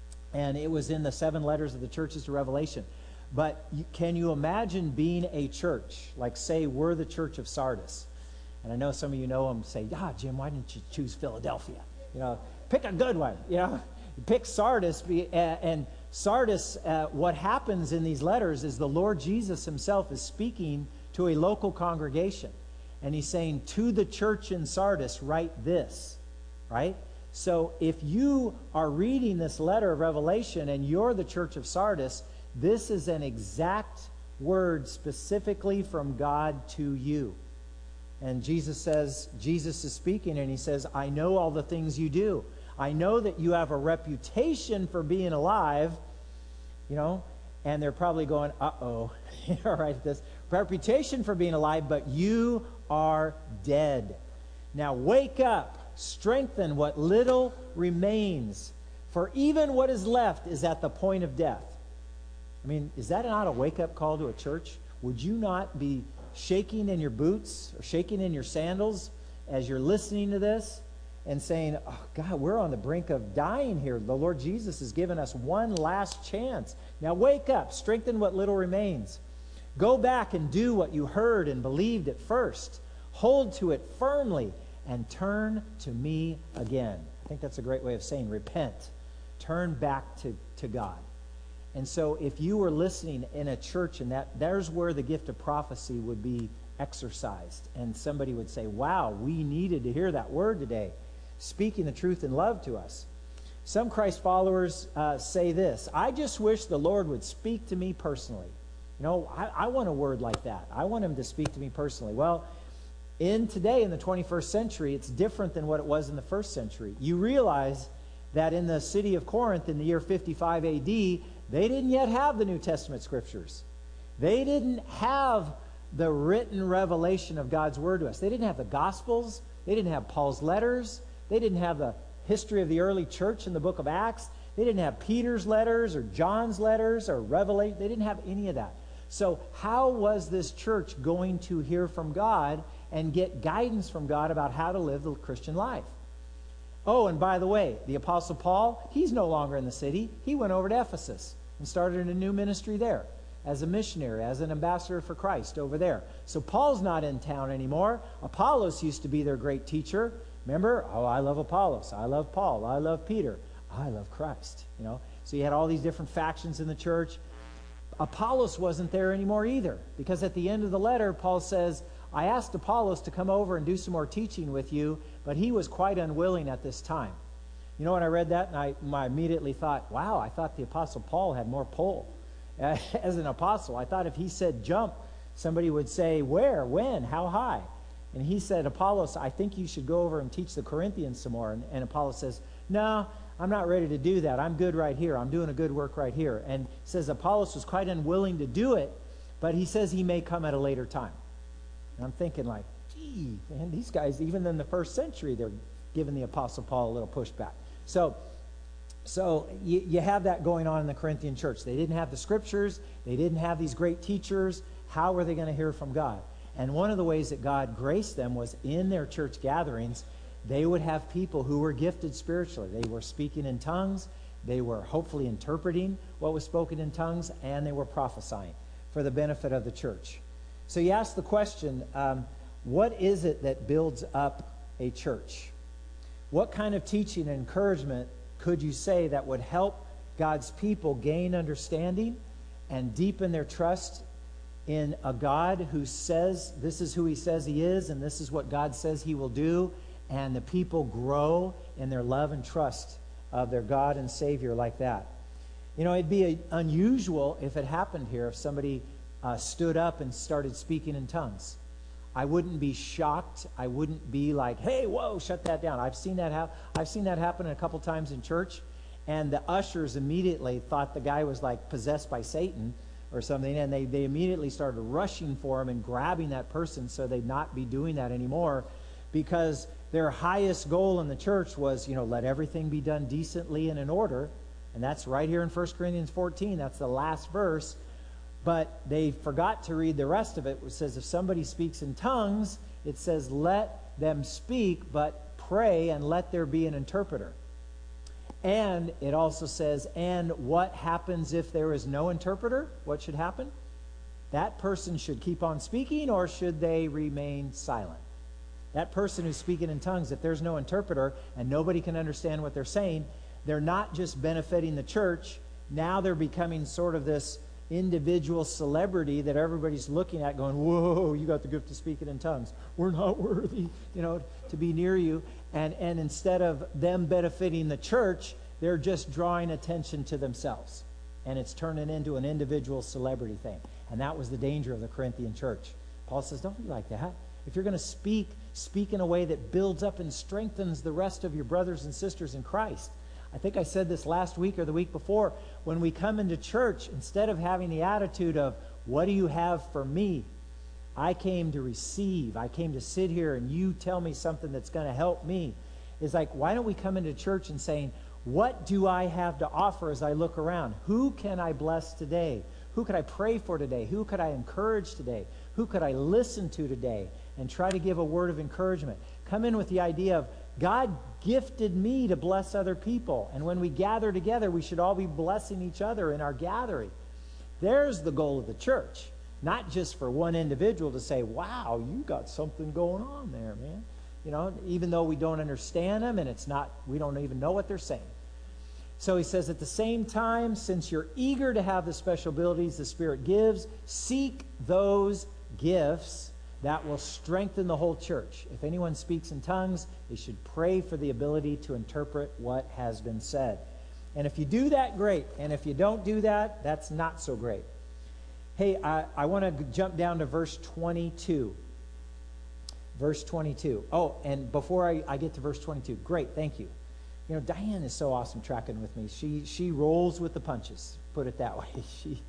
And it was in the seven letters of the churches to Revelation. But you, can you imagine being a church, like say we're the church of Sardis? And I know some of you know them, say, ah, Jim, why didn't you choose Philadelphia? You know, pick a good one, you know. Pick Sardis, be, uh, and Sardis, uh, what happens in these letters is the Lord Jesus himself is speaking to a local congregation. And he's saying, to the church in Sardis, write this, right? So if you are reading this letter of Revelation and you're the church of Sardis, this is an exact word specifically from God to you. And Jesus says, Jesus is speaking and he says, I know all the things you do. I know that you have a reputation for being alive, you know, and they're probably going, uh-oh, all right, this reputation for being alive, but you are dead. Now wake up, strengthen what little remains, for even what is left is at the point of death. I mean, is that not a wake-up call to a church? Would you not be shaking in your boots or shaking in your sandals as you're listening to this? And saying, oh, God, we're on the brink of dying here. The Lord Jesus has given us one last chance. Now wake up, strengthen what little remains. Go back and do what you heard and believed at first. Hold to it firmly and turn to me again. I think that's a great way of saying repent. Turn back to, to God. And so if you were listening in a church and that there's where the gift of prophecy would be exercised. And somebody would say, wow, we needed to hear that word today. Speaking the truth in love to us. Some Christ followers uh, say this, I just wish the Lord would speak to me personally. You know, I, I want a word like that. I want him to speak to me personally. Well, in today, in the twenty-first century, it's different than what it was in the first century. You realize that in the city of Corinth in the year fifty-five A D, they didn't yet have the New Testament scriptures. They didn't have the written revelation of God's word to us. They didn't have the Gospels. They didn't have Paul's letters. They didn't have the history of the early church in the book of Acts. They didn't have Peter's letters or John's letters or Revelation. They didn't have any of that. So how was this church going to hear from God and get guidance from God about how to live the Christian life? Oh, and by the way, the Apostle Paul, he's no longer in the city. He went over to Ephesus and started a new ministry there as a missionary, as an ambassador for Christ over there. So Paul's not in town anymore. Apollos used to be their great teacher. Remember? Oh, I love Apollos. I love Paul. I love Peter. I love Christ. You know. So you had all these different factions in the church. Apollos wasn't there anymore either, because at the end of the letter, Paul says, I asked Apollos to come over and do some more teaching with you, but he was quite unwilling at this time. You know, when I read that, and I, I immediately thought, wow, I thought the Apostle Paul had more pull as an apostle. I thought if he said jump, somebody would say, where, when, how high? And he said, Apollos, I think you should go over and teach the Corinthians some more. And, and Apollos says, no, I'm not ready to do that. I'm good right here. I'm doing a good work right here. And says Apollos was quite unwilling to do it, but he says he may come at a later time. And I'm thinking like, gee, man, these guys, even in the first century, they're giving the Apostle Paul a little pushback. So, so you, you have that going on in the Corinthian church. They didn't have the scriptures. They didn't have these great teachers. How were they going to hear from God? And one of the ways that God graced them was in their church gatherings, they would have people who were gifted spiritually. They were speaking in tongues. They were hopefully interpreting what was spoken in tongues, and they were prophesying for the benefit of the church. So you ask the question, um, what is it that builds up a church? What kind of teaching and encouragement could you say that would help God's people gain understanding and deepen their trust in a God who says this is who he says he is, and this is what God says he will do, and the people grow in their love and trust of their God and Savior like that? You know, it'd be a, unusual if it happened here, if somebody uh, stood up and started speaking in tongues. I wouldn't be shocked. I wouldn't be like, hey, whoa, shut that down. I've seen that happen. I've seen that happen a couple times in church, and the ushers immediately thought the guy was like possessed by Satan or something, and they, they immediately started rushing for him and grabbing that person so they'd not be doing that anymore, because their highest goal in the church was, you know, let everything be done decently and in order. And that's right here in First Corinthians fourteen. That's the last verse. But they forgot to read the rest of it, which says if somebody speaks in tongues, it says let them speak, but pray and let there be an interpreter. And it also says, and what happens if there is no interpreter? What should happen? That person should keep on speaking, or should they remain silent? That person who's speaking in tongues, if there's no interpreter and nobody can understand what they're saying, they're not just benefiting the church. Now they're becoming sort of this individual celebrity that everybody's looking at going, whoa, you got the gift of speaking in tongues. We're not worthy, you know, to be near you. And, and instead of them benefiting the church, they're just drawing attention to themselves. And it's turning into an individual celebrity thing. And that was the danger of the Corinthian church. Paul says, don't be like that. If you're going to speak, speak in a way that builds up and strengthens the rest of your brothers and sisters in Christ. I think I said this last week or the week before. When we come into church, instead of having the attitude of, what do you have for me? I came to receive. I came to sit here and you tell me something that's going to help me. It's like, why don't we come into church and saying, what do I have to offer as I look around? Who can I bless today? Who could I pray for today? Who could I encourage today? Who could I listen to today? And try to give a word of encouragement. Come in with the idea of, God gifted me to bless other people. And when we gather together, we should all be blessing each other in our gathering. There's the goal of the church. Not just for one individual to say, wow, you got something going on there, man. You know, even though we don't understand them and it's not, we don't even know what they're saying. So he says, at the same time, since you're eager to have the special abilities the Spirit gives, seek those gifts that will strengthen the whole church. If anyone speaks in tongues, they should pray for the ability to interpret what has been said. And if you do that, great. And if you don't do that, that's not so great. Hey, I, I want to jump down to verse twenty-two. Verse twenty-two. Oh, and before I, I get to verse twenty-two, great, thank you. You know, Diane is so awesome tracking with me. She she rolls with the punches, put it that way. She,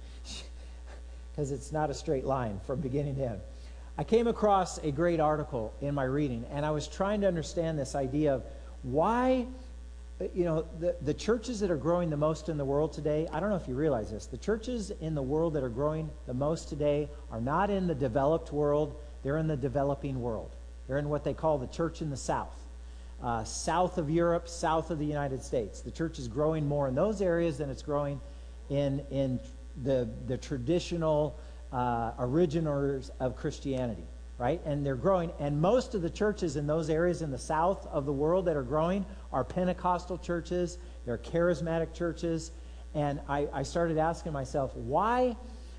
because it's not a straight line from beginning to end. I came across a great article in my reading, and I was trying to understand this idea of why, you know, the, the churches that are growing the most in the world today, I don't know if you realize this, the churches in the world that are growing the most today are not in the developed world, they're in the developing world. They're in what they call the church in the South. Uh, south of Europe, south of the United States. The church is growing more in those areas than it's growing in, in the, the traditional uh, originators of Christianity, right? And they're growing. And most of the churches in those areas in the south of the world that are growing are Pentecostal churches. They're charismatic churches. And I, I started asking myself, why,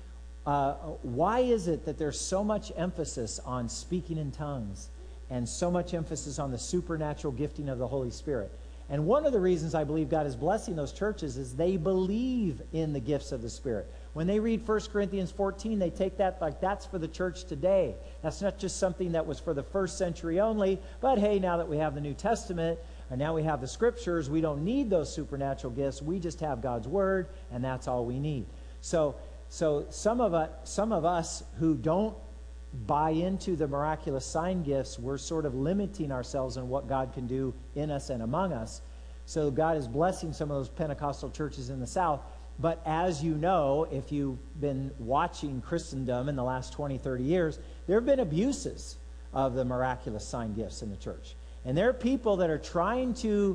uh, why is it that there's so much emphasis on speaking in tongues and so much emphasis on the supernatural gifting of the Holy Spirit? And one of the reasons I believe God is blessing those churches is they believe in the gifts of the Spirit. When they read First Corinthians fourteen, they take that like that's for the church today. That's not just something that was for the first century only, but hey, now that we have the New Testament, and now we have the Scriptures, we don't need those supernatural gifts. We just have God's Word, and that's all we need. So, so some of us, some of us who don't buy into the miraculous sign gifts, we're sort of limiting ourselves in what God can do in us and among us. So God is blessing some of those Pentecostal churches in the South. But as you know, if you've been watching Christendom in the last twenty, thirty years, there have been abuses of the miraculous sign gifts in the church. And there are people that are trying to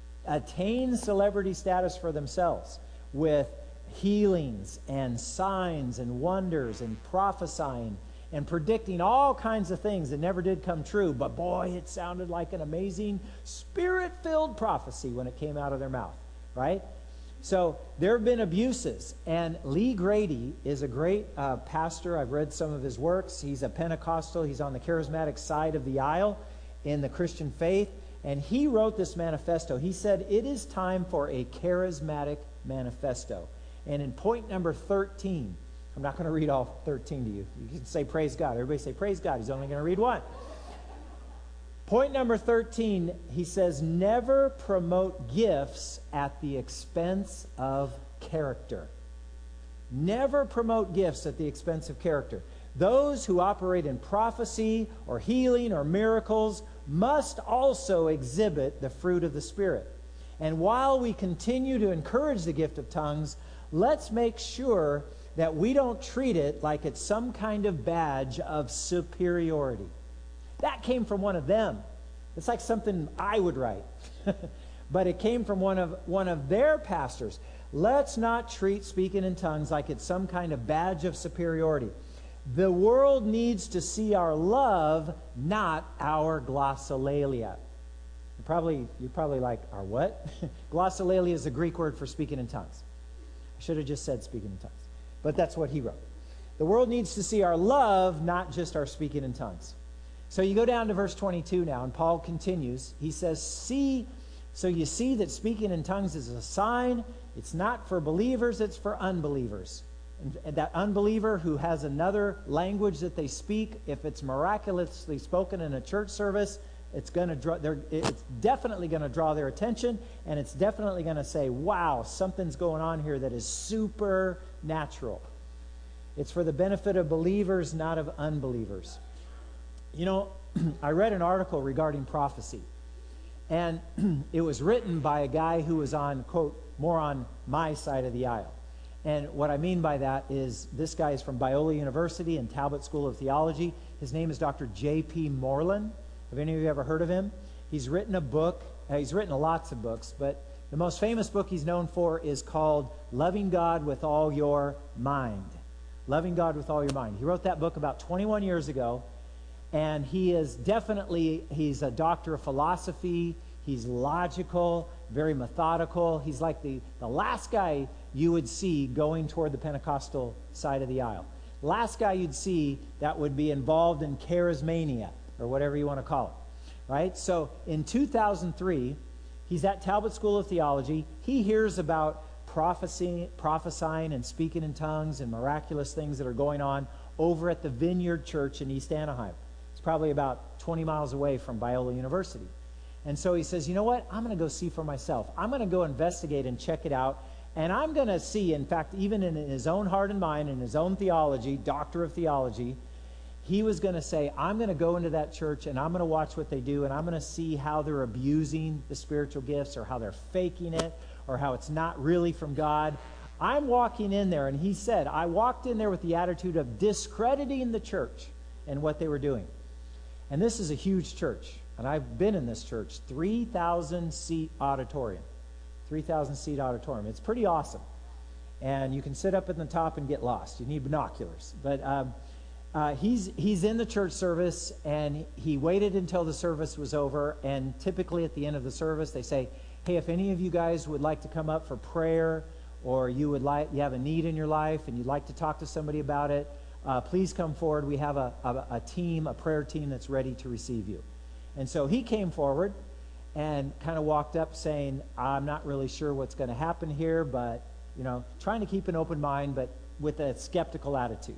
attain celebrity status for themselves with healings and signs and wonders and prophesying and predicting all kinds of things that never did come true. But boy, it sounded like an amazing Spirit-filled prophecy when it came out of their mouth, right? So there have been abuses. And Lee Grady is a great uh, pastor. I've read some of his works. He's a Pentecostal. He's on the charismatic side of the aisle in the Christian faith. And he wrote this manifesto. He said, it is time for a charismatic manifesto. And in point number thirteen, I'm not going to read all thirteen to you. You can say praise God. Everybody say praise God. He's only going to read one. Point number thirteen, he says, never promote gifts at the expense of character. Never promote gifts at the expense of character. Those who operate in prophecy or healing or miracles must also exhibit the fruit of the Spirit. And while we continue to encourage the gift of tongues, let's make sure that we don't treat it like it's some kind of badge of superiority. That came from one of them. It's like something I would write. But it came from one of one of their pastors. Let's not treat speaking in tongues like it's some kind of badge of superiority. The world needs to see our love, not our glossolalia. You're probably, you're probably like, our what? Glossolalia is the Greek word for speaking in tongues. I should have just said speaking in tongues. But that's what he wrote. The world needs to see our love, not just our speaking in tongues. So you go down to verse twenty-two now, and Paul continues. He says, see, so you see that speaking in tongues is a sign. It's not for believers, it's for unbelievers. And that unbeliever who has another language that they speak, if it's miraculously spoken in a church service, it's going to draw. It's definitely going to draw their attention, and it's definitely going to say, "Wow, something's going on here that is supernatural." It's for the benefit of believers, not of unbelievers. You know, I read an article regarding prophecy, and it was written by a guy who was on, quote, more on my side of the aisle. And what I mean by that is this guy is from Biola University and Talbot School of Theology. His name is Doctor J P Moreland. Have any of you ever heard of him? He's written a book. Uh, he's written lots of books, but the most famous book he's known for is called Loving God with All Your Mind. Loving God with All Your Mind. He wrote that book about twenty-one years ago, and he is definitely, he's a doctor of philosophy. He's logical, very methodical. He's like the, the last guy you would see going toward the Pentecostal side of the aisle. Last guy you'd see that would be involved in charismania, or whatever you want to call it, right? So in two thousand three, he's at Talbot School of Theology. He hears about prophecy, prophesying and speaking in tongues and miraculous things that are going on over at the Vineyard Church in East Anaheim. It's probably about twenty miles away from Biola University. And so he says, you know what? I'm going to go see for myself. I'm going to go investigate and check it out. And I'm going to see, in fact, even in his own heart and mind, in his own theology, doctor of theology, he was going to say, I'm going to go into that church and I'm going to watch what they do, and I'm going to see how they're abusing the spiritual gifts, or how they're faking it, or how it's not really from God. I'm walking in there, and he said, I walked in there with the attitude of discrediting the church and what they were doing. And this is a huge church, and I've been in this church, three thousand seat auditorium. three thousand seat auditorium. It's pretty awesome. And you can sit up in the top and get lost. You need binoculars. But um, uh, he's, he's in the church service, and he waited until the service was over. And typically at the end of the service, they say, hey, if any of you guys would like to come up for prayer, or you would like, you have a need in your life and you'd like to talk to somebody about it, uh, please come forward. We have a, a, a team, a prayer team that's ready to receive you. And so he came forward and kind of walked up saying, I'm not really sure what's going to happen here, but, you know, trying to keep an open mind, but with a skeptical attitude.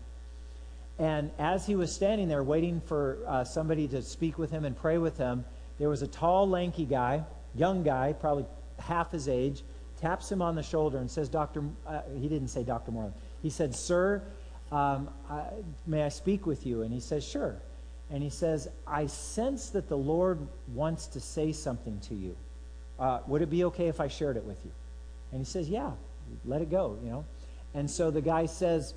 And as he was standing there waiting for uh, somebody to speak with him and pray with him, there was a tall, lanky guy, young guy, probably half his age, taps him on the shoulder and says, Doctor, uh, he didn't say Doctor Moreland. He said, sir, um, I, may I speak with you? And he says, sure. And he says, I sense that the Lord wants to say something to you. Uh, would it be okay if I shared it with you? And he says, yeah, let it go, you know. And so the guy says,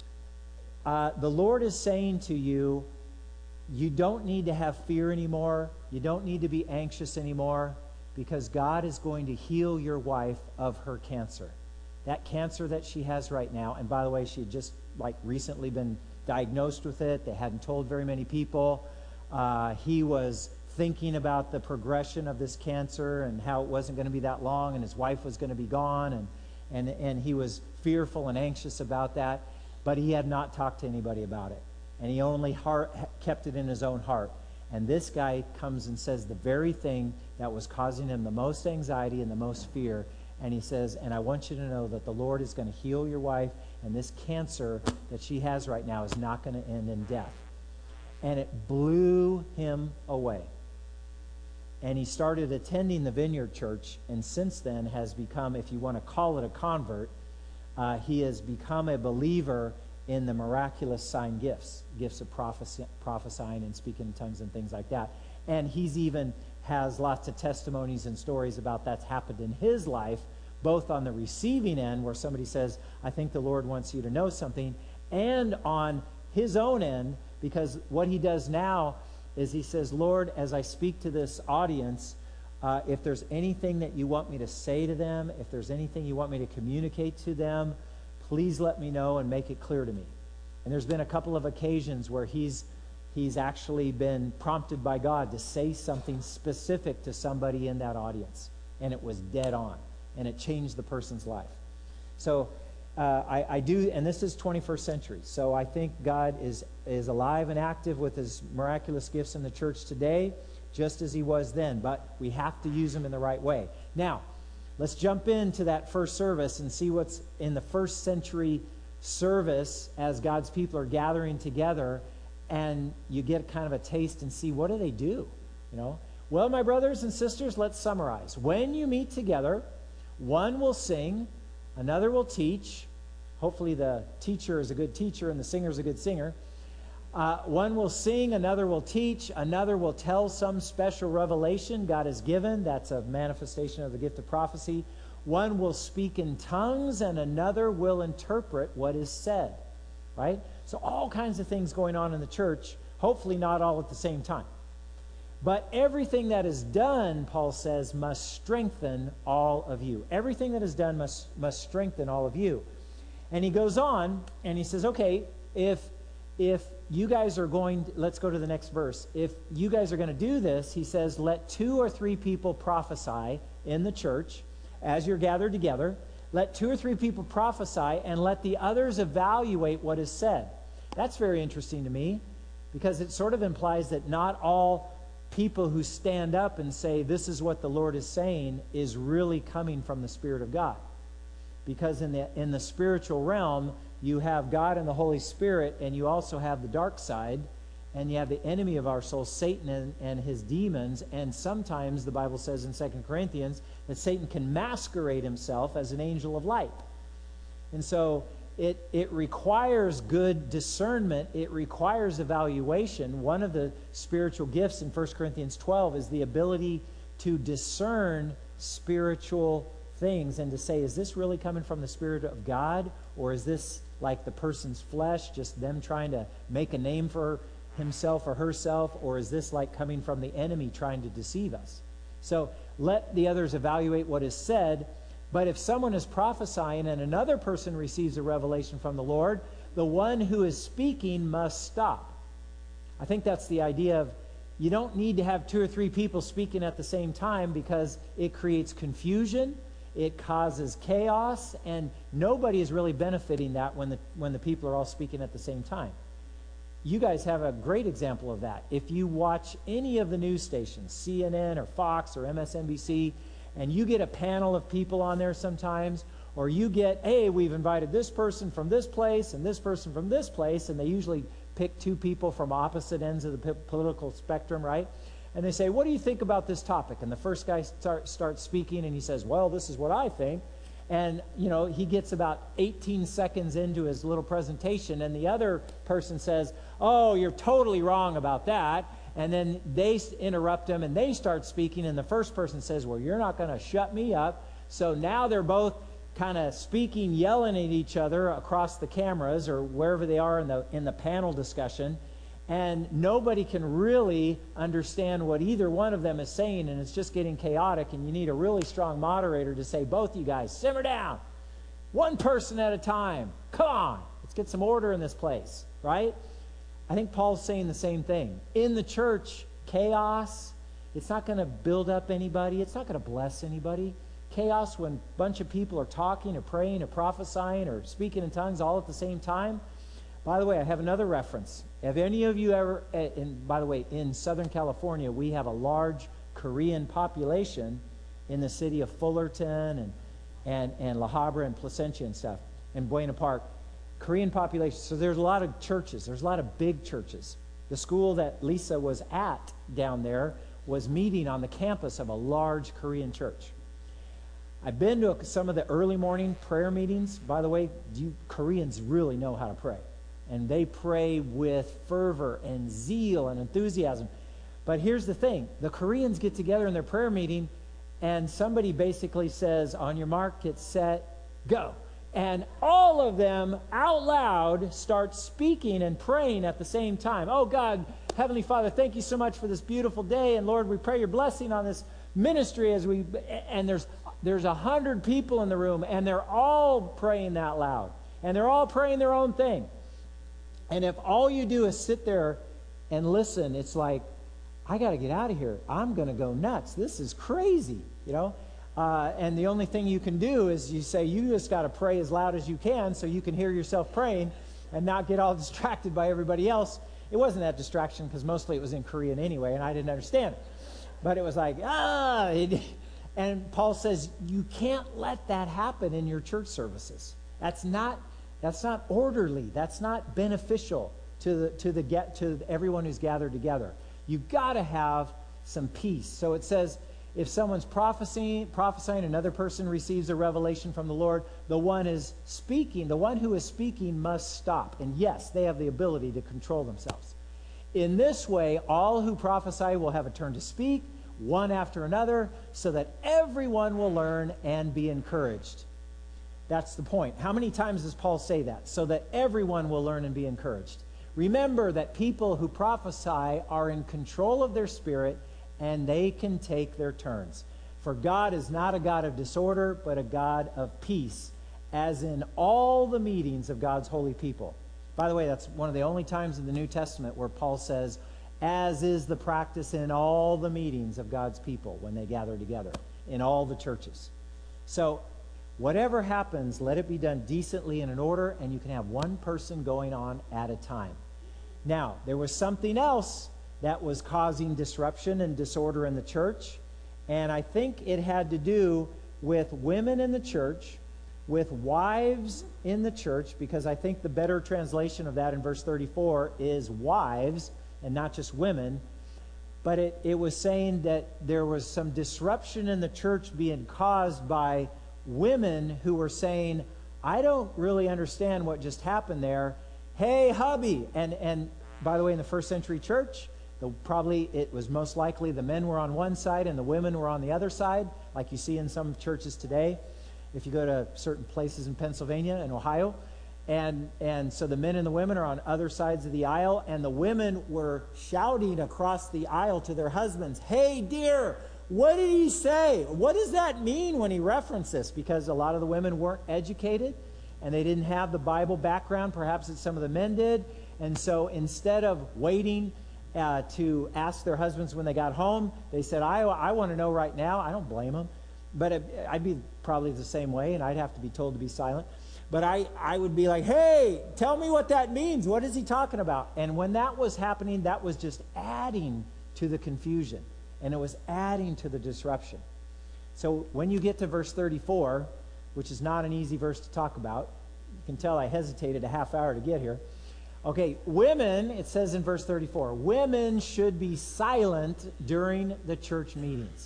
uh, the Lord is saying to you, you don't need to have fear anymore. You don't need to be anxious anymore, because God is going to heal your wife of her cancer. That cancer that she has right now, and by the way, she had just like recently been diagnosed with it. They hadn't told very many people. Uh, he was thinking about the progression of this cancer and how it wasn't going to be that long, and his wife was going to be gone, and, and, and he was fearful and anxious about that, but he had not talked to anybody about it, and he only heart, kept it in his own heart. And this guy comes and says the very thing that was causing him the most anxiety and the most fear. And he says, and I want you to know that the Lord is going to heal your wife, and this cancer that she has right now is not going to end in death. And it blew him away. And he started attending the Vineyard Church, and since then has become, if you want to call it a convert, uh, he has become a believer in the miraculous sign gifts, gifts of prophecy, prophesying and speaking in tongues and things like that. And he's even has lots of testimonies and stories about that's happened in his life, both on the receiving end, where somebody says, I think the Lord wants you to know something, and on his own end, because what he does now is he says, Lord, as I speak to this audience, uh, if there's anything that you want me to say to them, if there's anything you want me to communicate to them, please let me know and make it clear to me. And there's been a couple of occasions where he's he's actually been prompted by God to say something specific to somebody in that audience. And it was dead on. And it changed the person's life. So uh, I, I do, and this is twenty-first century. So I think God is, is alive and active with his miraculous gifts in the church today, just as he was then. But we have to use them in the right way. Now, let's jump into that first service and see what's in the first century service as God's people are gathering together, and you get kind of a taste and see, what do they do? You know, well, my brothers and sisters, let's summarize. When you meet together, one will sing, another will teach. Hopefully the teacher is a good teacher and the singer is a good singer. Uh, one will sing, another will teach, another will tell some special revelation God has given. That's a manifestation of the gift of prophecy. One will speak in tongues, and another will interpret what is said. Right? So all kinds of things going on in the church, hopefully not all at the same time. But everything that is done, Paul says, must strengthen all of you. Everything that is done must, must strengthen all of you. And he goes on, and he says, okay, if, if you guys are going, to, let's go to the next verse. If you guys are going to do this, he says, let two or three people prophesy in the church as you're gathered together. Let two or three people prophesy, and let the others evaluate what is said. That's very interesting to me, because it sort of implies that not all people who stand up and say, this is what the Lord is saying, is really coming from the Spirit of God. Because in the, in the spiritual realm, you have God and the Holy Spirit, and you also have the dark side, and you have the enemy of our soul, Satan and, and his demons. And sometimes the Bible says in Second Corinthians that Satan can masquerade himself as an angel of light. And so it, it requires good discernment. It requires evaluation. One of the spiritual gifts in First Corinthians twelve is the ability to discern spiritual things and to say, is this really coming from the Spirit of God? Or is this like the person's flesh, just them trying to make a name for himself or herself, or is this like coming from the enemy trying to deceive us? So let the others evaluate what is said. But if someone is prophesying and another person receives a revelation from the Lord, the one who is speaking must stop. I think that's the idea of, you don't need to have two or three people speaking at the same time, because it creates confusion, it causes chaos, and nobody is really benefiting that when the when the people are all speaking at the same time. You guys have a great example of that. If you watch any of the news stations, C N N or Fox or M S N B C, and you get a panel of people on there sometimes, or you get, hey, we've invited this person from this place and this person from this place, and they usually pick two people from opposite ends of the p- political spectrum, right? And they say, what do you think about this topic? And the first guy start, starts speaking, and he says, well, this is what I think. And, you know, he gets about eighteen seconds into his little presentation, and the other person says, oh, you're totally wrong about that. And then they interrupt him, and they start speaking, and the first person says, well, you're not going to shut me up. So now they're both kind of speaking, yelling at each other across the cameras or wherever they are in the in the panel discussion. And nobody can really understand what either one of them is saying, and it's just getting chaotic, and you need a really strong moderator to say, both you guys, simmer down. One person at a time. Come on. Let's get some order in this place, right? I think Paul's saying the same thing. In the church, chaos, it's not going to build up anybody. It's not going to bless anybody. Chaos, when a bunch of people are talking or praying or prophesying or speaking in tongues all at the same time. By the way, I have another reference. Have any of you ever, and by the way, in Southern California, we have a large Korean population in the city of Fullerton and, and, and La Habra and Placentia and stuff, and Buena Park. Korean population. So there's a lot of churches. There's a lot of big churches. The school that Lisa was at down there was meeting on the campus of a large Korean church. I've been to some of the early morning prayer meetings. By the way, you Koreans really know how to pray. And they pray with fervor and zeal and enthusiasm. But here's the thing. The Koreans get together in their prayer meeting, and somebody basically says, on your mark, get set, go. And all of them out loud start speaking and praying at the same time. Oh God, Heavenly Father, thank you so much for this beautiful day. And Lord, we pray your blessing on this ministry as we, and there's there's a hundred people in the room, and they're all praying that loud. And they're all praying their own thing. And if all you do is sit there and listen, it's like, I got to get out of here. I'm going to go nuts. This is crazy, you know. Uh, and the only thing you can do is you say, you just got to pray as loud as you can so you can hear yourself praying and not get all distracted by everybody else. It wasn't that distraction because mostly it was in Korean anyway, and I didn't understand it. But it was like, ah. It, and Paul says, you can't let that happen in your church services. That's not, that's not orderly. That's not beneficial to the, to the get to everyone who's gathered together. You've got to have some peace. So it says, if someone's prophesying, prophesying, another person receives a revelation from the Lord, the one is speaking, the one who is speaking must stop. And yes, they have the ability to control themselves. In this way, all who prophesy will have a turn to speak, one after another, so that everyone will learn and be encouraged. That's the point. How many times does Paul say that? So that everyone will learn and be encouraged. Remember that people who prophesy are in control of their spirit, and they can take their turns. For God is not a God of disorder, but a God of peace, as in all the meetings of God's holy people. By the way, that's one of the only times in the New Testament where Paul says, as is the practice in all the meetings of God's people when they gather together, in all the churches. So, whatever happens, let it be done decently and in order, and you can have one person going on at a time. Now, there was something else that was causing disruption and disorder in the church, and I think it had to do with women in the church, with wives in the church, because I think the better translation of that in verse thirty-four is wives and not just women. But it, it was saying that there was some disruption in the church being caused by women who were saying, I don't really understand what just happened there. Hey, hubby. And, and by the way, in the first century church, the, probably it was most likely the men were on one side and the women were on the other side, like you see in some churches today. If you go to certain places in Pennsylvania and Ohio. And, and so the men and the women are on other sides of the aisle, and the women were shouting across the aisle to their husbands, hey, dear, what did he say? What does that mean when he referenced this? Because a lot of the women weren't educated, and they didn't have the Bible background, perhaps that some of the men did. And so instead of waiting uh, to ask their husbands when they got home, they said, I, I want to know right now. I don't blame them. But it, I'd be probably the same way, and I'd have to be told to be silent. But I, I would be like, hey, tell me what that means. What is he talking about? And when that was happening, that was just adding to the confusion. And it was adding to the disruption. So when you get to verse thirty-four, which is not an easy verse to talk about, you can tell I hesitated a half hour to get here. Okay, women, it says in verse thirty-four, women should be silent during the church meetings.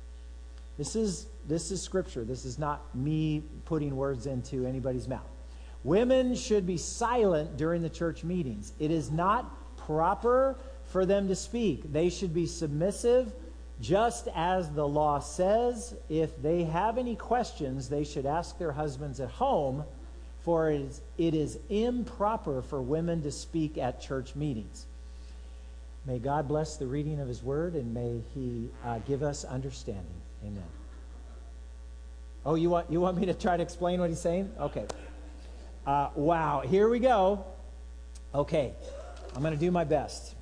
This is this is scripture. This is not me putting words into anybody's mouth. Women should be silent during the church meetings. It is not proper for them to speak. They should be submissive, just as the law says. If they have any questions, they should ask their husbands at home, for it is, it is improper for women to speak at church meetings. May God bless the reading of his word, and may he uh, give us understanding. Amen. Oh, you want you want me to try to explain what he's saying? Okay. Uh, wow, here we go. Okay, I'm going to do my best.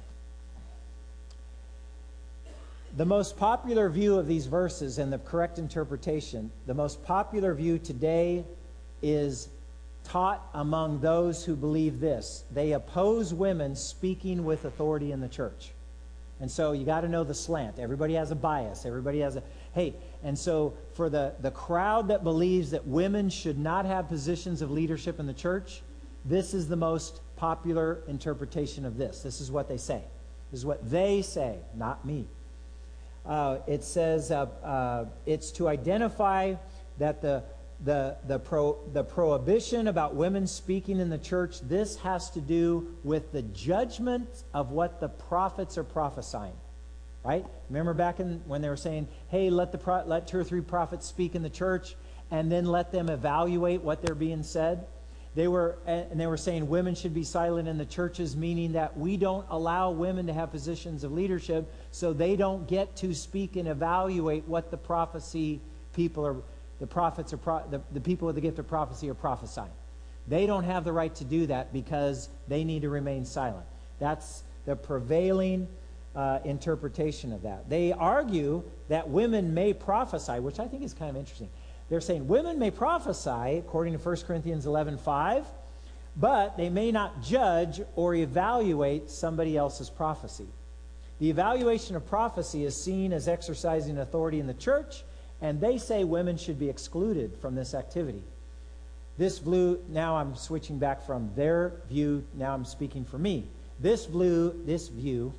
The most popular view of these verses and the correct interpretation, the most popular view today is taught among those who believe this. They oppose women speaking with authority in the church. And so you got to know the slant. Everybody has a bias. Everybody has a, hey, and so for the, the crowd that believes that women should not have positions of leadership in the church, this is the most popular interpretation of this. This is what they say. This is what they say, not me. Uh, it says uh, uh, it's to identify that the the the pro the prohibition about women speaking in the church, this has to do with the judgment of what the prophets are prophesying, right? Remember back in when they were saying, hey, let the pro let two or three prophets speak in the church, and then let them evaluate what they're being said. They were and they were saying women should be silent in the churches, meaning that we don't allow women to have positions of leadership, so they don't get to speak and evaluate what the prophecy people are. The prophets are pro the, the people with the gift of prophecy are prophesying. They don't have the right to do that because they need to remain silent. That's the prevailing uh, interpretation of that. They argue that women may prophesy, which I think is kind of interesting. They're saying women may prophesy, according to First Corinthians eleven five, but they may not judge or evaluate somebody else's prophecy. The evaluation of prophecy is seen as exercising authority in the church, and they say women should be excluded from this activity. This view, now I'm switching back from their view, now I'm speaking for me. This view, this view,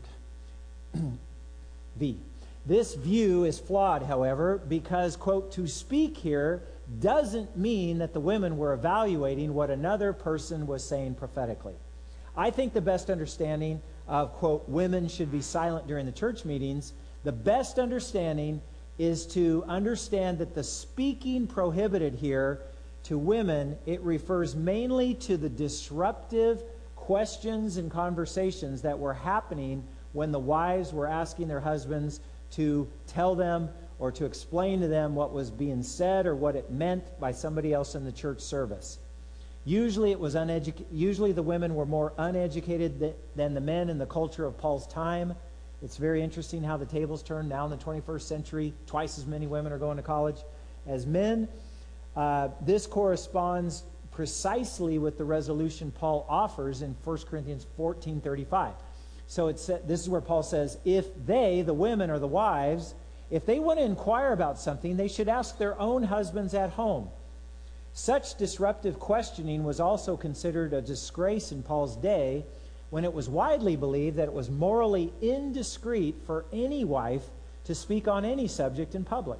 V. This view is flawed, however, because, quote, to speak here doesn't mean that the women were evaluating what another person was saying prophetically. I think the best understanding of, quote, women should be silent during the church meetings, the best understanding is to understand that the speaking prohibited here to women, it refers mainly to the disruptive questions and conversations that were happening when the wives were asking their husbands to tell them or to explain to them what was being said or what it meant by somebody else in the church service. Usually it was uneducated. Usually the women were more uneducated th- than the men in the culture of Paul's time. It's very interesting how the tables turn. Now in the twenty-first century, twice as many women are going to college as men. Uh, this corresponds precisely with the resolution Paul offers in First Corinthians fourteen thirty-five. So it's, this is where Paul says, if they, the women or the wives, if they want to inquire about something, they should ask their own husbands at home. Such disruptive questioning was also considered a disgrace in Paul's day, when it was widely believed that it was morally indiscreet for any wife to speak on any subject in public.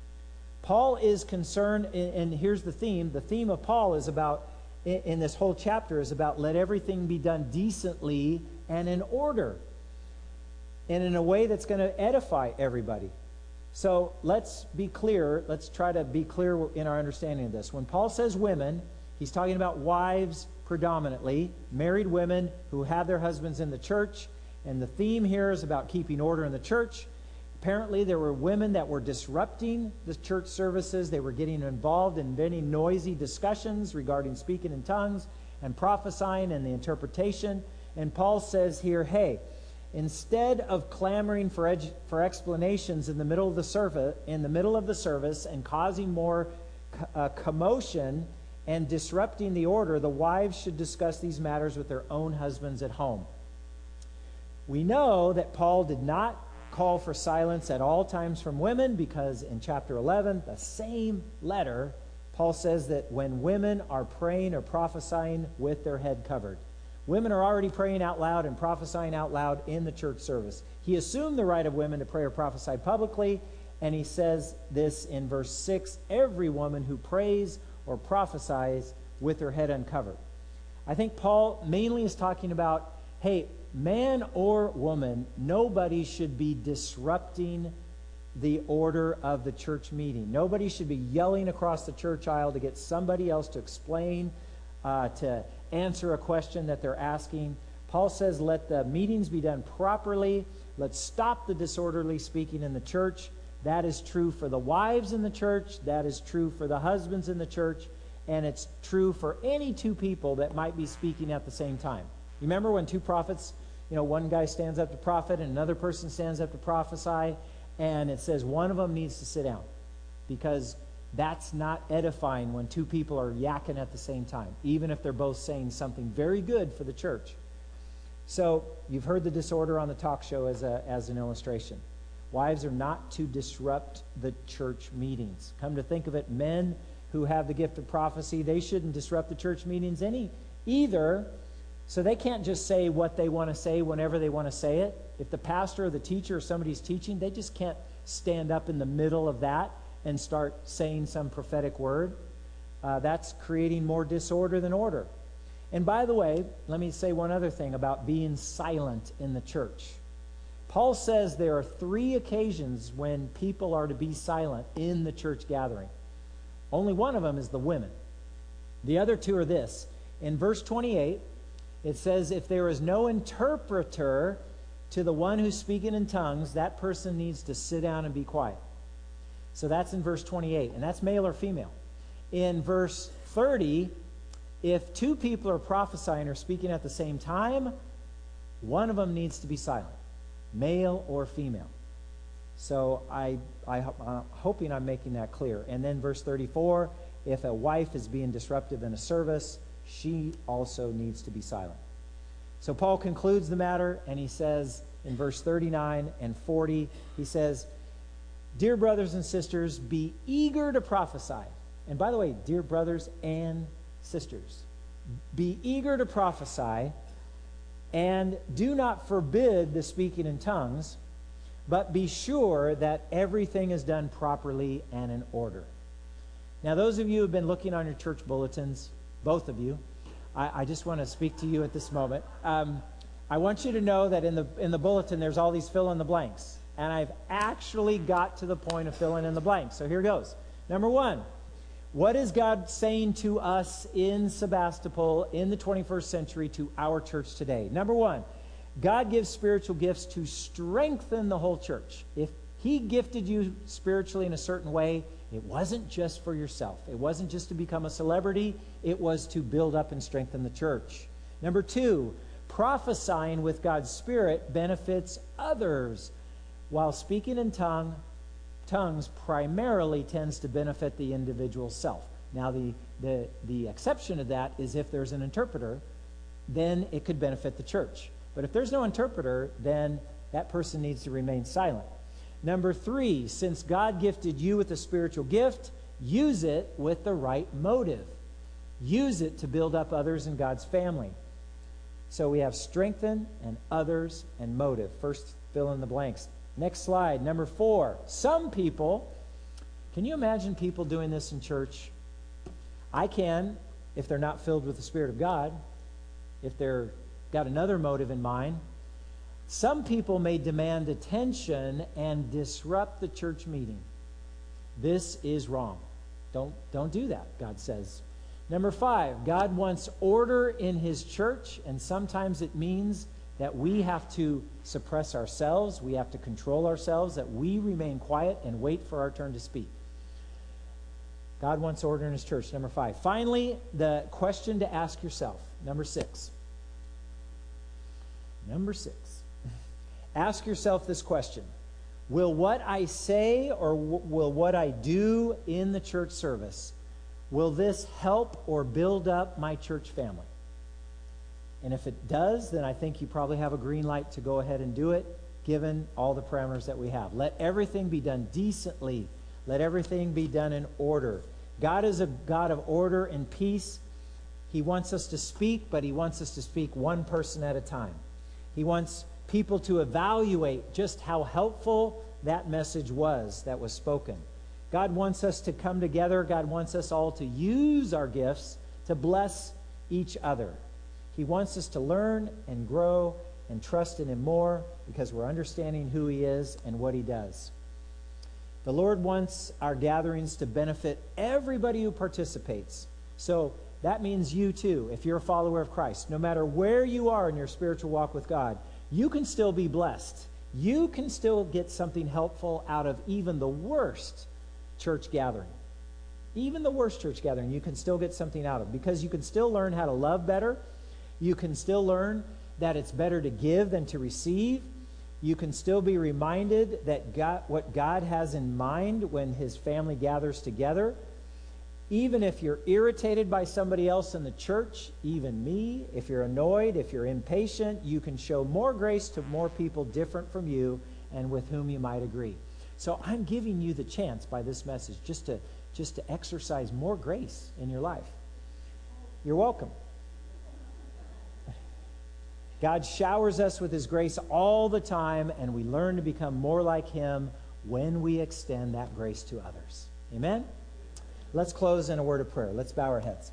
Paul is concerned, and here's the theme. The theme of Paul is about, in this whole chapter, is about let everything be done decently and in order, and in a way that's going to edify everybody. So let's be clear. Let's try to be clear in our understanding of this. When Paul says women, he's talking about wives predominantly, married women who have their husbands in the church, and the theme here is about keeping order in the church. Apparently there were women that were disrupting the church services. They were getting involved in many noisy discussions regarding speaking in tongues and prophesying and the interpretation. And Paul says here, hey, instead of clamoring for edu- for explanations in the middle of the service, in the middle of the service, and causing more co- uh, commotion and disrupting the order, the wives should discuss these matters with their own husbands at home. We know that Paul did not call for silence at all times from women, because in chapter eleven, the same letter, Paul says that when women are praying or prophesying with their head covered. Women are already praying out loud and prophesying out loud in the church service. He assumed the right of women to pray or prophesy publicly, and he says this in verse six, every woman who prays or prophesies with her head uncovered. I think Paul mainly is talking about, hey, man or woman, nobody should be disrupting the order of the church meeting. Nobody should be yelling across the church aisle to get somebody else to explain, uh, to answer a question that they're asking. Paul says, let the meetings be done properly. Let's stop the disorderly speaking in the church. That is true for the wives in the church. That is true for the husbands in the church. And it's true for any two people that might be speaking at the same time. You remember when two prophets, you know, one guy stands up to prophet and another person stands up to prophesy, and it says one of them needs to sit down, because that's not edifying when two people are yakking at the same time, even if they're both saying something very good for the church. So you've heard the disorder on the talk show as a as an illustration. Wives are not to disrupt the church meetings. Come to think of it, men who have the gift of prophecy, they shouldn't disrupt the church meetings any either. So they can't just say what they want to say whenever they want to say it. If the pastor or the teacher or somebody's teaching, they just can't stand up in the middle of that and start saying some prophetic word. Uh, that's creating more disorder than order. And by the way, let me say one other thing about being silent in the church. Paul says there are three occasions when people are to be silent in the church gathering. Only one of them is the women. The other two are this. In verse twenty-eight, it says, if there is no interpreter to the one who's speaking in tongues, that person needs to sit down and be quiet. So that's in verse twenty-eight, and that's male or female. In verse thirty, if two people are prophesying or speaking at the same time, one of them needs to be silent, male or female. So I, I, I'm hoping I'm making that clear. And then verse thirty-four, if a wife is being disruptive in a service, she also needs to be silent. So Paul concludes the matter, and he says in verse thirty-nine and forty, he says, dear brothers and sisters, be eager to prophesy. And by the way, dear brothers and sisters, be eager to prophesy, and do not forbid the speaking in tongues, but be sure that everything is done properly and in order. Now, those of you who have been looking on your church bulletins, both of you, I, I just want to speak to you at this moment. Um, I want you to know that in the in the bulletin, there's all these fill in the blanks. And I've actually got to the point of filling in the blanks. So here goes. Number one, what is God saying to us in Sebastopol in the twenty-first century to our church today? Number one, God gives spiritual gifts to strengthen the whole church. If He gifted you spiritually in a certain way, it wasn't just for yourself. It wasn't just to become a celebrity. It was to build up and strengthen the church. Number two, prophesying with God's Spirit benefits others, while speaking in tongue, tongues primarily tends to benefit the individual self. Now, the, the, the exception to that is if there's an interpreter, then it could benefit the church. But if there's no interpreter, then that person needs to remain silent. Number three, since God gifted you with a spiritual gift, use it with the right motive. Use it to build up others in God's family. So we have strengthen and others and motive. First, fill in the blanks. Next slide, number four. Some people, can you imagine people doing this in church? I can, if they're not filled with the Spirit of God, if they're got another motive in mind. Some people may demand attention and disrupt the church meeting. This is wrong. Don't, don't do that, God says. Number five, God wants order in His church, and sometimes it means that we have to suppress ourselves, we have to control ourselves, that we remain quiet and wait for our turn to speak. God wants order in His church. Number five. Finally, the question to ask yourself. Number six. Number six. Ask yourself this question. Will what I say or w- will what I do in the church service, will this help or build up my church family? And if it does, then I think you probably have a green light to go ahead and do it, given all the parameters that we have. Let everything be done decently. Let everything be done in order. God is a God of order and peace. He wants us to speak, but He wants us to speak one person at a time. He wants people to evaluate just how helpful that message was that was spoken. God wants us to come together. God wants us all to use our gifts to bless each other. He wants us to learn and grow and trust in Him more because we're understanding who He is and what He does. The Lord wants our gatherings to benefit everybody who participates. So that means you too, if you're a follower of Christ. No matter where you are in your spiritual walk with God, you can still be blessed. You can still get something helpful out of even the worst church gathering. Even the worst church gathering, you can still get something out of, because you can still learn how to love better. You can still learn that it's better to give than to receive. You can still be reminded that God, what God has in mind when His family gathers together. Even if you're irritated by somebody else in the church, even me, if you're annoyed, if you're impatient, you can show more grace to more people different from you and with whom you might agree. So I'm giving you the chance by this message just to, just to exercise more grace in your life. You're welcome. God showers us with His grace all the time, and we learn to become more like Him when we extend that grace to others. Amen? Let's close in a word of prayer. Let's bow our heads.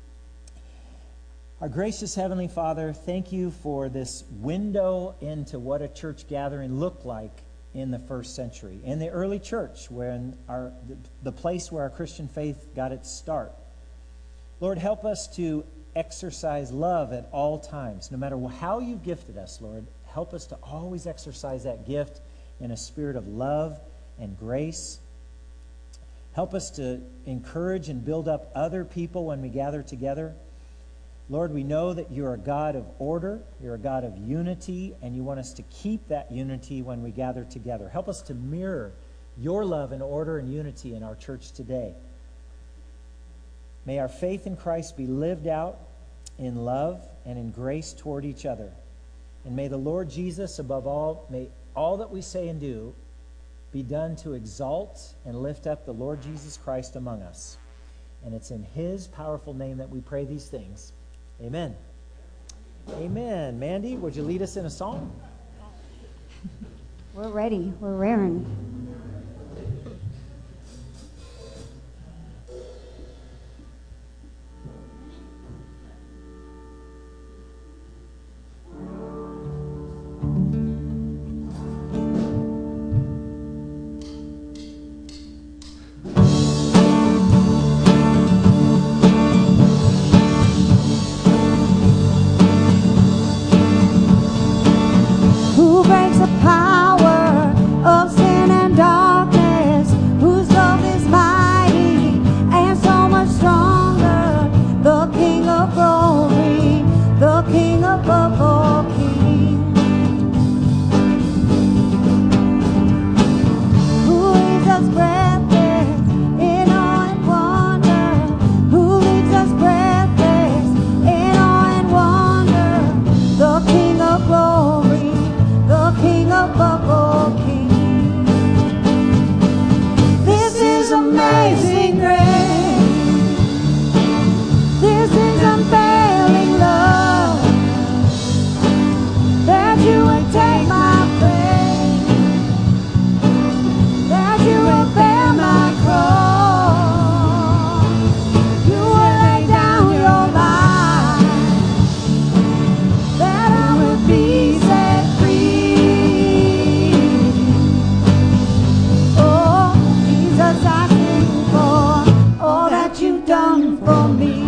Our gracious Heavenly Father, thank You for this window into what a church gathering looked like in the first century, in the early church, when our the place where our Christian faith got its start. Lord, help us to exercise love at all times. No matter how You've gifted us, Lord, help us to always exercise that gift in a spirit of love and grace. Help us to encourage and build up other people when we gather together. Lord, we know that you're a God of order, you're a God of unity, and you want us to keep that unity when we gather together. Help us to mirror your love and order and unity in our church today. May our faith in Christ be lived out in love and in grace toward each other. And may the Lord Jesus, above all, may all that we say and do be done to exalt and lift up the Lord Jesus Christ among us. And it's in his powerful name that we pray these things. Amen. Amen. Mandy, would you lead us in a song? We're ready. We're raring. Who breaks the power of sin and darkness? Whose love is mighty and so much stronger? The King of glory, the King above all kings. Who leaves us breathless in awe and wonder? Who leaves us breathless in awe and wonder? The King of glory, the King above all kings. This is amazing grace. This is unfailing love, that you would take my place, that you would bear my cross, you would lay down your life, that I would be set free. Oh, Jesus, I sing for all that you've done for me.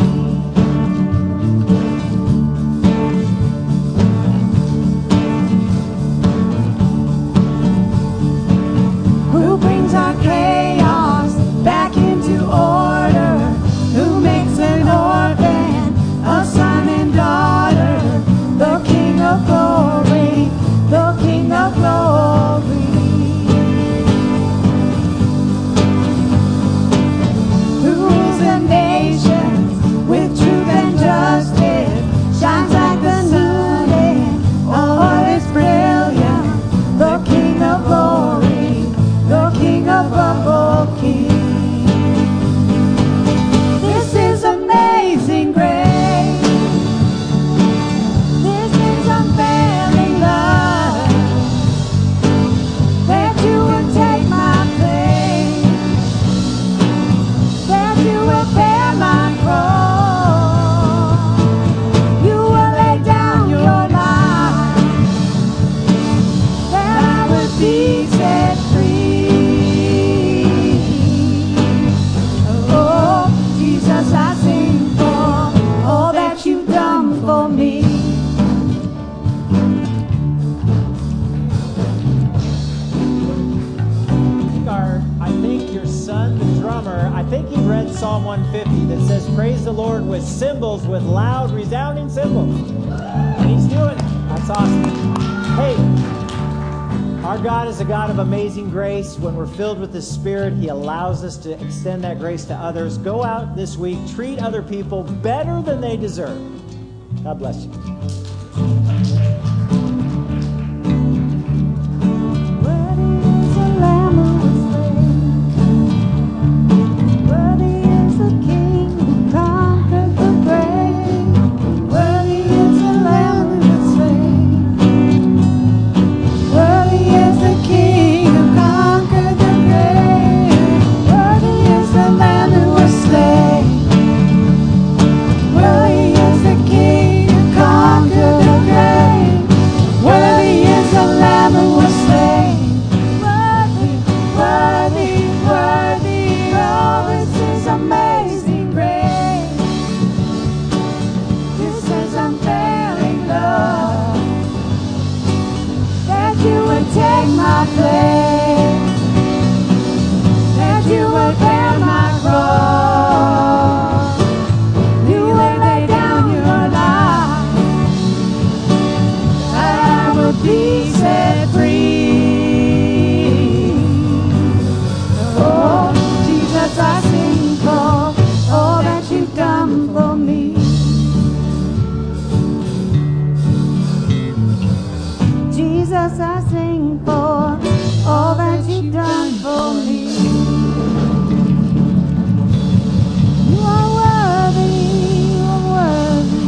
Who brings our chaos back into order? Who makes an orphan a son and daughter? The King of glory, the King of glory. Who rules the nations with truth and justice, shines like the noonday, all is brilliant. The King of glory, the King above all kings. This is amazing grace. This is unfailing love, that you would take my place, that you will bear my cross, you will lay down your life, that I would be set free. Oh, Jesus, I sing for all that you've done for me. Our, I think your son, the drummer, I think he read Psalm one fifty that says, praise the Lord with cymbals, with loud, resounding cymbals. And he's doing it. That's awesome. Hey, our God is a God of amazing grace. When we're filled with the Spirit, he allows us to extend that grace to others. Go out this week, treat other people better than they deserve. God bless you. Worthy is the Lamb who was slain. Worthy is the King who conquered the grave. Worthy is the Lamb who was slain. Worthy is the King who conquered the grave. Worthy is the Lamb who was slain. Worthy is the King who conquered the grave. Worthy is the Lamb who was slain. Worthy, worthy, worthy. Oh, this is amazing grace. This is unfailing love, that you would take my place, that you would bear my cross, you would lay down your life. else I sing for all that you've done for me. You are worthy, you are worthy.